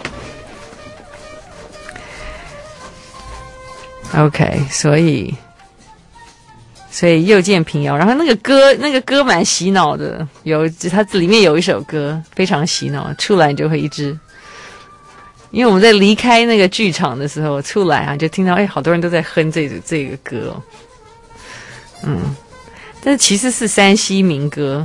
，OK， 所以。所以又见平遥，然后那个歌，那个歌蛮洗脑的，有它里面有一首歌非常洗脑，出来你就会一直，因为我们在离开那个剧场的时候出来啊，就听到哎，好多人都在哼这个这个歌哦，嗯，但是其实是山西民歌，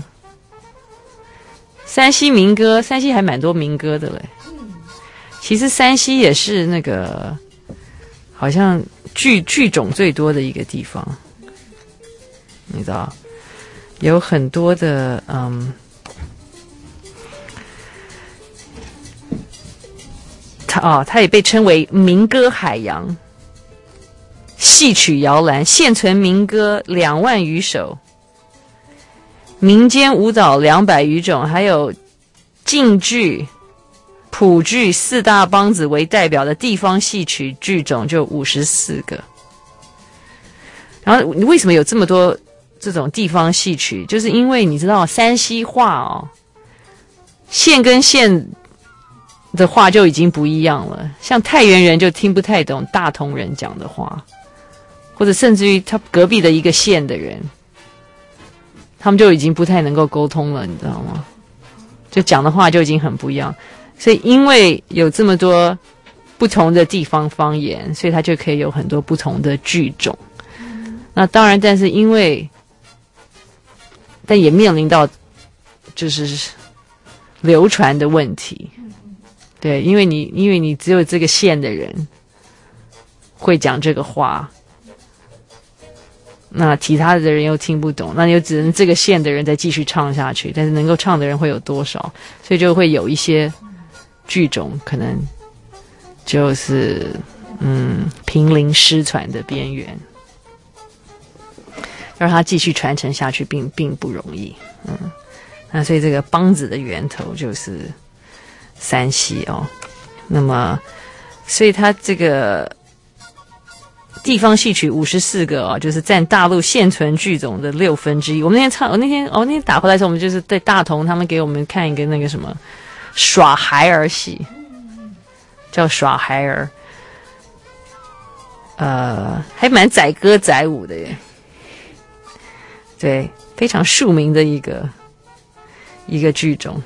山西民歌，山西还蛮多民歌的嘞，其实山西也是那个好像剧剧种最多的一个地方。你知道，有很多的嗯，它哦，它也被称为民歌海洋，戏曲摇篮，现存民歌两万余首，民间舞蹈两百余种，还有晋剧、普剧四大帮子为代表的地方戏曲剧种就五十四个。然后，你为什么有这么多？这种地方戏曲，就是因为你知道山西话哦，县跟县的话就已经不一样了。像太原人就听不太懂大同人讲的话，或者甚至于他隔壁的一个县的人，他们就已经不太能够沟通了，你知道吗？就讲的话就已经很不一样。所以因为有这么多不同的地方方言，所以它就可以有很多不同的剧种。那当然，但是因为但也面临到就是流传的问题，对，因为你因为你只有这个县的人会讲这个话，那其他的人又听不懂，那就只能这个县的人再继续唱下去，但是能够唱的人会有多少？所以就会有一些剧种可能就是嗯濒临失传的边缘。让它继续传承下去并并不容易，嗯，那所以这个梆子的源头就是山西哦，那么所以它这个地方戏曲五十四个哦，就是占大陆现存剧种的六分之一。我们那天唱，我那天哦那天打回来的时候，我们就是对大同他们给我们看一个那个什么耍孩儿戏，叫耍孩儿，呃，还蛮载歌载舞的耶。对，非常著名的一个一个剧种，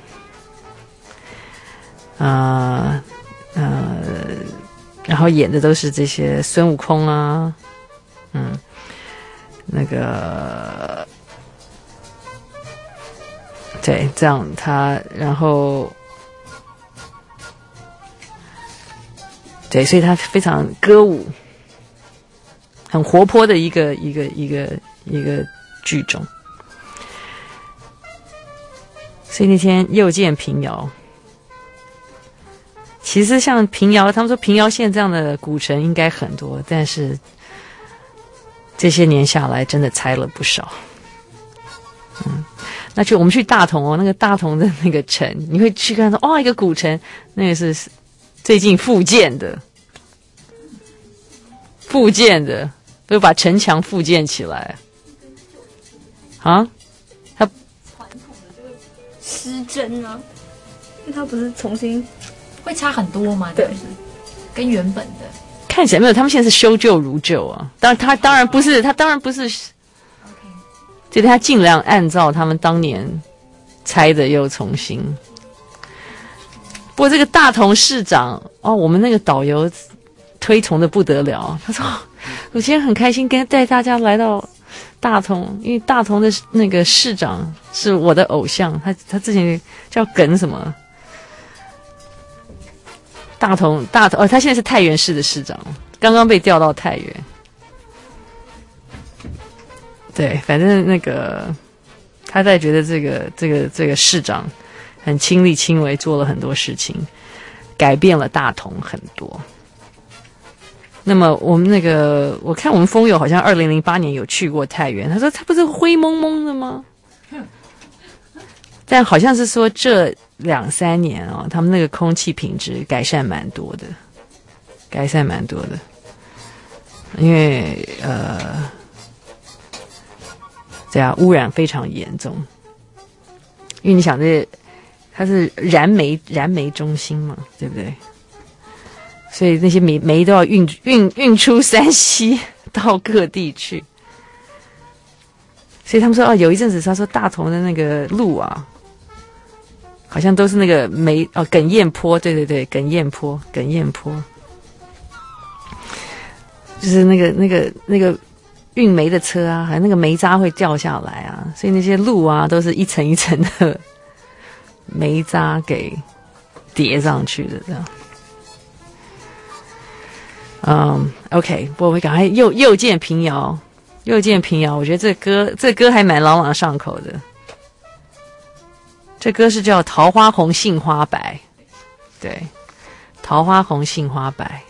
啊 呃, 呃，然后演的都是这些孙悟空啊，嗯，那个，对，这样他，然后，对，所以他非常歌舞，很活泼的一个一个一个一个。剧种，所以那天又见平遥。其实像平遥，他们说平遥县这样的古城应该很多，但是这些年下来，真的拆了不少。嗯，那去我们去大同哦，那个大同的那个城，你会去看到哦，一个古城，那个是最近复建的，复建的，都把城墙复建起来。啊，它失真啊，因为它不是重新会差很多嘛，对，跟原本的看起来没有，他们现在是修旧如旧啊。当然，他当然不是，他当然不是，就是他尽量按照他们当年拆的又重新。不过这个大同市长哦，我们那个导游推崇的不得了，他说我今天很开心跟带大家来到。大同，因为大同的那个市长是我的偶像，他他之前叫耿什么？大同大同哦，他现在是太原市的市长，刚刚被调到太原。对，反正那个他在觉得这个这个这个市长很亲力亲为，做了很多事情，改变了大同很多。那么我们那个，我看我们风友好像二零零八年有去过太原，他说他不是灰蒙蒙的吗？但好像是说这两三年哦，他们那个空气品质改善蛮多的，改善蛮多的。 因为呃，对啊，污染非常严重。因为你想这它是燃煤燃煤中心嘛，对不对？所以那些煤煤都要运运运出山西到各地去。所以他们说哦，有一阵子他说大同的那个路啊，好像都是那个煤哦哽咽坡，对对对，哽咽坡，哽咽坡，就是那个那个那个运煤的车啊，还有那个煤渣会掉下来啊，所以那些路啊都是一层一层的煤渣给叠上去的这样。嗯 ，OK， 不过我赶快又又见平遥。又见平遥，我觉得这歌这歌还蛮朗朗上口的。这歌是叫《桃花红杏花白》，对，《桃花红杏花白》。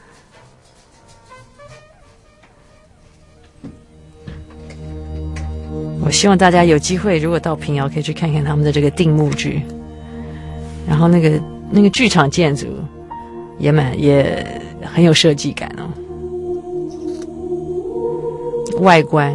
我希望大家有机会，如果到平遥，可以去看看他们的这个定目剧，然后那个那个剧场建筑也蛮也很有设计感哦。外观，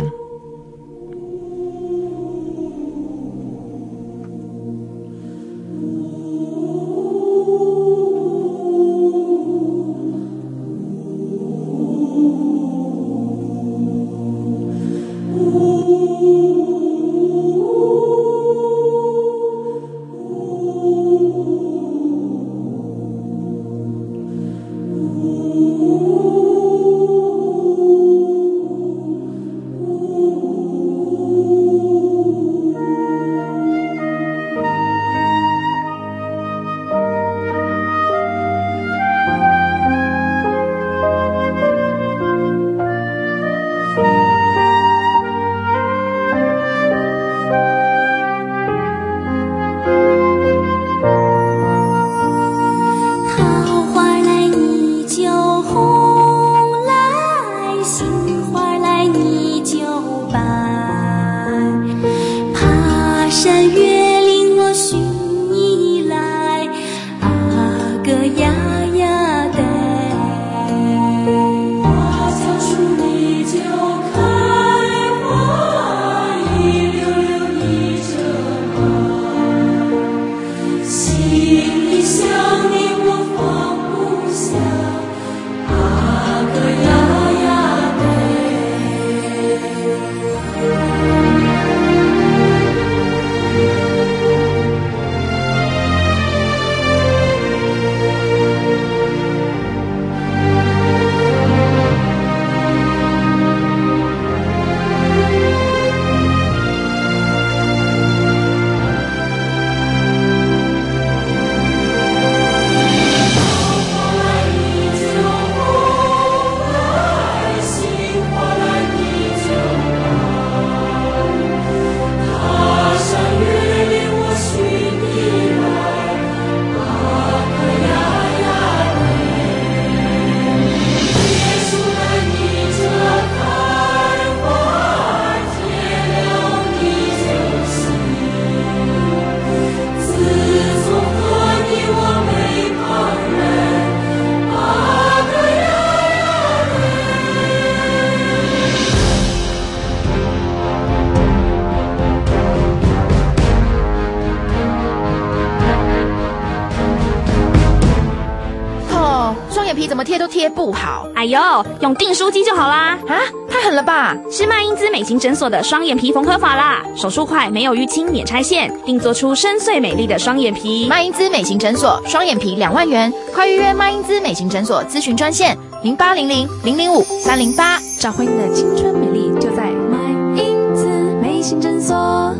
怎么贴都贴不好。 哎呦，用订书机就好啦！ 啊，太狠了吧！ 是麦因兹美型诊所的双眼皮缝合法啦，手术快，没有淤青，免拆线，并做出深邃美丽的双眼皮。 麦因兹美型诊所双眼皮两万元，快预约麦因兹美型诊所咨询专线零八零零零零五三零八，找回你的青春美丽，就在麦因兹美型诊所。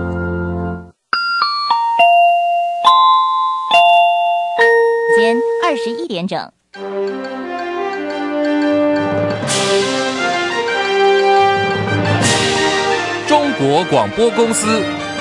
间二十一点整。 中国广播公司。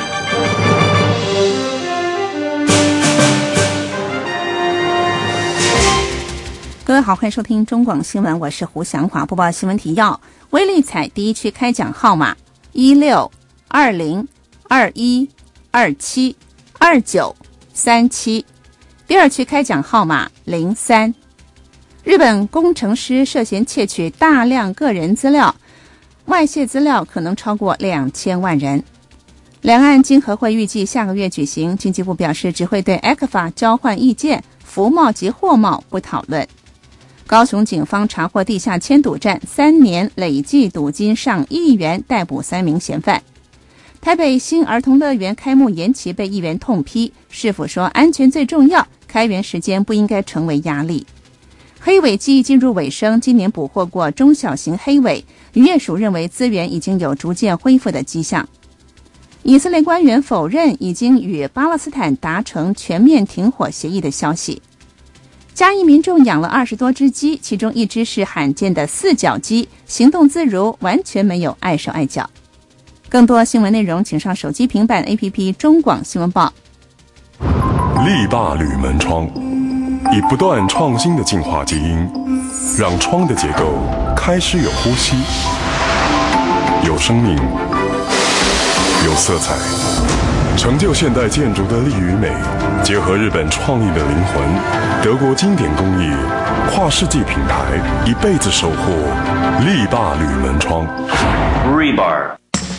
各位好，欢迎收听中广新闻，我是胡祥华。播报新闻提要：威力彩第一区开奖号码一六二零二一二七二九三七，第二区开奖号码零三。 日本工程师涉嫌窃取大量个人资料，外泄资料可能超过两千万人。两岸经合会预计下个月举行，经济部表示只会对 E C F A 交换意见，服贸及货贸不讨论。高雄警方查获地下签赌站，三年累计赌金上亿元，逮捕三名嫌犯。台北新儿童乐园开幕延期被议员痛批，市府说安全最重要，开园时间不应该成为压力。黑尾季进入尾声，今年捕获过中小型黑尾，渔业署认为资源已经有逐渐恢复的迹象。以色列官员否认已经与巴勒斯坦达成全面停火协议的消息。嘉义民众养了二十多只鸡，其中一只是罕见的四脚鸡，行动自如，完全没有碍手碍脚。更多新闻内容，请上手机平板 A P P 中广新闻报。 力霸铝门窗，以不断创新的进化基因，让窗的结构开始有呼吸，有生命，有色彩，成就现代建筑的力与美，结合日本创意的灵魂，德国经典工艺，跨世纪品牌，一辈子守护力霸铝门窗。Rebar。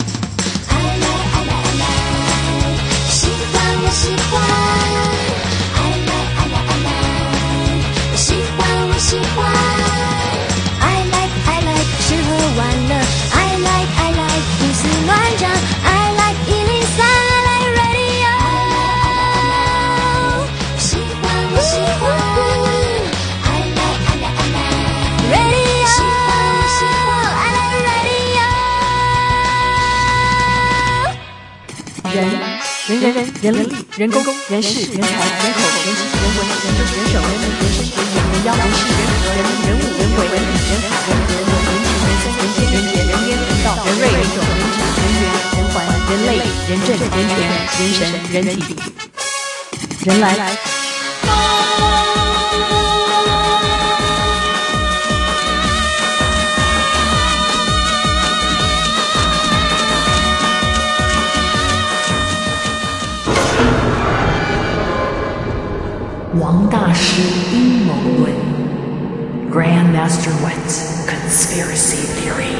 喜欢，爱来爱来爱来，我喜欢我喜欢，爱来爱来吃喝玩乐，爱来爱来胡思乱想，爱来一零三，爱来 radio， 喜欢我喜欢，爱来爱来爱来 radio， 喜欢我喜欢，爱来 radio。 人。人人人人力人工人事人才人口人情人文人政人手人民人身人眼人妖人事人和人人物人鬼人理人海人和人文人情人生人间人杰人烟人道人瑞人种人质人缘人环人类人政人权人神人体人来。王大师阴谋论 Grandmaster Wet Conspiracy Theory。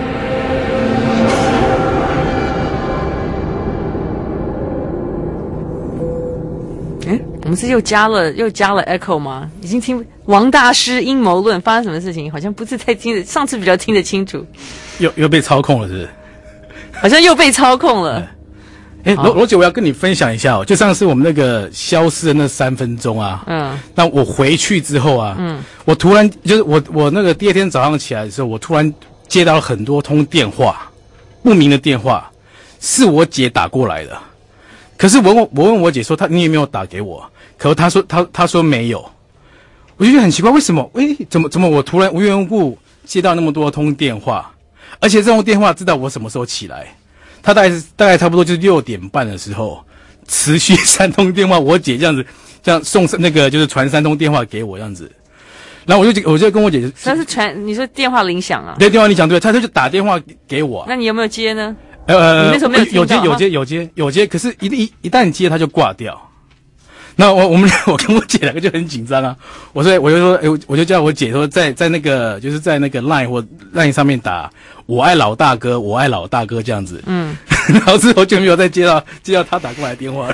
哎，我们是又加了又加了 echo 吗？已经听王大师阴谋论发生什么事情？好像不是太听得，上次比较听得清楚。 又又被操控了，是不是？ 好像又被操控了。 哎，罗罗姐，我要跟你分享一下哦，就上次我们那个消失的那三分钟啊，嗯，那我回去之后啊，嗯，我突然就是我我那个第二天早上起来的时候，我突然接到了很多通电话，不明的电话，是我姐打过来的。可是我问我问我姐说，她你有没有打给我？可是她说她她说没有，我就觉得很奇怪，为什么？诶，怎么怎么我突然无缘无故接到那么多通电话，而且这通电话知道我什么时候起来？他大概是大概差不多就是六点半的时候，持续三通电话，我姐这样子，这样送那个就是传三通电话给我这样子，然后我就我就跟我姐， 他是传你说电话铃响啊？ 对，电话铃响，对，他就打电话给我、啊。 那你有没有接呢？ 呃， 你那时候没有听到有接有接有接有接，可是一一一旦接他就挂掉。那我我们我跟我姐两个就很紧张啊，我说我就说，哎、欸，我就叫我姐说在在那个就是在那个 Line 或 Line 上面打我爱老大哥，我爱老大哥这样子，嗯，然后之后就没有再接到接到他打过来的电话了。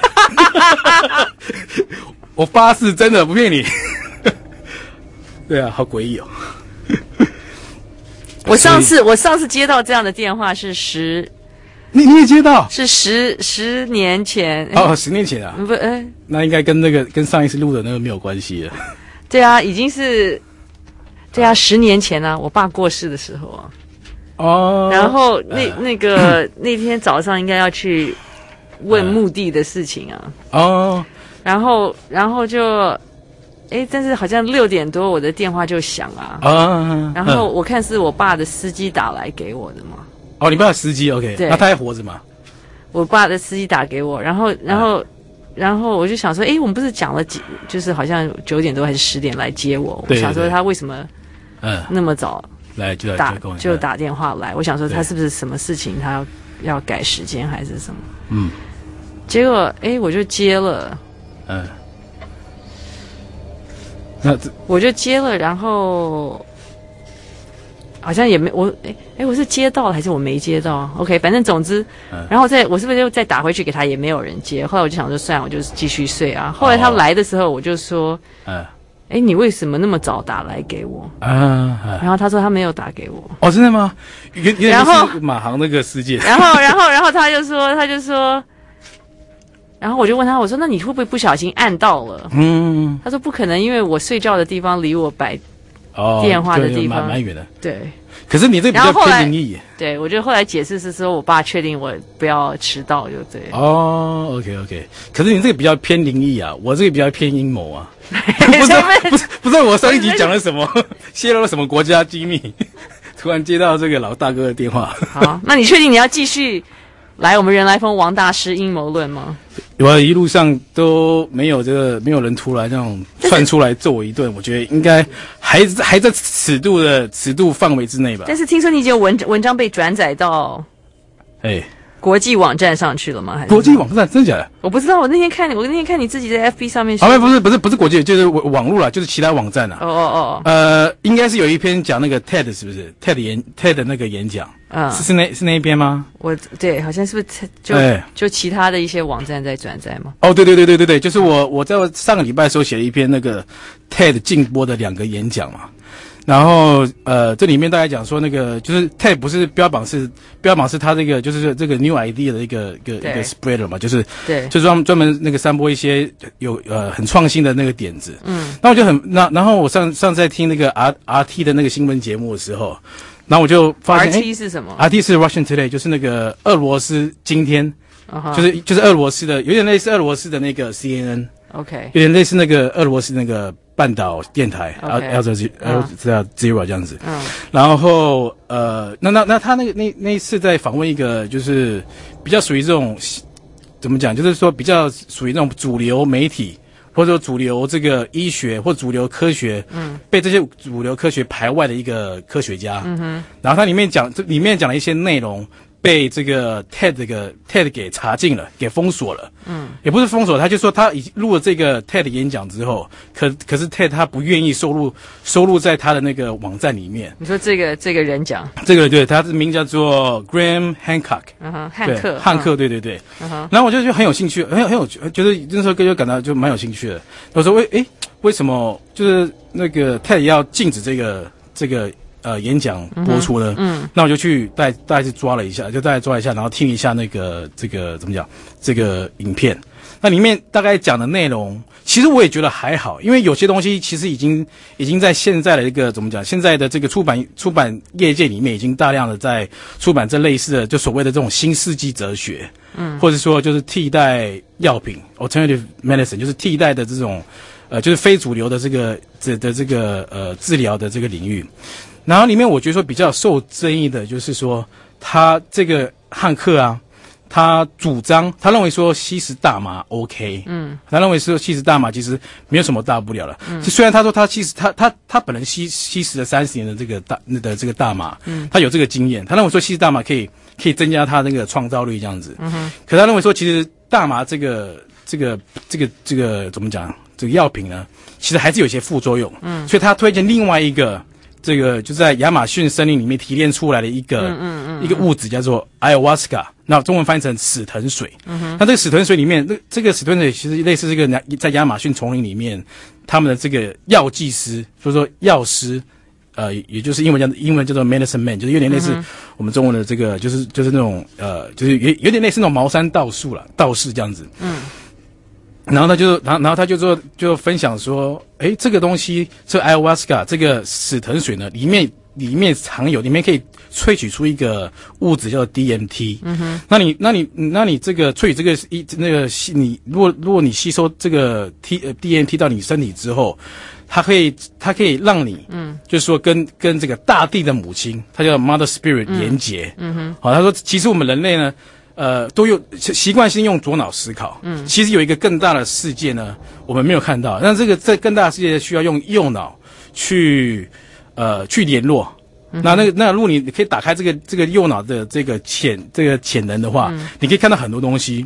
我发誓真的不骗你。对啊，好诡异哦。 我上次我上次接到这样的电话是十。 你你也接到？ 是十十年前哦，十年前啊， 不，哎， 那应该跟那个跟上一次录的那个没有关系了。 对啊，已经是，对啊，十年前啊，我爸过世的时候啊。 哦。 然后那、呃、那个那天早上应该要去问墓地的事情啊。 哦。 然后然后就，哎，但是好像六点多我的电话就响啊。 啊。 然后我看是我爸的司机打来给我的嘛。 哦，你爸的司机 ，OK， 那他还活着吗？ 我爸的司机打给我，然后，然后，嗯、然后我就想说，哎，我们不是讲了几，就是好像九点多还是十点来接我， 对对对， 我想说他为什么，嗯，那么早来就来打就打电话来，我想说他是不是什么事情他要要改时间还是什么？嗯，结果哎，我就接了，嗯， 那我就接了，然后好像也没我哎哎，我是接到了还是我没接到 ？OK， 反正总之，嗯、然后再我是不是就再打回去给他，也没有人接。后来我就想说，算了，我就继续睡啊。后来他来的时候，我就说，嗯、哦，哎，你为什么那么早打来给我？啊，啊然后他说他没有打给我。 哦，真的吗？然后马航那个事件。 然后，然后，然后他就说，他就说。然后我就问他，我说：“那你会不会不小心按到了？”嗯，他说：“不可能，因为我睡觉的地方离我摆电话的地方、 哦、蛮远的。” 对。 可是你这比较偏灵异。 对，我就后来解释是说我爸确定我不要迟到，就对。 哦 ，OK OK。可是你这个比较偏灵异啊，我这个比较偏阴谋啊。不知道不是不知道我上一集讲了什么，泄露了什么国家机密，突然接到这个老大哥的电话。 好，那你确定你要继续？来，我们人来疯王大师阴谋论吗？ 我一路上都没有这个，没有人突然这种窜出来揍我一顿，我觉得应该还还在尺度的尺度范围之内吧。 但是听说你已经有文文章被转载到， 哎。 国际网站上去了吗？还是国际网站真的假的？ 我不知道，我那天看你，我那天看你自己在 F B 上面写。 啊，不是不是不是国际，就是网络啦，就是其他网站啦。 哦哦哦。 呃，应该是有一篇讲那个 T E D 是不是 ？T E D 演 T E D 那个演讲，嗯，是是那是那一篇吗？ 我对，好像是不是就、哎、就其他的一些网站在转载吗？ 哦，对对对对对对，就是我我在上个礼拜的时候写了一篇那个 T E D 禁播的两个演讲嘛。然后，呃，这里面大概讲说，那个就是 T E D 不是标榜是标榜是他这个就是这个 new idea 的一个一个一个 spreader 嘛，就是对， 就是专专门那个散播一些有呃很创新的那个点子。嗯，那我就很那然后我上上次在听那个 R R T 的那个新闻节目的时候，然后我就发现 R T 是什么 ？R T 是 Russian Today， 就是那个俄罗斯今天， uh-huh. 就是就是俄罗斯的，有点类似俄罗斯的那个 C N N。OK， 有点类似那个俄罗斯那个半岛电台 Al Jazeera 这样子。嗯，然后呃，那那那他那个那那一次在访问一个就是比较属于这种怎么讲，就是说比较属于那种主流媒体或者说主流这个医学或主流科学，嗯，被这些主流科学排外的一个科学家。嗯哼，然后他里面讲这里面讲了一些内容。被这个 T E D 这个 T E D 给查禁了，给封锁了。嗯，也不是封锁，他就说他已经录了这个 T E D 演讲之后，可可是 T E D 他不愿意收录收录在他的那个网站里面。 你说这个这个人讲， 这个对，他的名叫做 Graham Hancock， 嗯哼，汉克， 汉克，对对对。嗯哼，然后我就就很有兴趣，很有很有觉得那时候就感到就蛮有兴趣的。我说为诶为什么就是那个 T E D 要禁止这个这个。呃，演讲播出呢，嗯，嗯那我就去大大概是抓了一下，就大概抓一下，然后听一下那个这个怎么讲，这个影片，那里面大概讲的内容，其实我也觉得还好，因为有些东西其实已经已经在现在的一个怎么讲，现在的这个出版出版业界里面已经大量的在出版这类似的，就所谓的这种新世纪哲学，嗯，或者说就是替代药品 （alternative medicine）， 就是替代的这种呃，就是非主流的这个这的这个呃治疗的这个领域。然后里面我觉得说比较受争议的就是说，他这个汉克啊，他主张他认为说吸食大麻 OK， 嗯，他认为说吸食大麻其实没有什么大不了了。嗯，虽然他说他吸食他他他本人吸吸食了三十年的这个大那的这个大麻，嗯，他有这个经验，他认为说吸食大麻可以可以增加他那个创造力这样子。嗯哼，可他认为说其实大麻这个这个这个这个怎么讲，这个药品呢，其实还是有一些副作用。嗯，所以他推荐另外一个。这个就在亚马逊森林里面提炼出来的一个、嗯嗯嗯、一个物质叫做 ayahuasca， 那中文翻译成死藤水。嗯、那这个死藤水里面，这这个死藤水其实类似这个在亚马逊丛林里面他们的这个药剂师，所以说药师，呃，也就是英文叫英文叫做 medicine man， 就是有点类似我们中文的这个，就是就是那种呃，就是有有点类似那种茅山道术了，道士这样子。嗯。然后他就，然后然后他就做就分享说，诶，这个东西，这 ayahuasca 这个死藤水呢，里面里面藏有，里面可以萃取出一个物质叫做 D M T。嗯哼。那你那你那你这个萃取这个一那个你如果如果你吸收这个 T 呃 D M T 到你身体之后，它可以它可以让你，嗯，就是说跟跟这个大地的母亲，它叫 Mother Spirit 连结。嗯哼。好，他说其实我们人类呢。呃，都用习惯性用左脑思考，嗯，其实有一个更大的世界呢，我们没有看到。那这个这更大的世界需要用右脑去呃去联络。嗯、那那个那如果你可以打开这个这个右脑的这个潜这个潜能的话，嗯、你可以看到很多东西。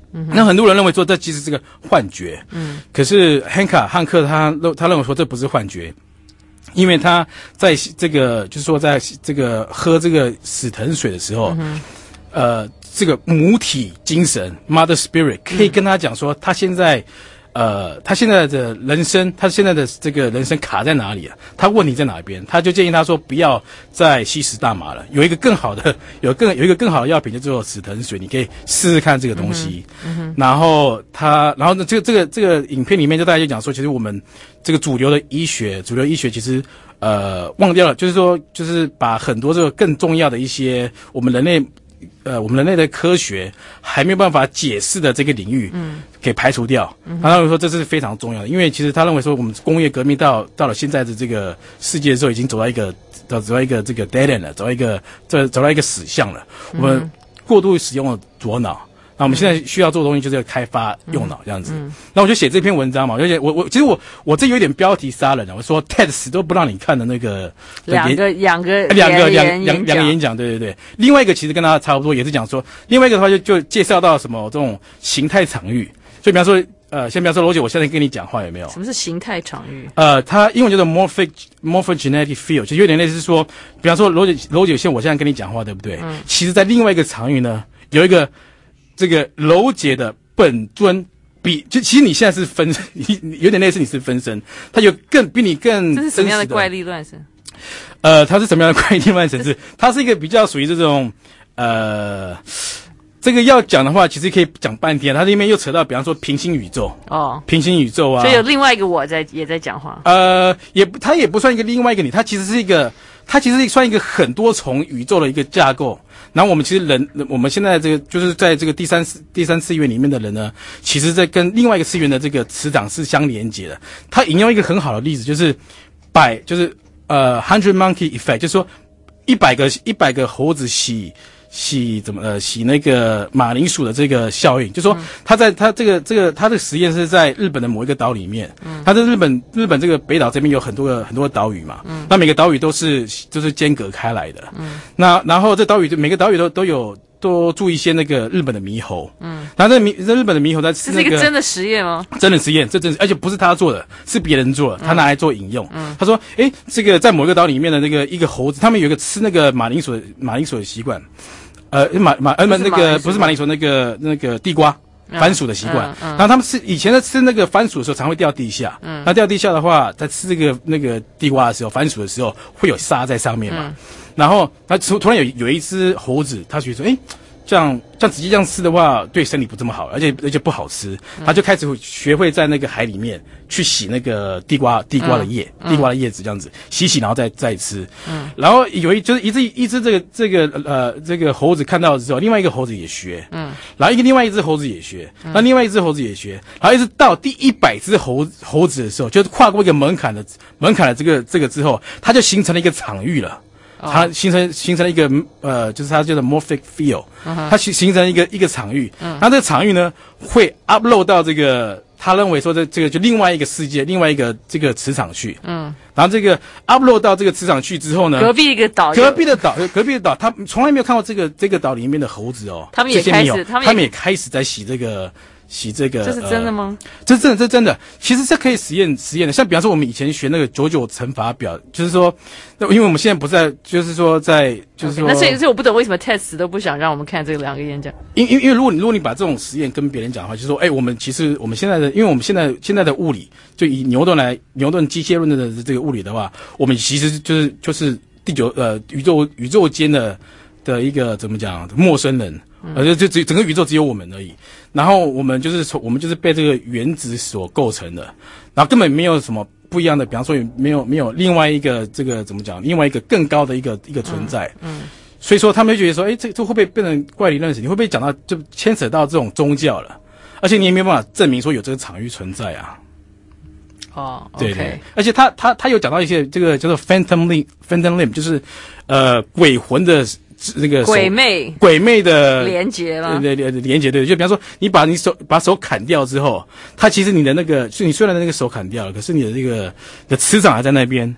嗯那很多人认为说这其实是个幻觉， 嗯， 可是汉克汉克他他认为说这不是幻觉，因为他在这个就是说在这个喝这个死藤水的时候， 嗯、 呃，这个母体精神 （Mother Spirit） 可以跟他讲说，他现在。呃，他现在的人生，他现在的这个人生卡在哪里啊？他问题在哪边？他就建议他说，不要再吸食大麻了，有一个更好的，有更有一个更好的药品，就做死藤水，你可以试试看这个东西。嗯嗯、然后他，然后呢，这个这个这个影片里面就大家就讲说，其实我们这个主流的医学，主流医学其实呃忘掉了，就是说，就是把很多这个更重要的一些我们人类。呃，我们人类的科学还没有办法解释的这个领域，嗯，给排除掉。嗯、他认为说这是非常重要的，因为其实他认为说我们工业革命到到了现在的这个世界的时候，已经走到一个走到一个这个 dead end 了，走到一个这走到一个死巷了。我们过度使用了左脑。那我们现在需要做的东西就是要开发右脑这样子。那、嗯嗯、我就写这篇文章嘛，我就写我我其实我我这有点标题杀人了。我说 T E D 死都不让你看的那个两个两个两个两两两个演讲，对对对。另外一个其实跟他差不多，也是讲说，另外一个的话就就介绍到什么这种形态场域。所以比方说呃，先比方说罗姐，我现在跟你讲话有没有？ 什么是形态场域？ 呃，它英文叫做 morphic morphogenetic field， 就有点类似说，比方说罗姐罗姐，现在我现在跟你讲话，对不对？嗯。其实，在另外一个场域呢，有一个。这个楼姐的本尊比就其实你现在是分有点类似你是分身，它有更比你更这是什么样的怪力乱神？ 呃，它是什么样的怪力乱神？是它是一个比较属于这种呃，这个要讲的话，其实可以讲半天。它里面又扯到，比方说平行宇宙哦，平行宇宙啊， 所以有另外一个我在也在讲话。 呃，也它也不算一个另外一个你，它其实是一个。它其实算一个很多重宇宙的一个架构，然后我们其实人，我们现在这个就是在这个第三第三次元里面的人呢，其实在跟另外一个次元的这个磁场是相连接的。他引用一个很好的例子，就是百就是呃 hundred monkey effect， 就是说一百个一百个猴子洗。洗怎么呃洗那个马铃薯的这个效应，就说他在他这个这个他的实验是在日本的某一个岛里面，嗯，他在日本日本这个北岛这边有很多个很多个岛屿嘛，嗯，那每个岛屿都是都是间隔开来的，嗯，那然后这岛屿就每个岛屿都都有都住一些那个日本的猕猴，嗯，然后这猕这日本的猕猴在吃那个， 这是一个真的实验吗？ 真的实验，这真而且不是他做的，是别人做的，他拿来做引用，嗯，他说，诶，这个在某一个岛里面的那个一个猴子，他们有一个吃那个马铃薯的马铃薯的习惯。呃，马马呃那个不是马铃薯，那个那个地瓜番薯的习惯。嗯嗯嗯、然后他们吃以前在吃那个番薯的时候，常会掉地下。嗯，那掉地下的话，在吃这个那个地瓜的时候，番薯的时候会有沙在上面嘛。嗯、然后他突突然有有一只猴子，他觉得说，诶，这样这样直接这样吃的话，对身体不这么好，而且而且不好吃。嗯、他就开始学会在那个海里面去洗那个地瓜地瓜的叶，嗯、地瓜的叶子这样子洗洗，然后再再吃。嗯，然后有一就是一只一只这个这个呃这个猴子看到之后，另外一个猴子也学。嗯，然后一个另外一只猴子也学，嗯、然后另外一只猴子也学，然后一直到第一百只猴猴子的时候，就是跨过一个门槛的门槛的这个这个之后，它就形成了一个场域了。它形成形成了一个呃，就是它叫做 morphic field， 它形形成一个一个场域，嗯，然后这个场域呢会 upload 到这个他认为说这这个就另外一个世界，另外一个这个磁场去，嗯，然后这个 upload 到这个磁场去之后呢， 隔壁一个岛， 隔壁的岛，隔壁的岛，他从来没有看过这个这个岛里面的猴子哦， 他们也开始， 他们他们也开始在洗这个。洗这个， 这是真的吗？ 呃、这是真的，这是真的。其实这可以实验实验的。像比方说，我们以前学那个九九乘法表，就是说，因为我们现在不在，就是说在，就是说， okay, 那所以所以我不懂为什么 T E D 都不想让我们看这两个演讲。 因因因为如果你如果你把这种实验跟别人讲的话，就是说，哎、欸，我们其实我们现在的，因为我们现在现在的物理，就以牛顿来牛顿机械论的这个物理的话，我们其实就是就是第九呃宇宙宇宙间的的一个怎么讲陌生人。而且就只整个宇宙只有我们而已，然后我们就是从我们就是被这个原子所构成的，然后根本没有什么不一样的，比方说没有没有另外一个这个怎么讲，另外一个更高的一个一个存在，嗯，嗯所以说他们就觉得说，哎，这这会不会变成怪力乱神？你会不会讲到就牵扯到这种宗教了？而且你也没有办法证明说有这个场域存在啊。 哦， 对对，而且他他他有讲到一些这个叫做 phantom limb，phantom limb 就是呃鬼魂的。那个鬼魅鬼魅的连结吗？ 对对对，连结对，就比方说你把你手把手砍掉之后，它其实你的那个，是你虽然的那个手砍掉了，可是你的这个的磁场还在那边，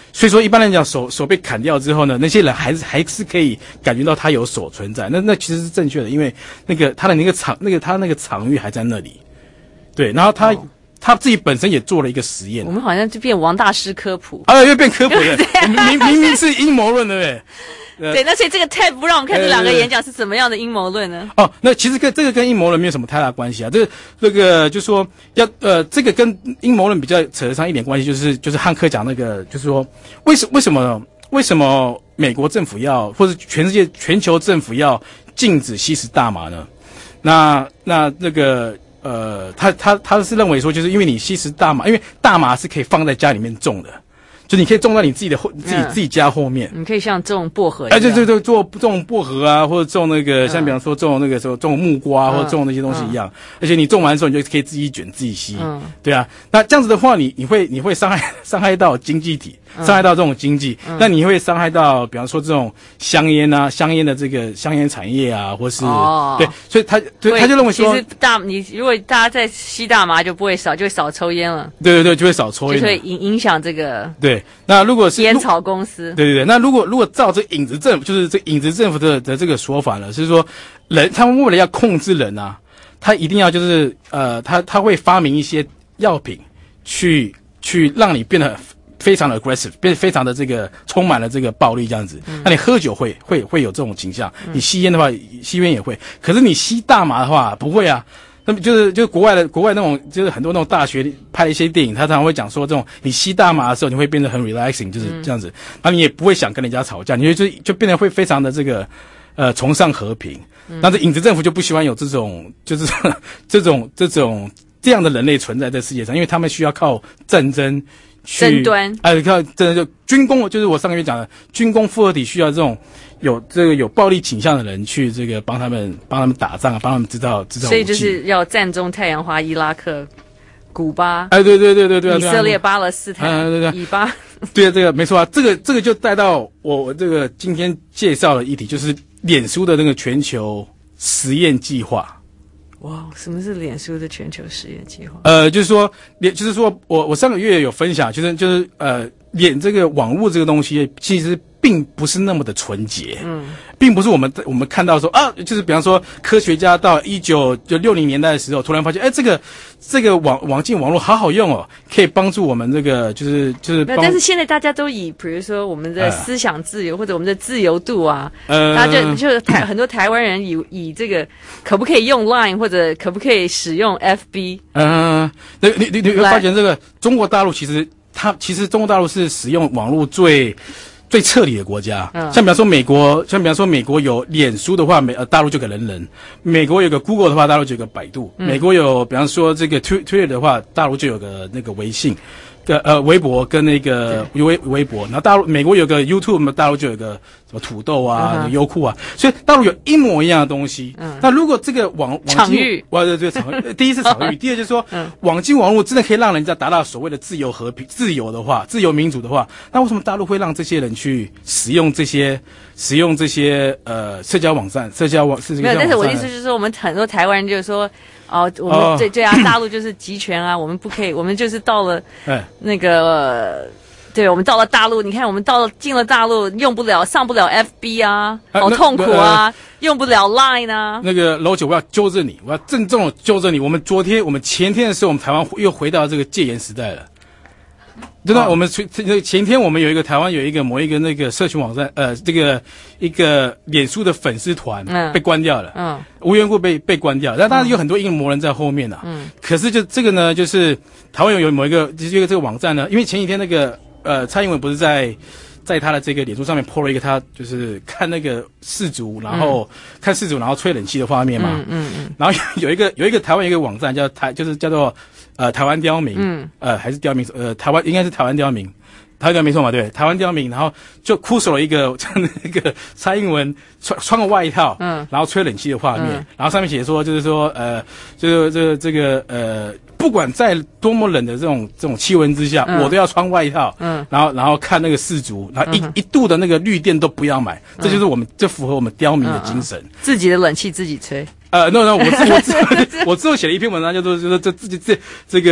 所以说一般来讲手手被砍掉之后呢，那些人还是还是可以感觉到他有手存在，那那其实是正确的，因为那个他的那个场那个他那个场域还在那里，对，然后他、哦、他自己本身也做了一个实验， 我们好像就变王大师科普， 啊，又变科普了，明明明是阴谋论，对不对？ 对，那所以这个 tab 不让我们看这两个演讲是怎么样的阴谋论呢？ 哦，那其实跟这个跟阴谋论没有什么太大关系啊。这个那个就是说要呃，这个跟阴谋论比较扯得上一点关系，就是就是汉克讲那个，就是说为什为什么为什么美国政府要或者全世界全球政府要禁止吸食大麻呢？那那那个呃，他他他是认为说，就是因为你吸食大麻，因为大麻是可以放在家里面种的。就你可以种在你自己的后自己、嗯、自己家后面， 你可以像种薄荷一样， 哎，对对对，做种薄荷啊，或者种那个，嗯、像比方说种那个时候种木瓜、嗯、或者种那些东西一样，嗯、而且你种完之后，你就可以自己卷自己吸，嗯，对啊，那这样子的话，你你会你会伤害伤害到经济体，伤害到这种经济，嗯、那你会伤害到比方说这种香烟啊，香烟的这个香烟产业啊，或是、哦、对，所以他对他就认为说， 其实大你如果大家在吸大麻，就不会少就会少抽烟了， 对对对，就会少抽烟， 就会影影响这个对。那如果是烟草公司， 对对对，那如果如果照这影子政府，就是这影子政府的的这个说法呢，是说人他们为了要控制人啊，他一定要就是呃，他他会发明一些药品去去让你变得非常的 aggressive， 变得非常的这个充满了这个暴力这样子。嗯、那你喝酒会会会有这种倾向，嗯、你吸烟的话，吸烟也会，可是你吸大麻的话不会啊。那么就是就是国外的国外那种就是很多那种大学拍的一些电影，他常常会讲说，这种你吸大麻的时候，你会变得很 relaxing， 就是这样子，然后你也不会想跟人家吵架，你就就变得会非常的这个呃崇尚和平。那这影子政府就不喜欢有这种就是这种这种这样的人类存在在世界上，因为他们需要靠战争去争端， 哎，靠真的就军工，就是我上个月讲的军工复合体需要这种。有这个有暴力倾向的人去这个帮他们帮他们打仗啊，帮他们制造制造武器， 所以就是要战中太阳花、伊拉克、古巴， 哎，对对对对对， 以色列、巴勒斯坦， 对对对， 以巴， 对啊，这个没错啊，这个这个就带到我我这个今天介绍的议题，就是脸书的那个全球实验计划。 哇，什么是脸书的全球实验计划？ 呃，就是说，脸就是说我我上个月有分享，就是就是呃，脸这个网络这个东西，其实并不是那么的纯洁，嗯，并不是我们我们看到说啊，就是比方说科学家到一九就六零年代的时候，突然发现，哎，这个这个网网际网络好好用哦，可以帮助我们这个就是就是帮。 但是现在大家都以比如说我们的思想自由、呃、或者我们的自由度啊，呃，大家就就是台很多台湾人以以这个可不可以用 Line 或者可不可以使用 F B？ 嗯，那你你你会发现这个中国大陆其实它其实中国大陆是使用网络最。最彻底的国家，嗯、像比方说美国，像比方说美国有脸书的话，美呃大陆就有个人人；美国有个 Google 的话，大陆就有个百度；嗯、美国有比方说这个 Twitter 的话，大陆就有个那个微信，个呃微博跟那个微微博。然后大陆美国有个 YouTube， 大陆就有个什么土豆啊、优酷啊，所以大陆有一模一样的东西。嗯、那如果这个网网场域， 哇对对场域，第一是场域，第二就是说，嗯、网际网络真的可以让人家达到所谓的自由和平、自由的话，自由民主的话，那为什么大陆会让这些人去使用这些使用这些呃社交网站、社交网社交网站？ 没有，但是我的意思就是说，我们很多台湾人就是说，哦，我们对对啊，大陆就是集权啊，我们不可以，我们就是到了那个。呃对，我们到了大陆，你看我们到了进了大陆，用不了上不了 F B 啊，好痛苦啊，呃、用不了 Line 啊。 那个楼九，我要纠正你，我要郑重的纠正你。我们昨天，我们前天的时候，我们台湾又回到这个戒严时代了。真的，哦、我们前天我们有一个台湾有一个某一个那个社群网站，呃，这个一个脸书的粉丝团被关掉了，嗯，无缘故被被关掉。但当然有很多阴谋人在后面啊，嗯，可是就这个呢，就是台湾有有某一个就是一个这个网站呢，因为前几天那个。呃，蔡英文不是在在他的这个脸书上面 po 了一个他就是看那个世足，然后、嗯、看世足，然后吹冷气的画面嘛。嗯 嗯, 嗯然后有一个有一个台湾有一个网站叫台，就是叫做呃台湾刁民，嗯，呃还是刁民，呃台湾应该是台湾刁民。台湾刁民没错嘛，对，台湾刁民，然后就酷手了一个那个蔡英文穿穿个外套，嗯，然后吹冷气的画面，嗯、然后上面写说就是说呃，就是这个这个呃，不管在多么冷的这种这种气温之下，嗯、我都要穿外套，嗯，然后然后看那个世足，然后一、嗯、一度的那个绿电都不要买，嗯、这就是我们这符合我们刁民的精神，嗯嗯、 自己的冷气自己吹。 呃，no no， 我我我之后写了一篇文章，叫做就是这自己这这个。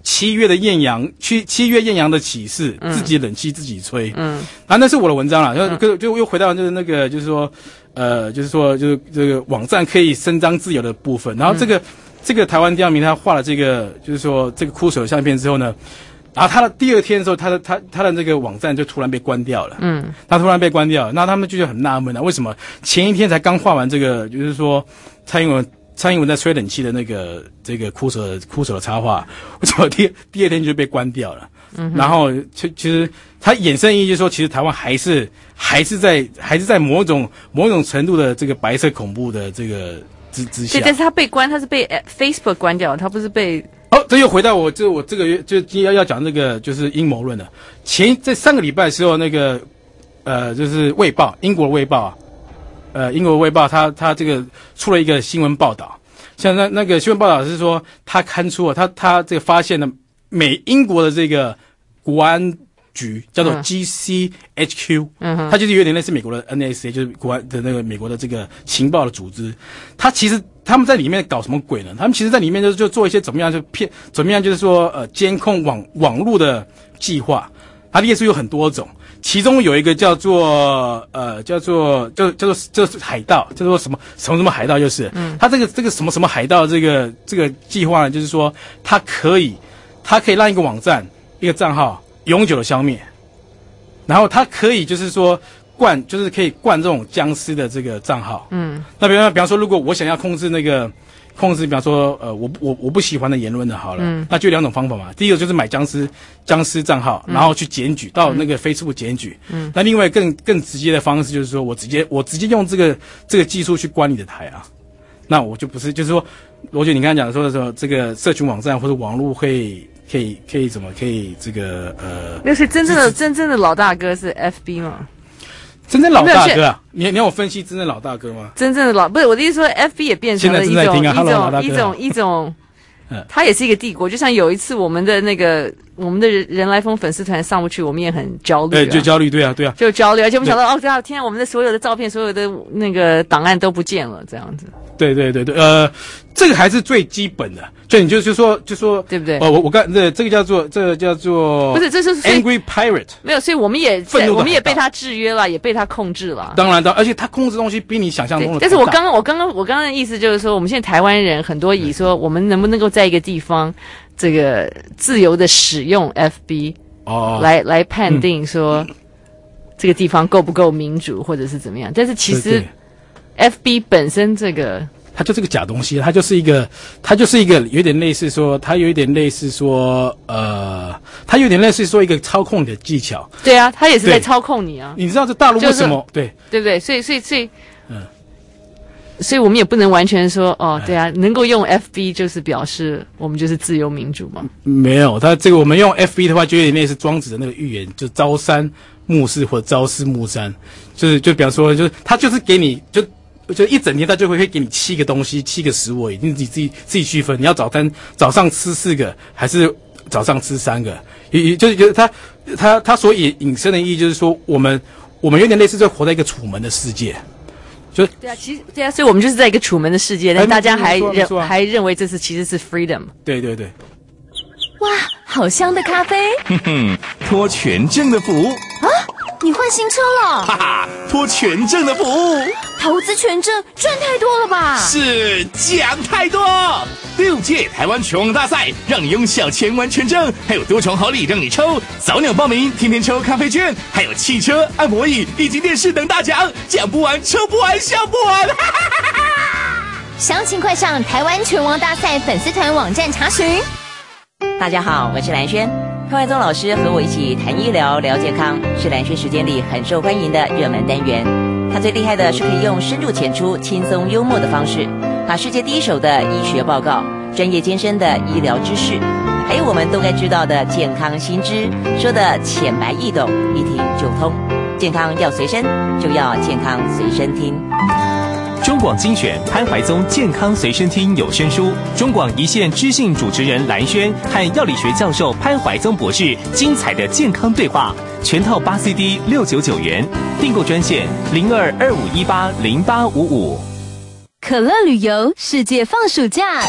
七月的艳阳，去七月艳阳的启示， 嗯、 自己冷气自己吹。 嗯， 啊，那是我的文章啦，就、 嗯、 就就又回到就是那个就是说，呃，就是说就是这个网站可以伸张自由的部分。然后这个、嗯、这个台湾第二名他画了这个就是说这个哭手的相片之后呢，然后他的第二天的时候，他的他他的这个网站就突然被关掉了。嗯，他突然被关掉了，那他们就觉得很纳闷啊，为什么前一天才刚画完这个，就是说蔡英文。蔡英文在吹冷气的那个这个哭手的哭手的插画，为什么第第二天就被关掉了？嗯，然后其其实它衍生意义就是说，其实台湾还是还是在还是在某种某种程度的这个白色恐怖的这个之之下。 对，但是他被关，他是被 Facebook 关掉，他不是被。 哦，这又回到我这我这个月就今天要讲那个就是阴谋论了。前在上个礼拜的时候，那个呃就是《卫报》英国的《卫报》啊。呃，英国《卫报》它它这个出了一个新闻报道，像那那个新闻报道是说，他刊出了他他这个发现了美英国的这个国安局叫做 G C H Q， 嗯哼，它就是有点类似美国的 N S A， 就是国安的那个美国的这个情报的组织。它其实他们在里面搞什么鬼呢？他们其实在里面就就做一些怎么样就骗怎么样就是说呃监控网网络的计划，它列出有很多种。其中有一个叫做呃叫做叫叫做叫做海盗，叫做什么什么什么海盗，就是，嗯，他这个这个什么什么海盗这个这个计划呢，就是说它可以它可以让一个网站一个账号永久的消灭，然后它可以就是说灌就是可以灌这种僵尸的这个账号，嗯，那比方比方说，如果我想要控制那个。控制，比方说，呃，我我我不喜欢的言论的，好了，嗯，那就两种方法嘛。第一个就是买僵尸僵尸账号，然后去检举、嗯、到那个 Facebook 检举。嗯，那另外更更直接的方式就是说我直接我直接用这个这个技术去关你的台啊。那我就不是，就是说，罗姐你刚才讲说的时候，这个社群网站或者网络会可以可以怎么可以这个呃， 那是真正的真正的老大哥是 F B 吗？ 真正老大哥啊，你你要我分析真正老大哥吗？ 真正的老不是我的意思说 ，F B 也变成了一种、啊、一种一种一种，它也是一个帝国。就像有一次我们的那个我们的人来疯粉丝团上不去，我们也很焦虑、啊， 对，就焦虑，对啊，对啊， 就焦虑，而且我们想到哦，这样天啊，我们的所有的照片、所有的那个档案都不见了，这样子。 对对对对，呃，这个还是最基本的，就你就就说就说对不对？ 哦，我我刚这这个叫做这个叫做不是，这是 angry pirate， 没有，所以我们也我们也被他制约了，也被他控制了。 当然的，而且他控制东西比你想象中的。 但是我刚刚我刚刚我刚刚的意思就是说，我们现在台湾人很多以说我们能不能够在一个地方这个自由的使用 F B 哦，来来判定说、嗯、这个地方够不够民主或者是怎么样？但是其实。对对F B 本身这个， 它就是个假东西，它就是一个，它就是一个有点类似说，它有一点类似说，呃，它有点类似说一个操控你的技巧。 对啊，它也是在操控你啊。 你知道这大陆为什么？ 就是、对对不对？所以所以所以，嗯，所以我们也不能完全说哦，对啊，能够用 F B 就是表示我们就是自由民主嘛。 没有，它这个我们用 F B 的话，就有点类似庄子的那个寓言，就朝三暮四或者朝四暮三，就是就比方说，就是它就是给你就。就一整天，他就会会给你七个东西，七个食物，你自己自己自己区分。你要早餐早上吃四个，还是早上吃三个？也就是就是他他他所引引申的意义，就是说我们我们有点类似，就活在一个楚门的世界。就对啊，其实对啊，所以我们就是在一个楚门的世界，但大家还认、啊、还认为这是其实是 freedom。 对对对。 哇，好香的咖啡！ 哼哼，托全正的福啊！你换新车了？ 哈哈，托全正的福， 投资全正赚太多了吧？ 是奖太多！六届台湾全网大赛，让你用小钱玩全正，还有多重好礼让你抽。早鸟报名，天天抽咖啡券，还有汽车、按摩椅以及电视等大奖，讲不完，抽不完，笑不完！哈哈哈哈！ 详情快上台湾全网大赛粉丝团网站查询。 大家好，我是蓝轩。潘怀宗老师和我一起谈医疗、聊健康，是蓝轩时间里很受欢迎的热门单元。他最厉害的是可以用深入浅出、轻松幽默的方式，把世界第一手的医学报告、专业艰深的医疗知识，还有我们都该知道的健康新知，说的浅白易懂，一听就通。健康要随身，就要健康随身听。 中广精选潘怀宗健康随身听有声书，中广一线知性主持人蓝轩和药理学教授潘怀宗博士精彩的健康对话，全套八 C D 六九九元，订购专线零二二五一八零八五五。 可乐旅游世界放暑假，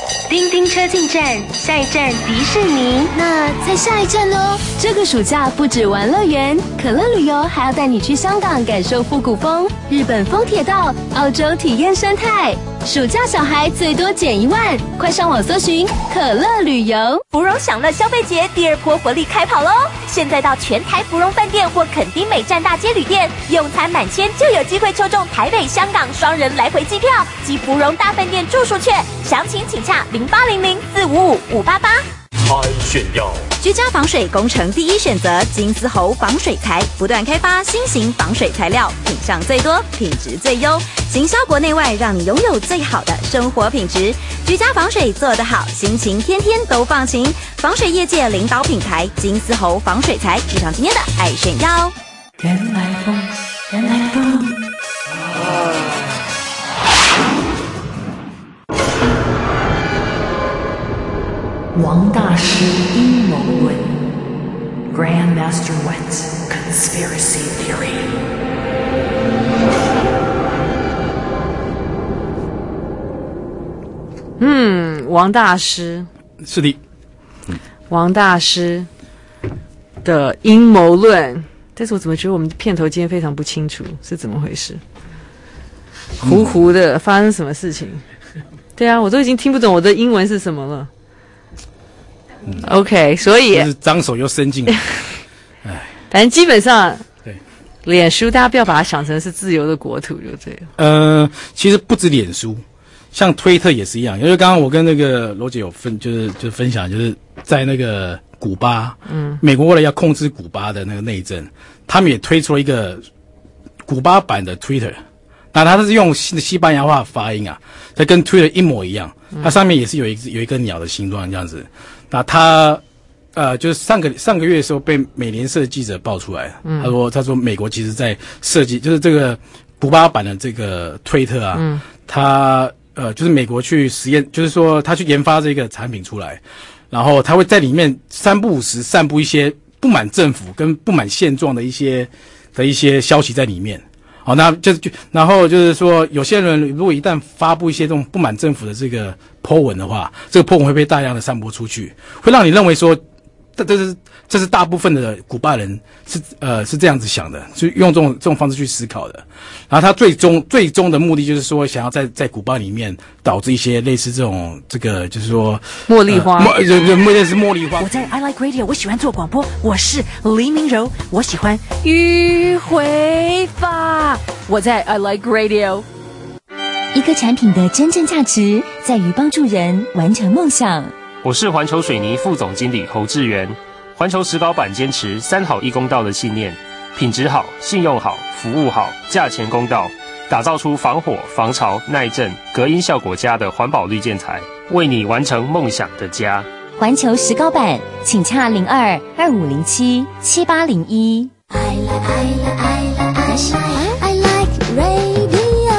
叮叮车进站，下一站迪士尼。那在下一站呢？这个暑假不止玩乐园，可乐旅游还要带你去香港感受复古风，日本风铁道，澳洲体验生态。暑假小孩最多减一万，快上网搜寻可乐旅游。 芙蓉享乐消费节第二波活力开跑喽！现在到全台芙蓉饭店或垦丁美站大街旅店用餐满千，就有机会抽中台北、香港双人来回机票及芙蓉大饭店住宿券。详情请洽零八零零四五五五八八。 爱炫耀， 居家防水工程第一选择金丝猴防水材，不断开发新型防水材料，品相最多，品质最优，行销国内外，让你拥有最好的生活品质。居家防水做得好，心情天天都放晴。防水业界领导品牌金丝猴防水材，以上今天的爱炫耀。 原来风，原来风。王大师阴谋论 Grandmaster Wet Conspiracy Theory。 嗯，王大师是的， 王大师的阴谋论，但是我怎么觉得我们片头今天非常不清楚是怎么回事？糊糊的，发生什么事情？对啊，我都已经听不懂我的英文是什么了。嗯、OK， 所以就是张手又伸进来，哎， 反正基本上， 对， 脸书大家不要把它想成是自由的国土就对了。 呃，其实不止脸书，像推特也是一样。因为刚刚我跟那个罗姐有分，就是就是分享，就是在那个古巴，嗯，美国为了要控制古巴的那个内政，他们也推出了一个古巴版的 Twitter。那它是用西西班牙话发音啊，它跟 Twitter 一模一样，它上面也是有一只有一个鸟的形状这样子。那它呃，就是上个上个月的时候被美联社记者爆出来，嗯、他说他说美国其实在设计，就是这个古巴版的这个推特啊，嗯、它呃就是美国去实验，就是说他去研发这个产品出来，然后他会在里面三不五时散布一些不满政府跟不满现状的一些的一些消息在里面。好，那就是就然后就是说，有些人如果一旦发布一些这种不满政府的这个 po 文的话，这个 po 文会被大量的散播出去，会让你认为说，这这是这是大部分的古巴人是呃是这样子想的，就用这种这种方式去思考的。然后他最终最终的目的就是说，想要在在古巴里面导致一些类似这种这个就是说茉莉花， 茉对对，类似茉莉花。 我在 I Like Radio， 我喜欢做广播，我是黎明柔，我喜欢迂回法。我在 I Like Radio。 一个产品的真正价值在于帮助人完成梦想。 我是环球水泥副总经理侯志源。环球石膏板坚持三好一公道的信念，品质好、信用好、服务好、价钱公道，打造出防火、防潮、耐震、隔音效果佳的环保绿建材，为你完成梦想的家。 环球石膏板，请洽零二二五零七七八零一。 I like, I like, I like, I like radio。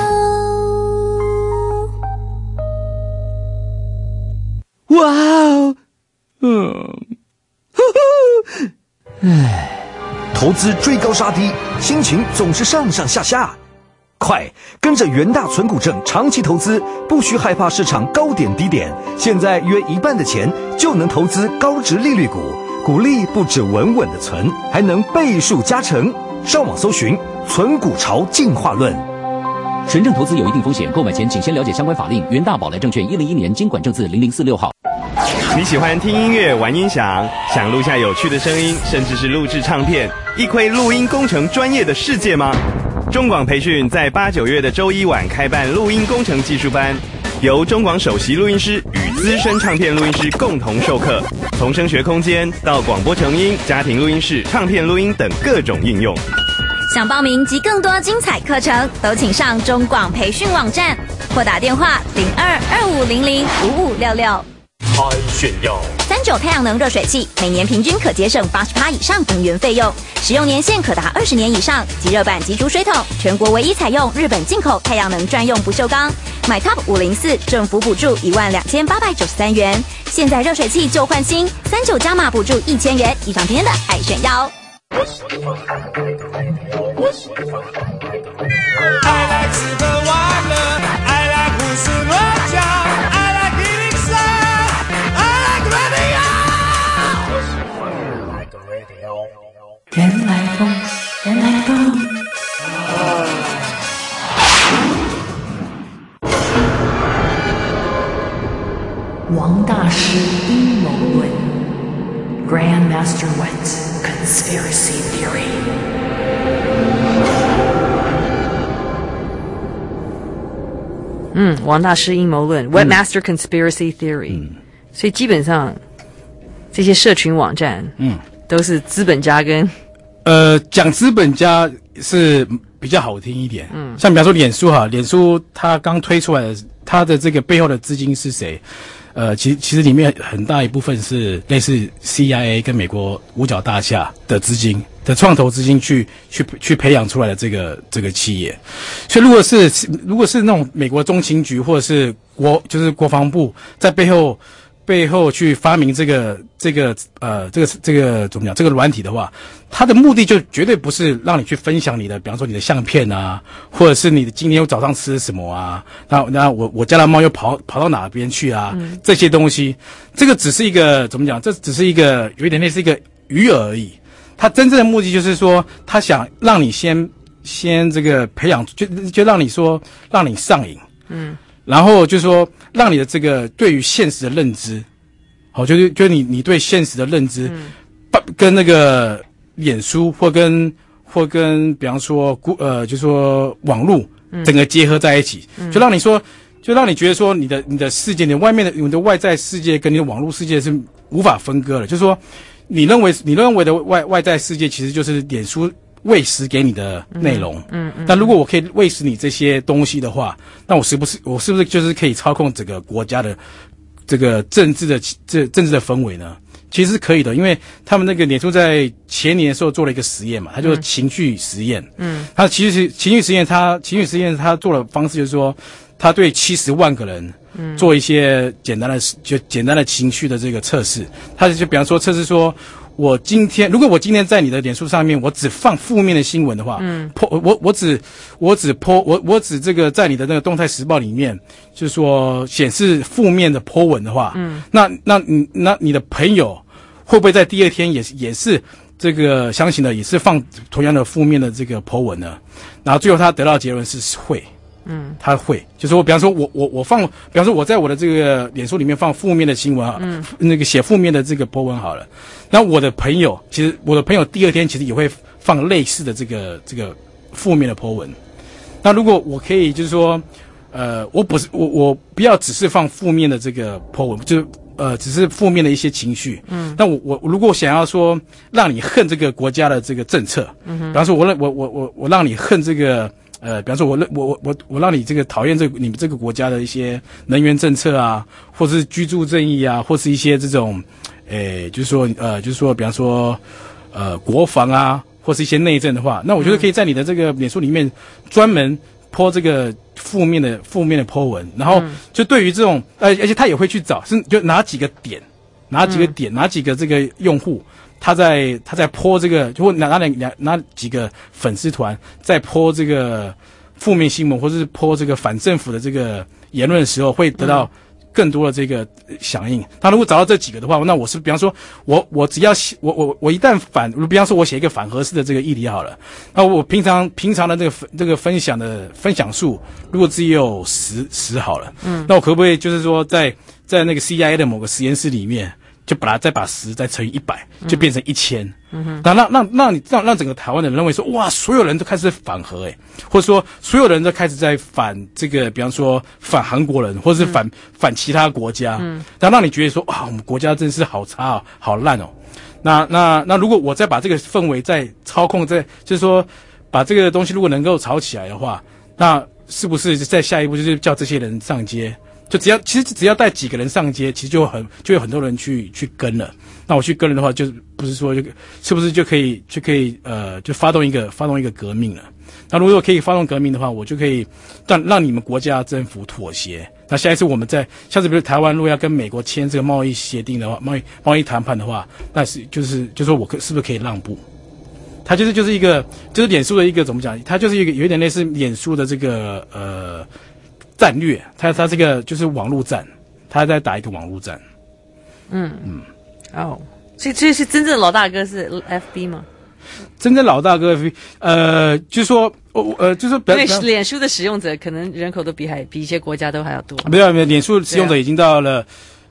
哇哦，嗯，呼呼，唉，投资追高杀低，心情总是上上下下。快跟着元大存股证长期投资，不需害怕市场高点低点。现在约一半的钱就能投资高殖利率股，股利不止稳稳的存，还能倍数加成。上网搜寻存股潮进化论。 权证投资有一定风险，购买前请先了解相关法令。元大宝来证券一零一年金管证字零零四六号。 你喜欢听音乐、玩音响，想录下有趣的声音，甚至是录制唱片，一窥录音工程专业的世界吗？中广培训在八九月的周一晚开办录音工程技术班，由中广首席录音师与资深唱片录音师共同授课，从声学空间到广播成音、家庭录音室、唱片录音等各种应用。 想报名及更多精彩课程，都请上中广培训网站或打电话零二二五零零五五六六。 爱炫耀三九太阳能热水器每年平均可节省 百分之八十 以上能源费用，使用年限可达二十年以上，即热板及煮水桶，全国唯一采用日本进口太阳能专用不锈钢。买 Top 五零四政府补助一万两千八百九十三元，现在热水器就换新，三九加码补助一千元。以上今天的爱炫耀。 I like 吃喝玩乐 I like 胡思乱想 I like 一零三王大师阴谋论 Grandmaster Wet Conspiracy Theory。 嗯，王大师阴谋论 Webmaster Conspiracy Theory、嗯、所以基本上这些社群网站嗯都是资本家跟呃讲资本家是比较好听一点，嗯，像比方说脸书哈，脸书它刚推出来的，它的这个背后的资金是谁？呃，其实其实里面很大一部分是类似 C I A 跟美国五角大厦的资金的创投资金去去去培养出来的这个这个企业，所以如果是如果是那种美国中情局或者是国就是国防部在背后背后去发明这个这个呃这个这个怎么讲这个软体的话，它的目的就绝对不是让你去分享你的，比方说你的相片啊，或者是你的今天早上吃什么啊，那那我我家的猫又跑跑到哪边去啊、嗯，这些东西，这个只是一个怎么讲？这只是一个有一点类似一个鱼饵而已。它真正的目的就是说，他想让你先先这个培养，就就让你说让你上瘾，嗯。然后就是说，让你的这个对于现实的认知，好，就是就是你你对现实的认知，嗯、跟那个脸书或跟或跟比方说呃，就是说网络整个结合在一起，嗯、就让你说，就让你觉得说你的你的世界，你外面的你的外在世界跟你的网络世界是无法分割的，就是说，你认为你认为的外外在世界其实就是脸书喂食给你的内容，嗯嗯，那如果我可以喂食你这些东西的话，那我是不是我是不是就是可以操控整个国家的这个政治的这政治的氛围呢？其实是可以的，因为他们那个脸书在前年的时候做了一个实验嘛，他就是情绪实验，嗯，他其实情绪实验，他情绪实验他做的方式就是说，他对七十万个人，嗯，做一些简单的就简单的情绪的这个测试，他就比方说测试说。我今天，如果我今天在你的脸书上面，我只放负面的新闻的话，嗯，po我我只我只 po 我我只这个在你的那个动态时报里面，就是说显示负面的 po 文的话，嗯，那那你那你的朋友会不会在第二天也是也是这个相信的也是放同样的负面的这个 po 文呢？然后最后他得到的结论是会。嗯，他会，就是我，比方说我，我，我放，比方说我在我的这个脸书里面放负面的新闻好了，嗯，那个写负面的这个 po 文好了，那我的朋友，其实我的朋友第二天其实也会放类似的这个这个负面的 po 文。那如果我可以，就是说，呃，我不是我我不要只是放负面的这个 po 文，就呃只是负面的一些情绪，嗯，那我我如果想要说让你恨这个国家的这个政策，嗯，比方说我让我我我我让你恨这个。呃，比方说我我我我我让你这个讨厌这个你们这个国家的一些能源政策啊，或是居住正义啊，或是一些这种，诶，就是说呃，就是说，比方说呃国防啊，或是一些内政的话，那我觉得可以在你的这个脸书里面专门po这个负面的负面的po文，然后就对于这种呃，而且他也会去找是就哪几个点，哪几个点，哪几个这个用户。他在他在po这个，就或拿拿两拿几个粉丝团在po这个负面新闻，或者是po这个反政府的这个言论的时候，会得到更多的这个响应。他如果找到这几个的话，那我是比方说，我我只要写我我我一旦反，比方说我写一个反核式的这个议题好了，那我平常平常的这个这个分享的分享数，如果只有十十好了，嗯，那我可不可以就是说在在那个 C I A 的某个实验室里面？就把它再把十再乘以一百，就变成一千。嗯，那让让让你让让整个台湾的人认为说，哇，所有人都开始反核诶，或者说所有人都开始在反这个，比方说反韩国人，或者是反、嗯、反其他国家。嗯，然后让你觉得说，哇，我们国家真是好差哦，好烂哦。那那那如果我再把这个氛围再操控，再就是说把这个东西如果能够炒起来的话，那是不是在下一步就是叫这些人上街？就只要其实只要带几个人上街，其实就很就有很多人去去跟了。那我去跟了的话，就不是说就是不是就可以就可以呃就发动一个发动一个革命了。那如果可以发动革命的话，我就可以让让你们国家政府妥协。那下一次我们在下次比如台湾如果要跟美国签这个贸易协定的话，贸易贸易谈判的话，那是就是就说我可是不是可以让步？它就是就是一个就是脸书的一个怎么讲？它就是一个有一点类似脸书的这个呃。战略，他他这个就是网络战，他在打一个网络战。 嗯嗯，哦，所以这是真正的老大哥是 F B 吗？ 真正老大哥 F B， 呃，就是说，呃，就是说， 因为脸书的使用者可能人口都比还比一些国家都还要多。 没有没有，脸书使用者已经到了，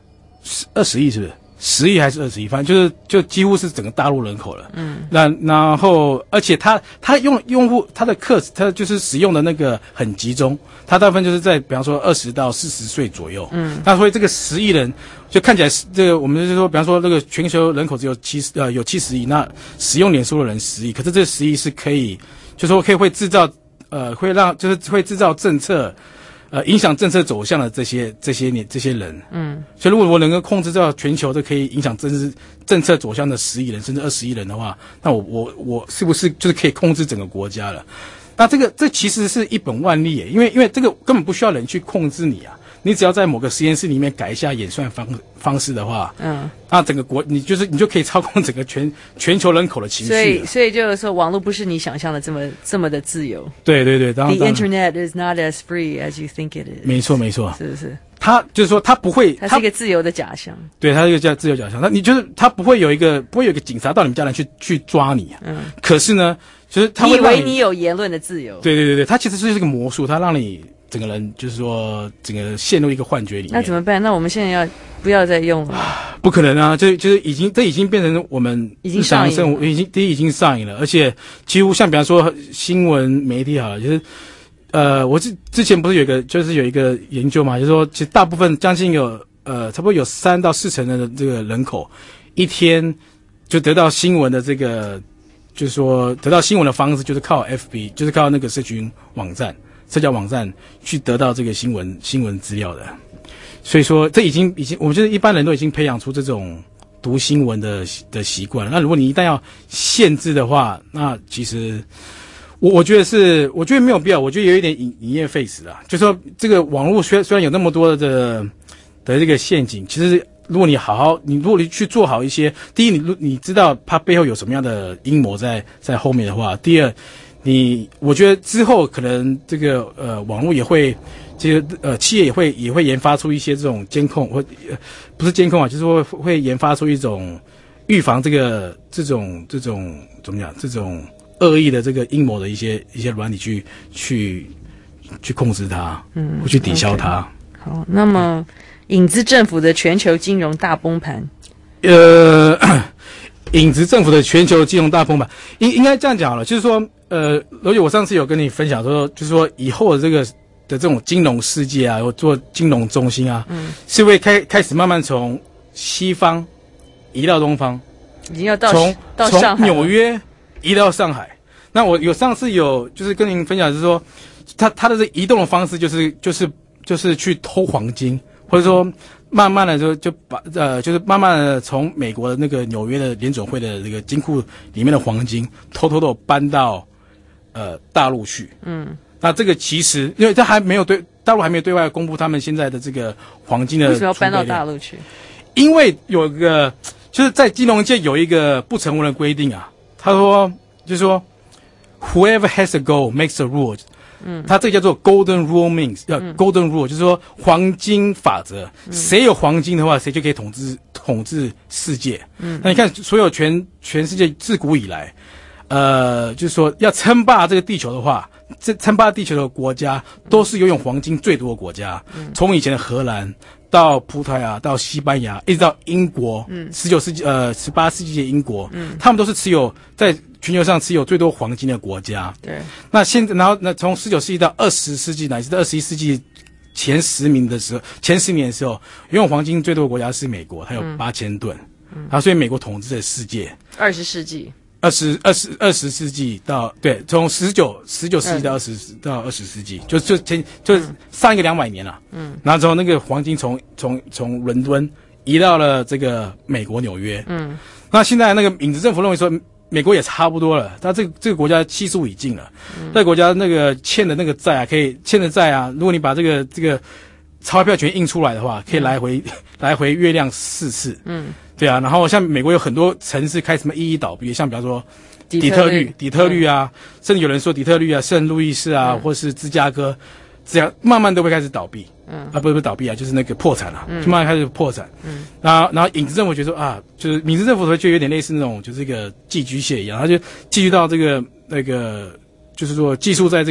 二十亿是不是？十亿还是二十亿？反正就是就几乎是整个大陆人口了。 嗯， 那然后而且它它用用户它的课它就是使用的那个很集中，它大部分就是在比方说二十到四十岁左右。 嗯， 那所以这个十亿人就看起来这个我们就是说，比方说这个全球人口只有七十呃有七十亿，那使用脸书的人十亿，可是这十亿是可以就是说可以会制造呃会让就是会制造政策。呃，影响政策走向的这些这些年这些人， 嗯， 所以如果我能够控制到全球这可以影响政治政策走向的十亿人甚至二十亿人的话，那我我我是不是就是可以控制整个国家了？那这个这其实是一本万利耶，因为因为这个根本不需要人去控制你啊，你只要在某个实验室里面改一下演算方方式的话， 嗯， 那整个国你就是你就可以操控整个全全球人口的情绪了。 所以所以就是说，网络不是你想象的这么这么的自由。 对对对，当然 The internet is not as free as you think it is。 没错没错， 是不是？ 它就是说，它不会， 它是一个自由的假象。 对，它是一个叫自由假象。那你就是它不会有一个不会有一个警察到你们家来去去抓你啊。 嗯。 可是呢，就是它会你以为你有言论的自由。 对对对对，它其实就是个魔术，它让你整个人就是说整个陷入一个幻觉里面。 那怎么办？那我们现在要不要再用了？ 不可能啊！就就是已经这已经变成我们已经上瘾了， 已经第一已经上瘾了，而且几乎像比方说新闻媒体好了，就是。呃，我之之前不是有一个，就是有一个研究嘛，就是说，其实大部分将近有呃，差不多有三到四成的这个人口，一天就得到新闻的这个，就是说得到新闻的方式，就是靠 F B， 就是靠那个社群网站、社交网站去得到这个新闻新闻资料的。所以说，这已经已经，我们觉得一般人都已经培养出这种读新闻的的习惯了。那如果你一旦要限制的话，那其实。我我觉得是，我觉得没有必要，我觉得有一点营营业费时啊，就说这个网络虽虽然有那么多的的这个陷阱，其实如果你好好，你如果你去做好一些，第一，你你知道它背后有什么样的阴谋在在后面的话，第二，你我觉得之后可能这个呃网络也会，这个呃企业也会也会研发出一些这种监控或、呃、不是监控啊，就是会会研发出一种预防这个这种这种怎么讲这种。恶意的这个阴谋的一些一些软体去去去控制它，嗯，或去抵消它。 Okay. 好，那么影子政府的全球金融大崩盘， 呃，影子政府的全球金融大崩盘，应应该这样讲好了，就是说，呃，罗姐，我上次有跟你分享说，就是说以后的这个的这种金融世界啊，或做金融中心啊，嗯，是会开开始慢慢从西方移到东方， 已经要到从到上海从纽约。移到上海，那我有上次有就是跟您分享，就是说，他他的这移动的方式就是就是就是去偷黄金，或者说慢慢的就就把呃就是慢慢的从美国的那个纽约的联准会的这个金库里面的黄金偷偷的搬到呃大陆去。嗯，那这个其实因为他还没有对大陆还没有对外公布他们现在的这个黄金的为什么要搬到大陆去？ 因为有一个就是在金融界有一个不成文的规定啊。他说，就是说 ，whoever has a goal makes a rule。嗯，他这个叫做 golden rule means， 要、嗯、golden rule， 就是说黄金法则，嗯、谁有黄金的话，谁就可以统治统治世界。嗯，那你看，所有全全世界自古以来，呃，就是说要称霸这个地球的话，这称霸地球的国家都是拥有黄金最多的国家。嗯，从以前的荷兰。到葡萄牙，到西班牙，一直到英国，嗯，十九世纪呃十八世纪的英国，嗯，他们都是持有在全球上持有最多黄金的国家。 对， 那现在然后那从十九世纪到二十世纪乃至到二十一世纪前十名的时候，前十年的时候，拥有黄金最多的国家是美国，它有八千吨，嗯，然后所以美国统治了世界。 二十世纪。 二十二十二十世纪到对，从十九十九世纪到二十、嗯、到二十世纪，就就前就上一个两百年了。嗯，然后之后那个黄金从从从伦敦移到了这个美国纽约。嗯，那现在那个影子政府认为说，美国也差不多了，他这个这个国家气数已尽了，嗯，这个国家那个欠的那个债啊，可以欠的债啊，如果你把这个这个钞票全印出来的话，可以来回、嗯、来回月亮四次。嗯。对啊，然后像美国有很多城市开始什么一一倒闭，像比方说底特律、底特律啊，嗯，甚至有人说底特律啊、圣路易斯啊，嗯，或是芝加哥，这样慢慢都会开始倒闭。嗯，啊，不是不是倒闭啊，就是那个破产了，啊，嗯，就慢慢开始破产。嗯，然后然后影子政府觉得说啊，就是影子政府会觉得有点类似那种就是一个寄居蟹一样，他就寄居到这个那个，就是说寄宿在这个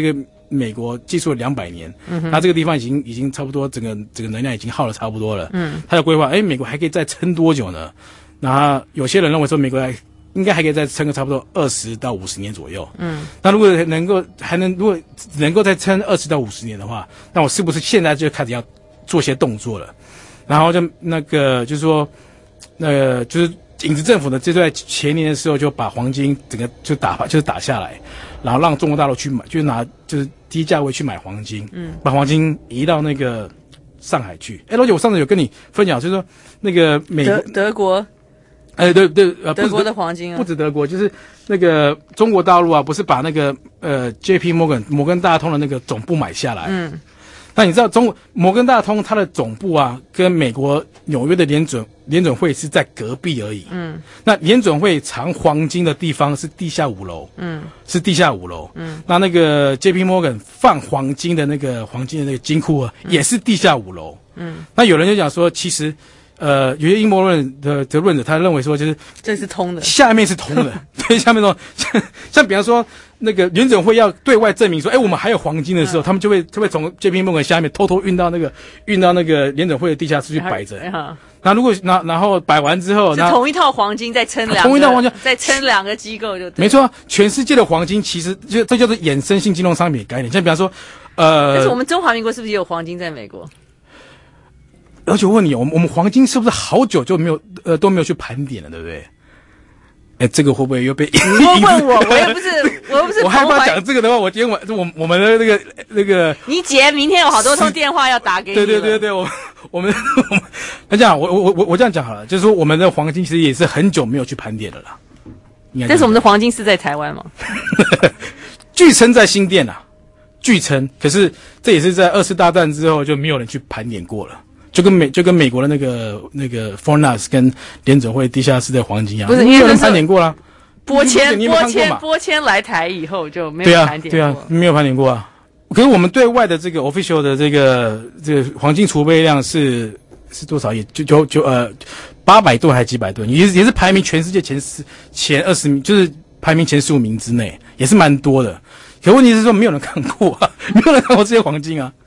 美国技术了两百年， 嗯哼那这个地方已经已经差不多整个整个能量已经耗了差不多了， 嗯， 他的规划，哎，美国还可以再撑多久呢？那有些人认为说美国还应该还可以再撑个差不多二十到五十年左右， 嗯， 那如果能够还能如果能够再撑二十到五十年的话，那我是不是现在就开始要做些动作了？然后就那个就是说，那个就是影子政府呢，就在前年的时候就把黄金整个就打就是打下来，然后让中国大陆去买，就拿就是低价位去买黄金， 嗯， 把黄金移到那个上海去。哎，罗姐，我上次有跟你分享，就是说那个美德德国。 哎，对对，呃， 德国的黄金啊， 不止德国，就是那个中国大陆啊，不是把那个呃 J P Morgan 摩根大通的那个总部买下来。 嗯， 那你知道中摩根大通它的总部啊，跟美国纽约的联准联准会是在隔壁而已。 嗯， 那联准会藏黄金的地方是地下五楼。 嗯，是地下五楼。 嗯， 那那个 J P Morgan 放黄金的那个黄金的那个金库啊，嗯、也是地下五楼。 嗯， 那有人就讲说，其实。呃，有些阴谋论的的论者，他认为说，就是这是通的， 下面是通的，对，下面通。像像比方说，那个联准会要对外证明说，哎，我们还有黄金的时候，嗯、他们就会就会从 J P Morgan 下面偷偷运到那个运到那个联准会的地下室去摆着。那如果那然后摆完之后， 是同一套黄金再撑两个， 同一套黄金再撑两个机构就对。 没错，全世界的黄金其实就这叫做衍生性金融商品概念。像比方说，呃， 但是我们中华民国是不是也有黄金在美国？ 而且我问你，我们我们黄金是不是好久就没有呃都没有去盘点了，对不对？哎，这个会不会又被？ 你问我，我又不是，我又不是。 我害怕讲这个的话，我今天晚我我们的那个那个。 你姐明天有好多通电话要打给你。 对对对对，我我们那这样，我我我我这样讲好了，就是说我们的黄金其实也是很久没有去盘点了啦。 但是我们的黄金是在台湾吗？ 据称在新店啊，据称，可是这也是在二次大战之后就没有人去盘点过了。就跟美就跟美国的那个那个 Fornas 跟联准会地下室的黄金一样， 不是没有人盘点过啦。 拨迁拨迁拨迁来台以后就没有盘点过， 对啊，对啊，没有盘点过啊。可是我们对外的这个 official 的这个这个黄金储备量是是多少？也就就就呃八百吨还是几百吨？也是也是排名全世界前十前二十名，就是排名前十五名之内，也是蛮多的。可问题是说没有人看过啊，没有人看过这些黄金啊。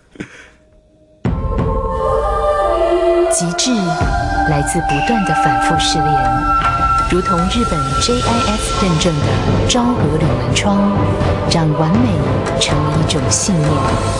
极致来自不断的反复试炼，如同日本 J I S 认证的昭和铝门窗，让完美成为一种信念。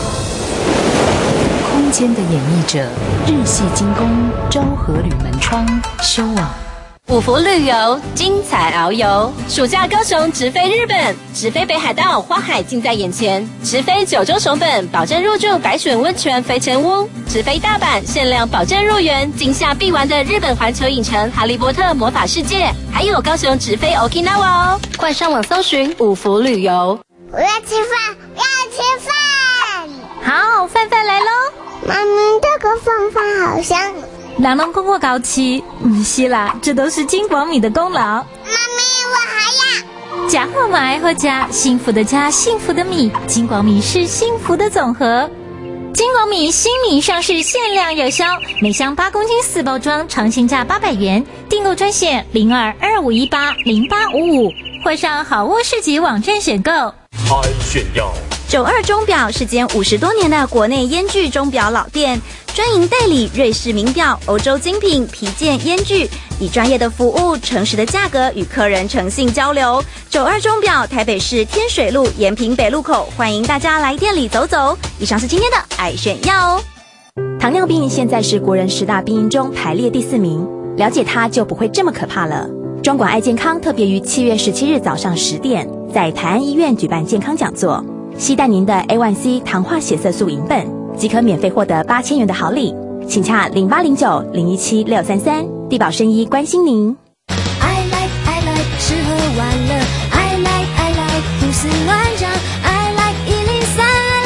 空间的演绎者，日系精工昭和铝门窗，修网。 五福旅游，精彩遨游。暑假高雄直飞日本，直飞北海道，花海近在眼前；直飞九州熊本，保证入住百选温泉肥前屋；直飞大阪，限量保证入园，今夏必玩的日本环球影城、哈利波特魔法世界，还有高雄直飞 Okinawa 哦！快上网搜寻五福旅游。 我要吃饭，我要吃饭。 好，饭饭来喽！ 妈咪，这个饭饭好香。 人拢讲我高吃，不是啦，这都是金广米的功劳。妈咪，我还要。 家好嘛爱好家，幸福的家，幸福的米，金广米是幸福的总和。金广米新米上市，限量有销，每箱八公斤四包装，常性价八百元，订购专线零二二五一八零八五五，或上好物市集网站选购。 安炫耀。 九二钟表是间五十多年的国内烟具钟表老店，专营代理瑞士名表、欧洲精品、皮件、烟具，以专业的服务、诚实的价格与客人诚信交流。九二钟表台北市天水路延平北路口，欢迎大家来店里走走。以上是今天的爱炫耀哦。糖尿病现在是国人十大病因中排列第四名，了解它就不会这么可怕了。中广爱健康特别于七月十七日早上十点，在台安医院举办健康讲座。携带您的 A 一 C 糖化血色素银本，即可免费获得八千元的好礼，请洽零八零九零一七六三三，地保生医关心您。 I like I like 吃喝玩乐 ，I like I like 胡思乱想 ，I like 一零三 I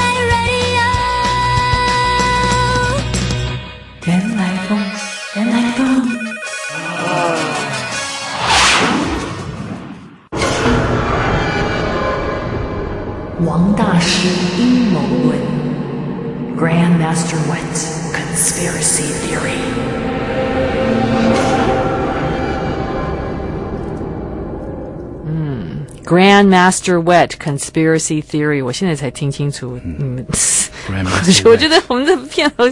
like radio。 原来风，原来风。王大师阴谋论 Grandmaster Wet Conspiracy Theory。 嗯 Grandmaster Wet Conspiracy Theory， 我现在才听清楚。嗯，我觉得我们这片头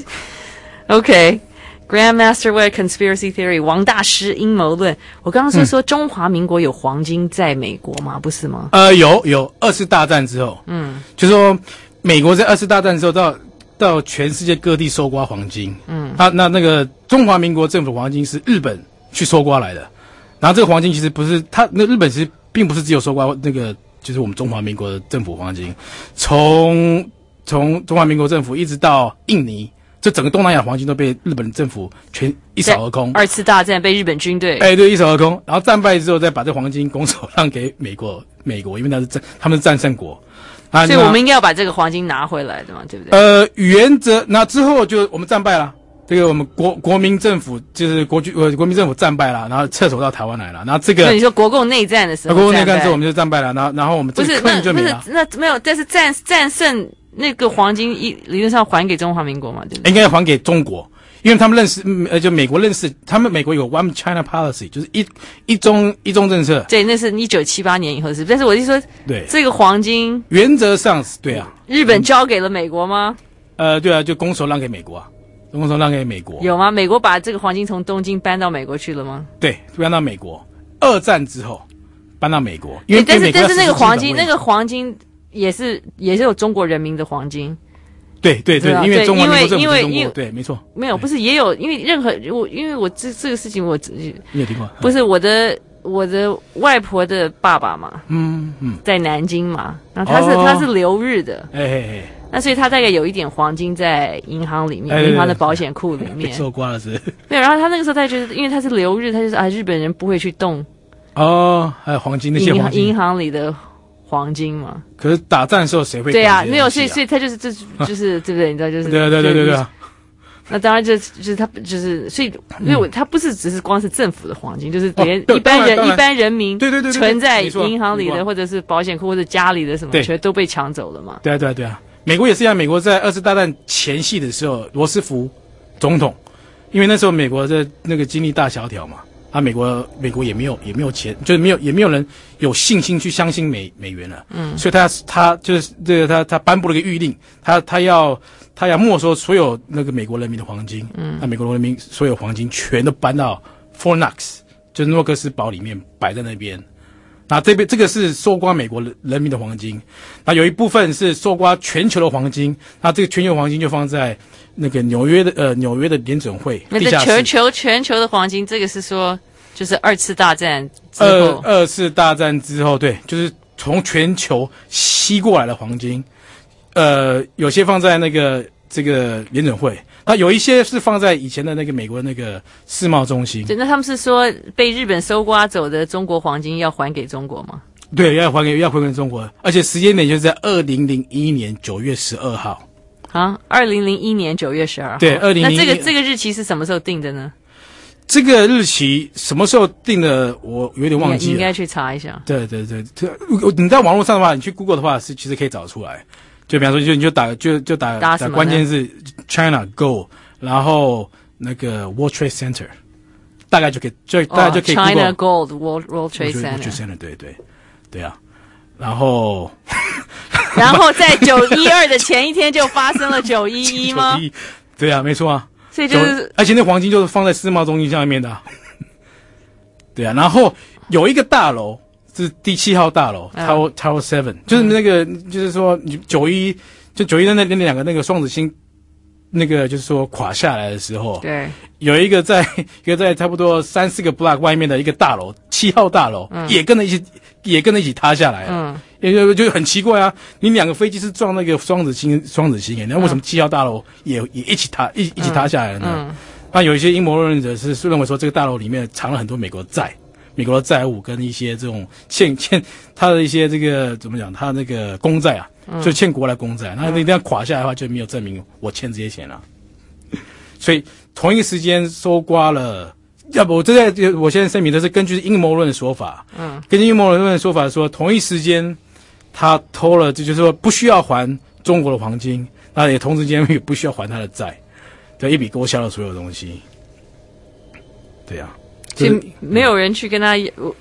OK。Grandmaster Wet Conspiracy Theory， 王大师阴谋论。我刚刚是说中华民国有黄金在美国吗？不是吗？ 呃，有有，二次大战之后，嗯，就是说美国在二次大战之后到到全世界各地搜刮黄金，嗯，啊，那那个中华民国政府黄金是日本去搜刮来的，然后这个黄金其实不是他那日本其实并不是只有搜刮那个就是我们中华民国的政府黄金，从从中华民国政府一直到印尼。这整个东南亚黄金都被日本政府全一扫而空。 二次大战被日本军队， 哎，对，一扫而空。然后战败之后，再把这黄金拱手让给美国，美国，因为那是战，他们是战胜国。 啊，所以我们应该要把这个黄金拿回来的嘛，对不对？ 呃，原则，那之后就我们战败了，这个我们国国民政府就是国军呃国民政府战败了，然后撤走到台湾来了。然后这个， 那你说国共内战的时候， 国共内战之后我们就战败了，然后然后我们这个客人就没了。 不是，那不是那没有，但是战战胜。那个黄金一理论上还给中华民国嘛，对不对？ 应该还给中国，因为他们认识，呃，就美国认识，他们美国有 One China Policy， 就是一一中一中政策。 对，那是一九七八年以后是，但是我就说， 对这个黄金原则上是对啊。 日本交给了美国吗？ 呃，对啊，就拱手让给美国啊，拱手让给美国。 有吗？美国把这个黄金从东京搬到美国去了吗？ 对，搬到美国。二战之后搬到美国，因为但是但是那个黄金，那个黄金也是也是有中国人民的黄金。 对对对，因为中国民国政府是中国， 因为对，没错。 没有，不是也有，因为任何我，因为我这这个事情我你有听过？ 不是我的我的外婆的爸爸嘛， 嗯嗯， 在南京嘛，然后他是、哦、他是留日的， 哎哎哎， 那所以他大概有一点黄金在银行里面，银行的保险库里面受刮了是。 对，然后他那个时候他就是因为他是留日，他就是啊日本人不会去动哦，还有黄金那些黄金银行里的。黄金嘛， 可是打仗的时候谁会、啊？ 对啊，没有，所以所以他就是这就是对不对？你知道就是对对对对对啊。 那当然就就是他就是所以因为我他不是只是光是政府的黄金，就是连一般人、哦、一般人民对对对存在银行里的或者是保险库或者家里的什么，全都被抢走了嘛。 对啊对啊对啊，美国也是一样，美国在二次大战前夕的时候，罗斯福总统，因为那时候美国的那个经历大萧条嘛。啊，美国美国也没有也没有钱，就是没有也没有人有信心去相信美美元了。嗯，所以他他就是这个他他颁布了一个谕令，他他要他要没收所有那个美国人民的黄金。嗯，那美国人民所有黄金全都搬到 Fort Knox， 就是诺克斯堡里面摆在那边。那这边这个是搜刮美国人民的黄金，那有一部分是搜刮全球的黄金，那这个全球黄金就放在那个纽约的呃纽约的联准会地下室。 全球全球的黄金，这个是说就是二次大战之后。 二二次大战之后，对，就是从全球吸过来的黄金，呃，有些放在那个这个联准会。那有一些是放在以前的那个美国的那个世贸中心。 对，那他们是说被日本搜刮走的中国黄金要还给中国吗？ 对，要还给要还给中国，而且时间点就是在二零零一年九月十二号。 啊，二零零一年九月十二号。 对，二零零一。 那这个这个日期是什么时候定的呢？ 这个日期什么时候定的？我有点忘记了。 你应该去查一下。 对对对，你在网络上的话，你去 Google 的话是其实可以找出来。就比方说，就你就打就就打打打关键字 China Gold， 然后那个 World Trade Center， 大概就可以就大概就可以 China Gold World World Trade Center。World Trade Center， 对对对啊，然后然后在九一二的前一天就发生了九一一吗？ 对啊，没错啊。 所以就是， 而且那黄金就是放在世贸中心下面的、啊。对啊，然后有一个大楼。是第七号大楼 Tower Tower Seven， 就是那个、嗯、就是说九一就九一的那那两个那个双子星，那个就是说垮下来的时候， 对， 有一个在一个在差不多三四个 block 外面的一个大楼七号大楼、嗯、也跟着一起也跟着一起塌下来了，嗯，也就就很奇怪啊，你两个飞机是撞那个双子星双子星诶，那为什么七号大楼也也一起塌一一起塌下来了呢？嗯，那、嗯、有一些阴谋论者是认为说这个大楼里面藏了很多美国债。美国的债务跟一些这种欠欠他的一些这个怎么讲，他那个公债啊，嗯、就欠国来公债，那一定要垮下来的话，就没有证明我欠这些钱了、啊。所以同一个时间搜刮了，要不我这在我现在声明的是根据阴谋论的说法，嗯，根据阴谋论的说法说，同一时间他偷了，这就是说不需要还中国的黄金，那也同时间也不需要还他的债，对，一笔勾销了所有东西，对呀、啊。 所以没有人去跟他，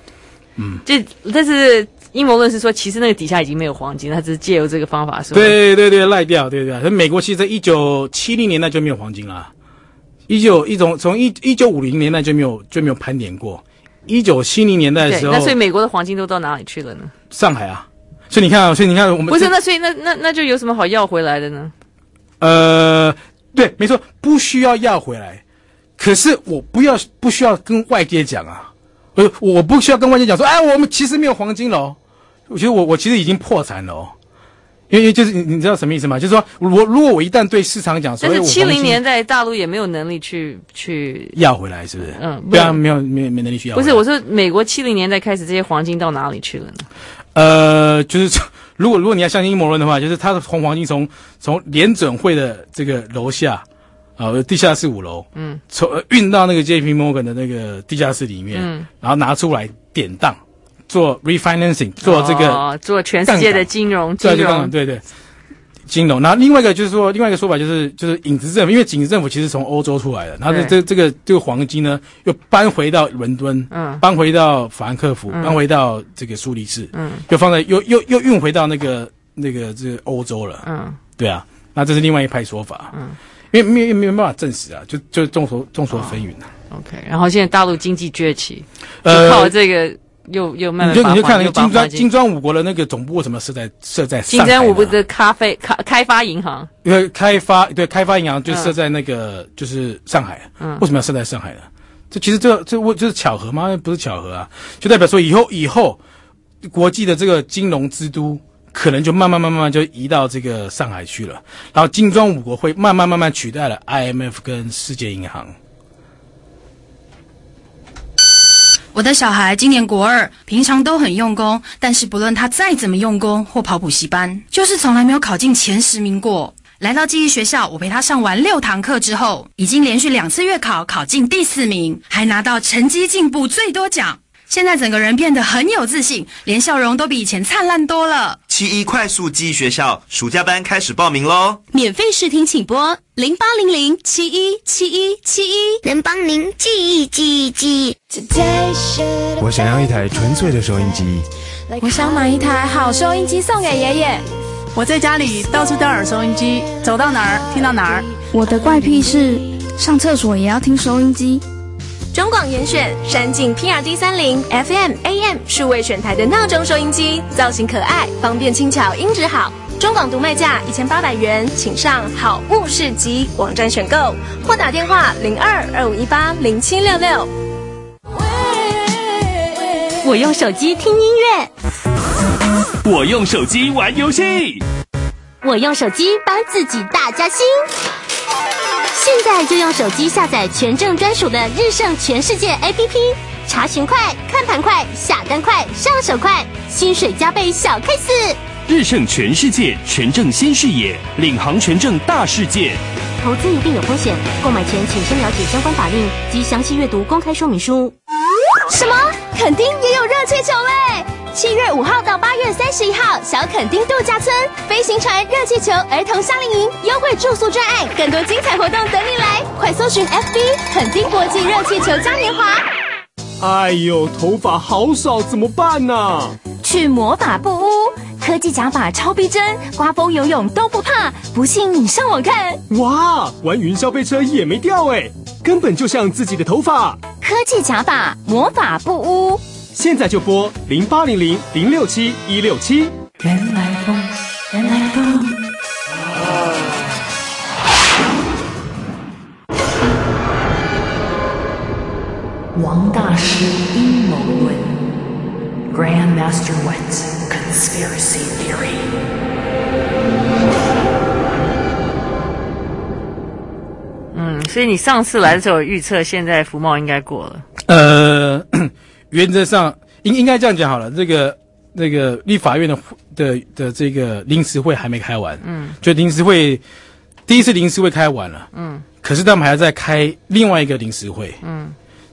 嗯，这但是阴谋论是说，其实那个底下已经没有黄金，他只是借由这个方法说。 对对对，赖掉，对对对。美国其实在一九七零年代就没有黄金了，一九一种从一一九五零年代就没有就没有盘点过。一九七零年代的时候， 那所以美国的黄金都到哪里去了呢？ 上海啊。所以你看啊，所以你看我们不是那，所以那那那就有什么好要回来的呢？ 呃，对，没错，不需要要回来。可是我不要不需要跟外界讲啊，呃，我不需要跟外界讲说，哎，我们其实没有黄金了哦。我觉得我我其实已经破产了哦。因为就是你你知道什么意思吗？就是说我如果我一旦对市场讲说， 但是七零年代大陆也没有能力去去要回来，是不是？ 嗯， 不然没有没没能力去要回来。 不是，我说美国七零年代开始这些黄金到哪里去了呢？ 呃，就是如果如果你要相信阴谋论的话，就是它的红黄金从从联准会的这个楼下，呃，地下室五楼，嗯，从运到那个 J P Morgan 的那个地下室里面，嗯，然后拿出来典当。做 refinancing， 做这个、 哦，做全世界的金融，金融， 对对，金融。然后另外一个就是说，另外一个说法就是就是影子政府，因为影子政府其实从欧洲出来的，然后这这这个这个黄金呢又搬回到伦敦，嗯，搬回到法兰克福，嗯、搬回到这个苏黎世，嗯，又放在又又又运回到那个那个这个欧洲了，嗯，对啊，那这是另外一派说法，嗯，因为没有没有办法证实啊，就就众说众说纷纭啊。 哦、OK， 然后现在大陆经济崛起，呃，靠这个。又又慢慢你就你就看那个金砖金砖五国的那个总部为什么设在设在上海？ 金砖五国的咖啡开开发银行， 因为开发对开发银行就设在那个、嗯、就是上海，嗯，为什么要设在上海呢？这其实这这我就是巧合吗？不是巧合啊，就代表说以后以后国际的这个金融之都可能就慢慢慢慢就移到这个上海去了，然后金砖五国会慢慢慢慢取代了 I M F 跟世界银行。 我的小孩今年国二，平常都很用功，但是不论他再怎么用功或跑补习班，就是从来没有考进前十名过。来到记忆学校，我陪他上完六堂课之后，已经连续两次月考考进第四名，还拿到成绩进步最多奖。现在整个人变得很有自信，连笑容都比以前灿烂多了。 七一快速记忆学校暑假班开始报名咯， 免费试听请拨零八零零七一七一七一， 能帮您记忆记忆记忆。 我想要一台纯粹的收音机， 我想买一台好收音机送给爷爷。 我在家里到处戴耳收音机，走到哪儿听到哪儿。 我的怪癖是上厕所也要听收音机。 中广严选山境 P R D 三十 F M、A M 数位选台的闹钟收音机，造型可爱，方便轻巧，音质好。中广独卖价一千八百元，请上好物市集网站选购，或打电话零二二五一八零七六六。我用手机听音乐， 我用手机玩游戏， 我用手机帮自己大加薪。现在就用手机下载全正专属的日盛全世界 A P P， 查询快，看盘快，下单快，上手快，薪水加倍小 case。 日盛全世界，全正新视野，领航全正大世界。 投资一定有风险，购买前请先了解相关法令及详细阅读公开说明书。什么？垦丁也有热气球嘞！七月五号到八月三十一号，小垦丁度假村飞行船热气球儿童夏令营优惠住宿专案，更多精彩活动等你来！快搜寻 F B 垦丁国际热气球嘉年华。 哎呦，头发好少怎么办呢？ 去魔法布屋，科技假发超逼真，刮风游泳都不怕。不信你上网看。 哇，玩云霄飞车也没掉哎，根本就像自己的头发。 科技假发魔法布屋。 现在就拨零八零零零六七一六七。 原来风，原来风。王大师阴谋论 ，Grandmaster Wentz Conspiracy Theory。 嗯，所以你上次来的时候预测，现在福茂应该过了。 呃。原则上应应该这样讲好了，这个那个立法院的的的这个临时会还没开完，嗯，就临时会第一次临时会开完了，嗯，可是他们还要再开另外一个临时会，嗯，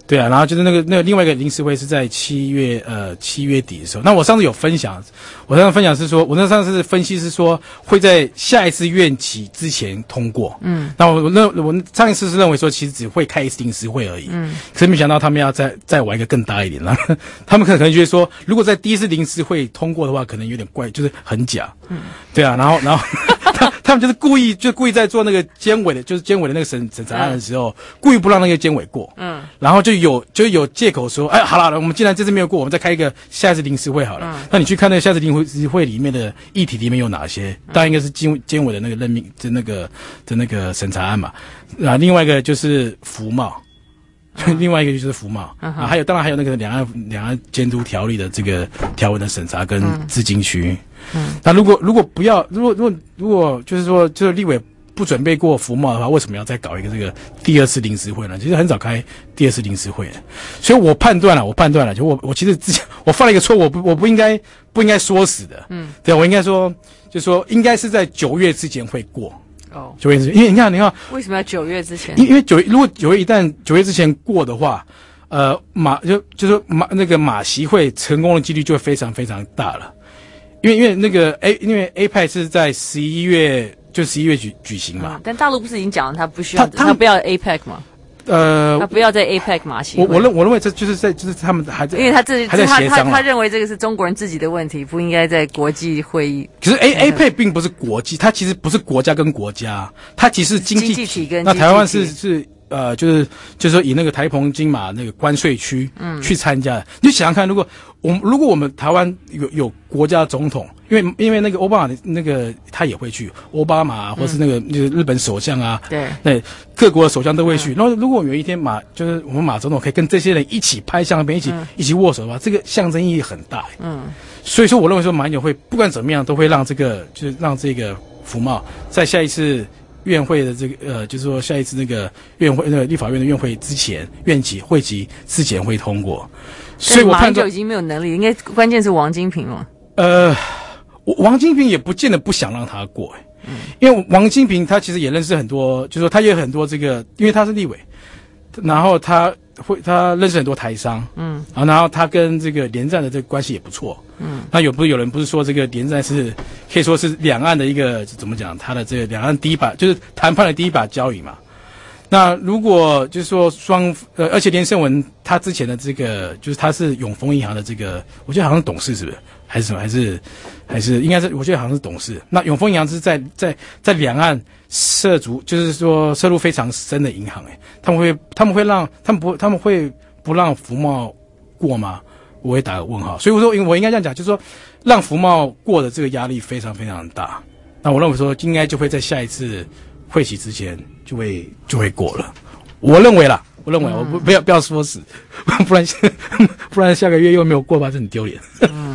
对啊，然后就是那个那个另外一个临时会是在七月呃七月底的时候。那我上次有分享，我上次分享是说，我那上次分析是说会在下一次院期之前通过。嗯，那我那我上一次是认为说其实只会开一次临时会而已。嗯，可是没想到他们要再再玩一个更大一点了。他们可能可能觉得说，如果在第一次临时会通过的话，可能有点怪，就是很假。嗯，对啊，然后然后他他们就是故意就故意在做那个监委的，就是监委的那个审审查案的时候，嗯、故意不让那个监委过。嗯，然后就有就有借口说，哎，好了，我们既然这次没有过，我们再开一个下一次临时会好了。嗯、那你去看那个下次临时会里面的议题里面有哪些？当然应该是监监委的那个任命的那个的那个审查案嘛。啊，另外一个就是服贸。另外一个就是服贸、uh huh. 啊，还有当然还有那个两岸两岸监督条例的这个条文的审查跟自经区。嗯，那如果如果不要，如果如果如果就是说，就是立委不准备过服贸的话，为什么要再搞一个这个第二次临时会呢？其实很少开第二次临时会的，所以我判断了，我判断了，就我我其实之前我犯了一个错误，我不我不应该不应该说死的。嗯，对，我应该说，就说应该是在九月之前会过。哦，九月之前，因为你看，你看， 为什么要九月之前？ 因因为九如果九月一旦九月之前过的话，呃，马就就说马那个马习会成功的几率就会非常非常大了。因为因为那个 A 因为 A P E C 是在十一月就十一月举举行嘛、 嗯，但大陆不是已经讲了他不需要他他不要 A P E C 吗？ 呃， 他不要在 A P E C 马习会。 我我认我认为这就是在就是他们还在， 因为他这还在协商、啊、 他他他认为这个是中国人自己的问题，不应该在国际会议。 可是 A A P E C 并不是国际，它其实不是国家跟国家，它其实是经济经济体跟那台湾是是呃就是就是说以那个台澎金马那个关税区嗯去参加的。你就想想看，如果我们如果我们台湾有有国家总统。因为因为那个奥巴马的那个他也会去，奥巴马、啊、或是那个那个日本首相啊，对，那各国的首相都会去。然后如果有一天马就是我们马总统可以跟这些人一起拍相片，一起、嗯、一起握手的话，这个象征意义很大。嗯，所以说我认为说马英九会不管怎么样都会让这个就是让这个服贸在下一次院会的这个呃就是说下一次那个院会那个立法院的院会之前院期会期之前会通过。所以我判断马英九已经没有能力，应该关键是王金平了。 呃。王金平也不见得不想让他过、欸，嗯，因为王金平他其实也认识很多，就是说他也有很多这个，因为他是立委，然后他会他认识很多台商，嗯，然后他跟这个连战的这个关系也不错，嗯，那有不是有人不是说这个连战是可以说是两岸的一个怎么讲，他的这个两岸第一把就是谈判的第一把交椅嘛。那如果就是说双呃，而且连胜文他之前的这个就是他是永丰银行的这个，我觉得好像董事是不是？还是什么？还是还是应该是？我觉得好像是董事。那永丰银行是在在在两岸涉足，就是说涉入非常深的银行、欸。哎，他们会他们会让他们不他们会不让服贸过吗？我会打个问号。所以我说，我应该这样讲，就是说让服贸过的这个压力非常非常大。那我认为说，应该就会在下一次会期之前就会就会过了。我认为啦。我认为我不不要不要说死，不然不然下个月又没有过吧，这很丢脸。嗯，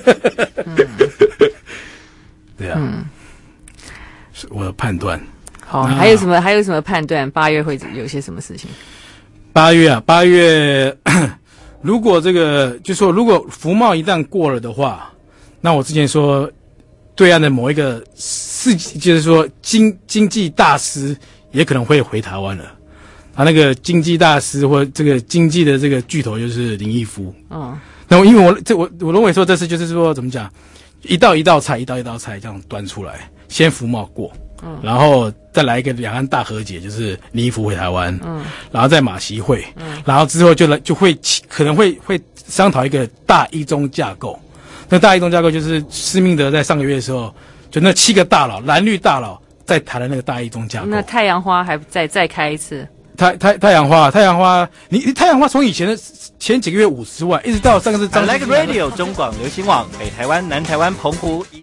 对啊，嗯，是我的判断。 好，还有什么还有什么判断？八月会有些什么事情？ 八月啊，八月，如果这个就说如果服贸一旦过了的话，那我之前说对岸的某一个世就是说经经济大师也可能会回台湾了。啊，那个经济大师或这个经济的这个巨头就是林毅夫。嗯，那我因为我这我我认为说这次就是说怎么讲，一道一道菜，一道一道菜这样端出来，先服贸过，嗯，然后再来一个两岸大和解，就是林毅夫回台湾，嗯，然后再马习会，嗯，然后之后就来就会可能会会商讨一个大一中架构。那大一中架构就是施明德在上个月的时候，就那七个大佬蓝绿大佬在谈的那个大一中架构。 那太阳花还再再开一次。 太太太阳花，太阳花，你太阳花从以前的前几个月五十万，一直到上个是。 I Like Radio 中广流行网北台湾、南台湾、澎湖。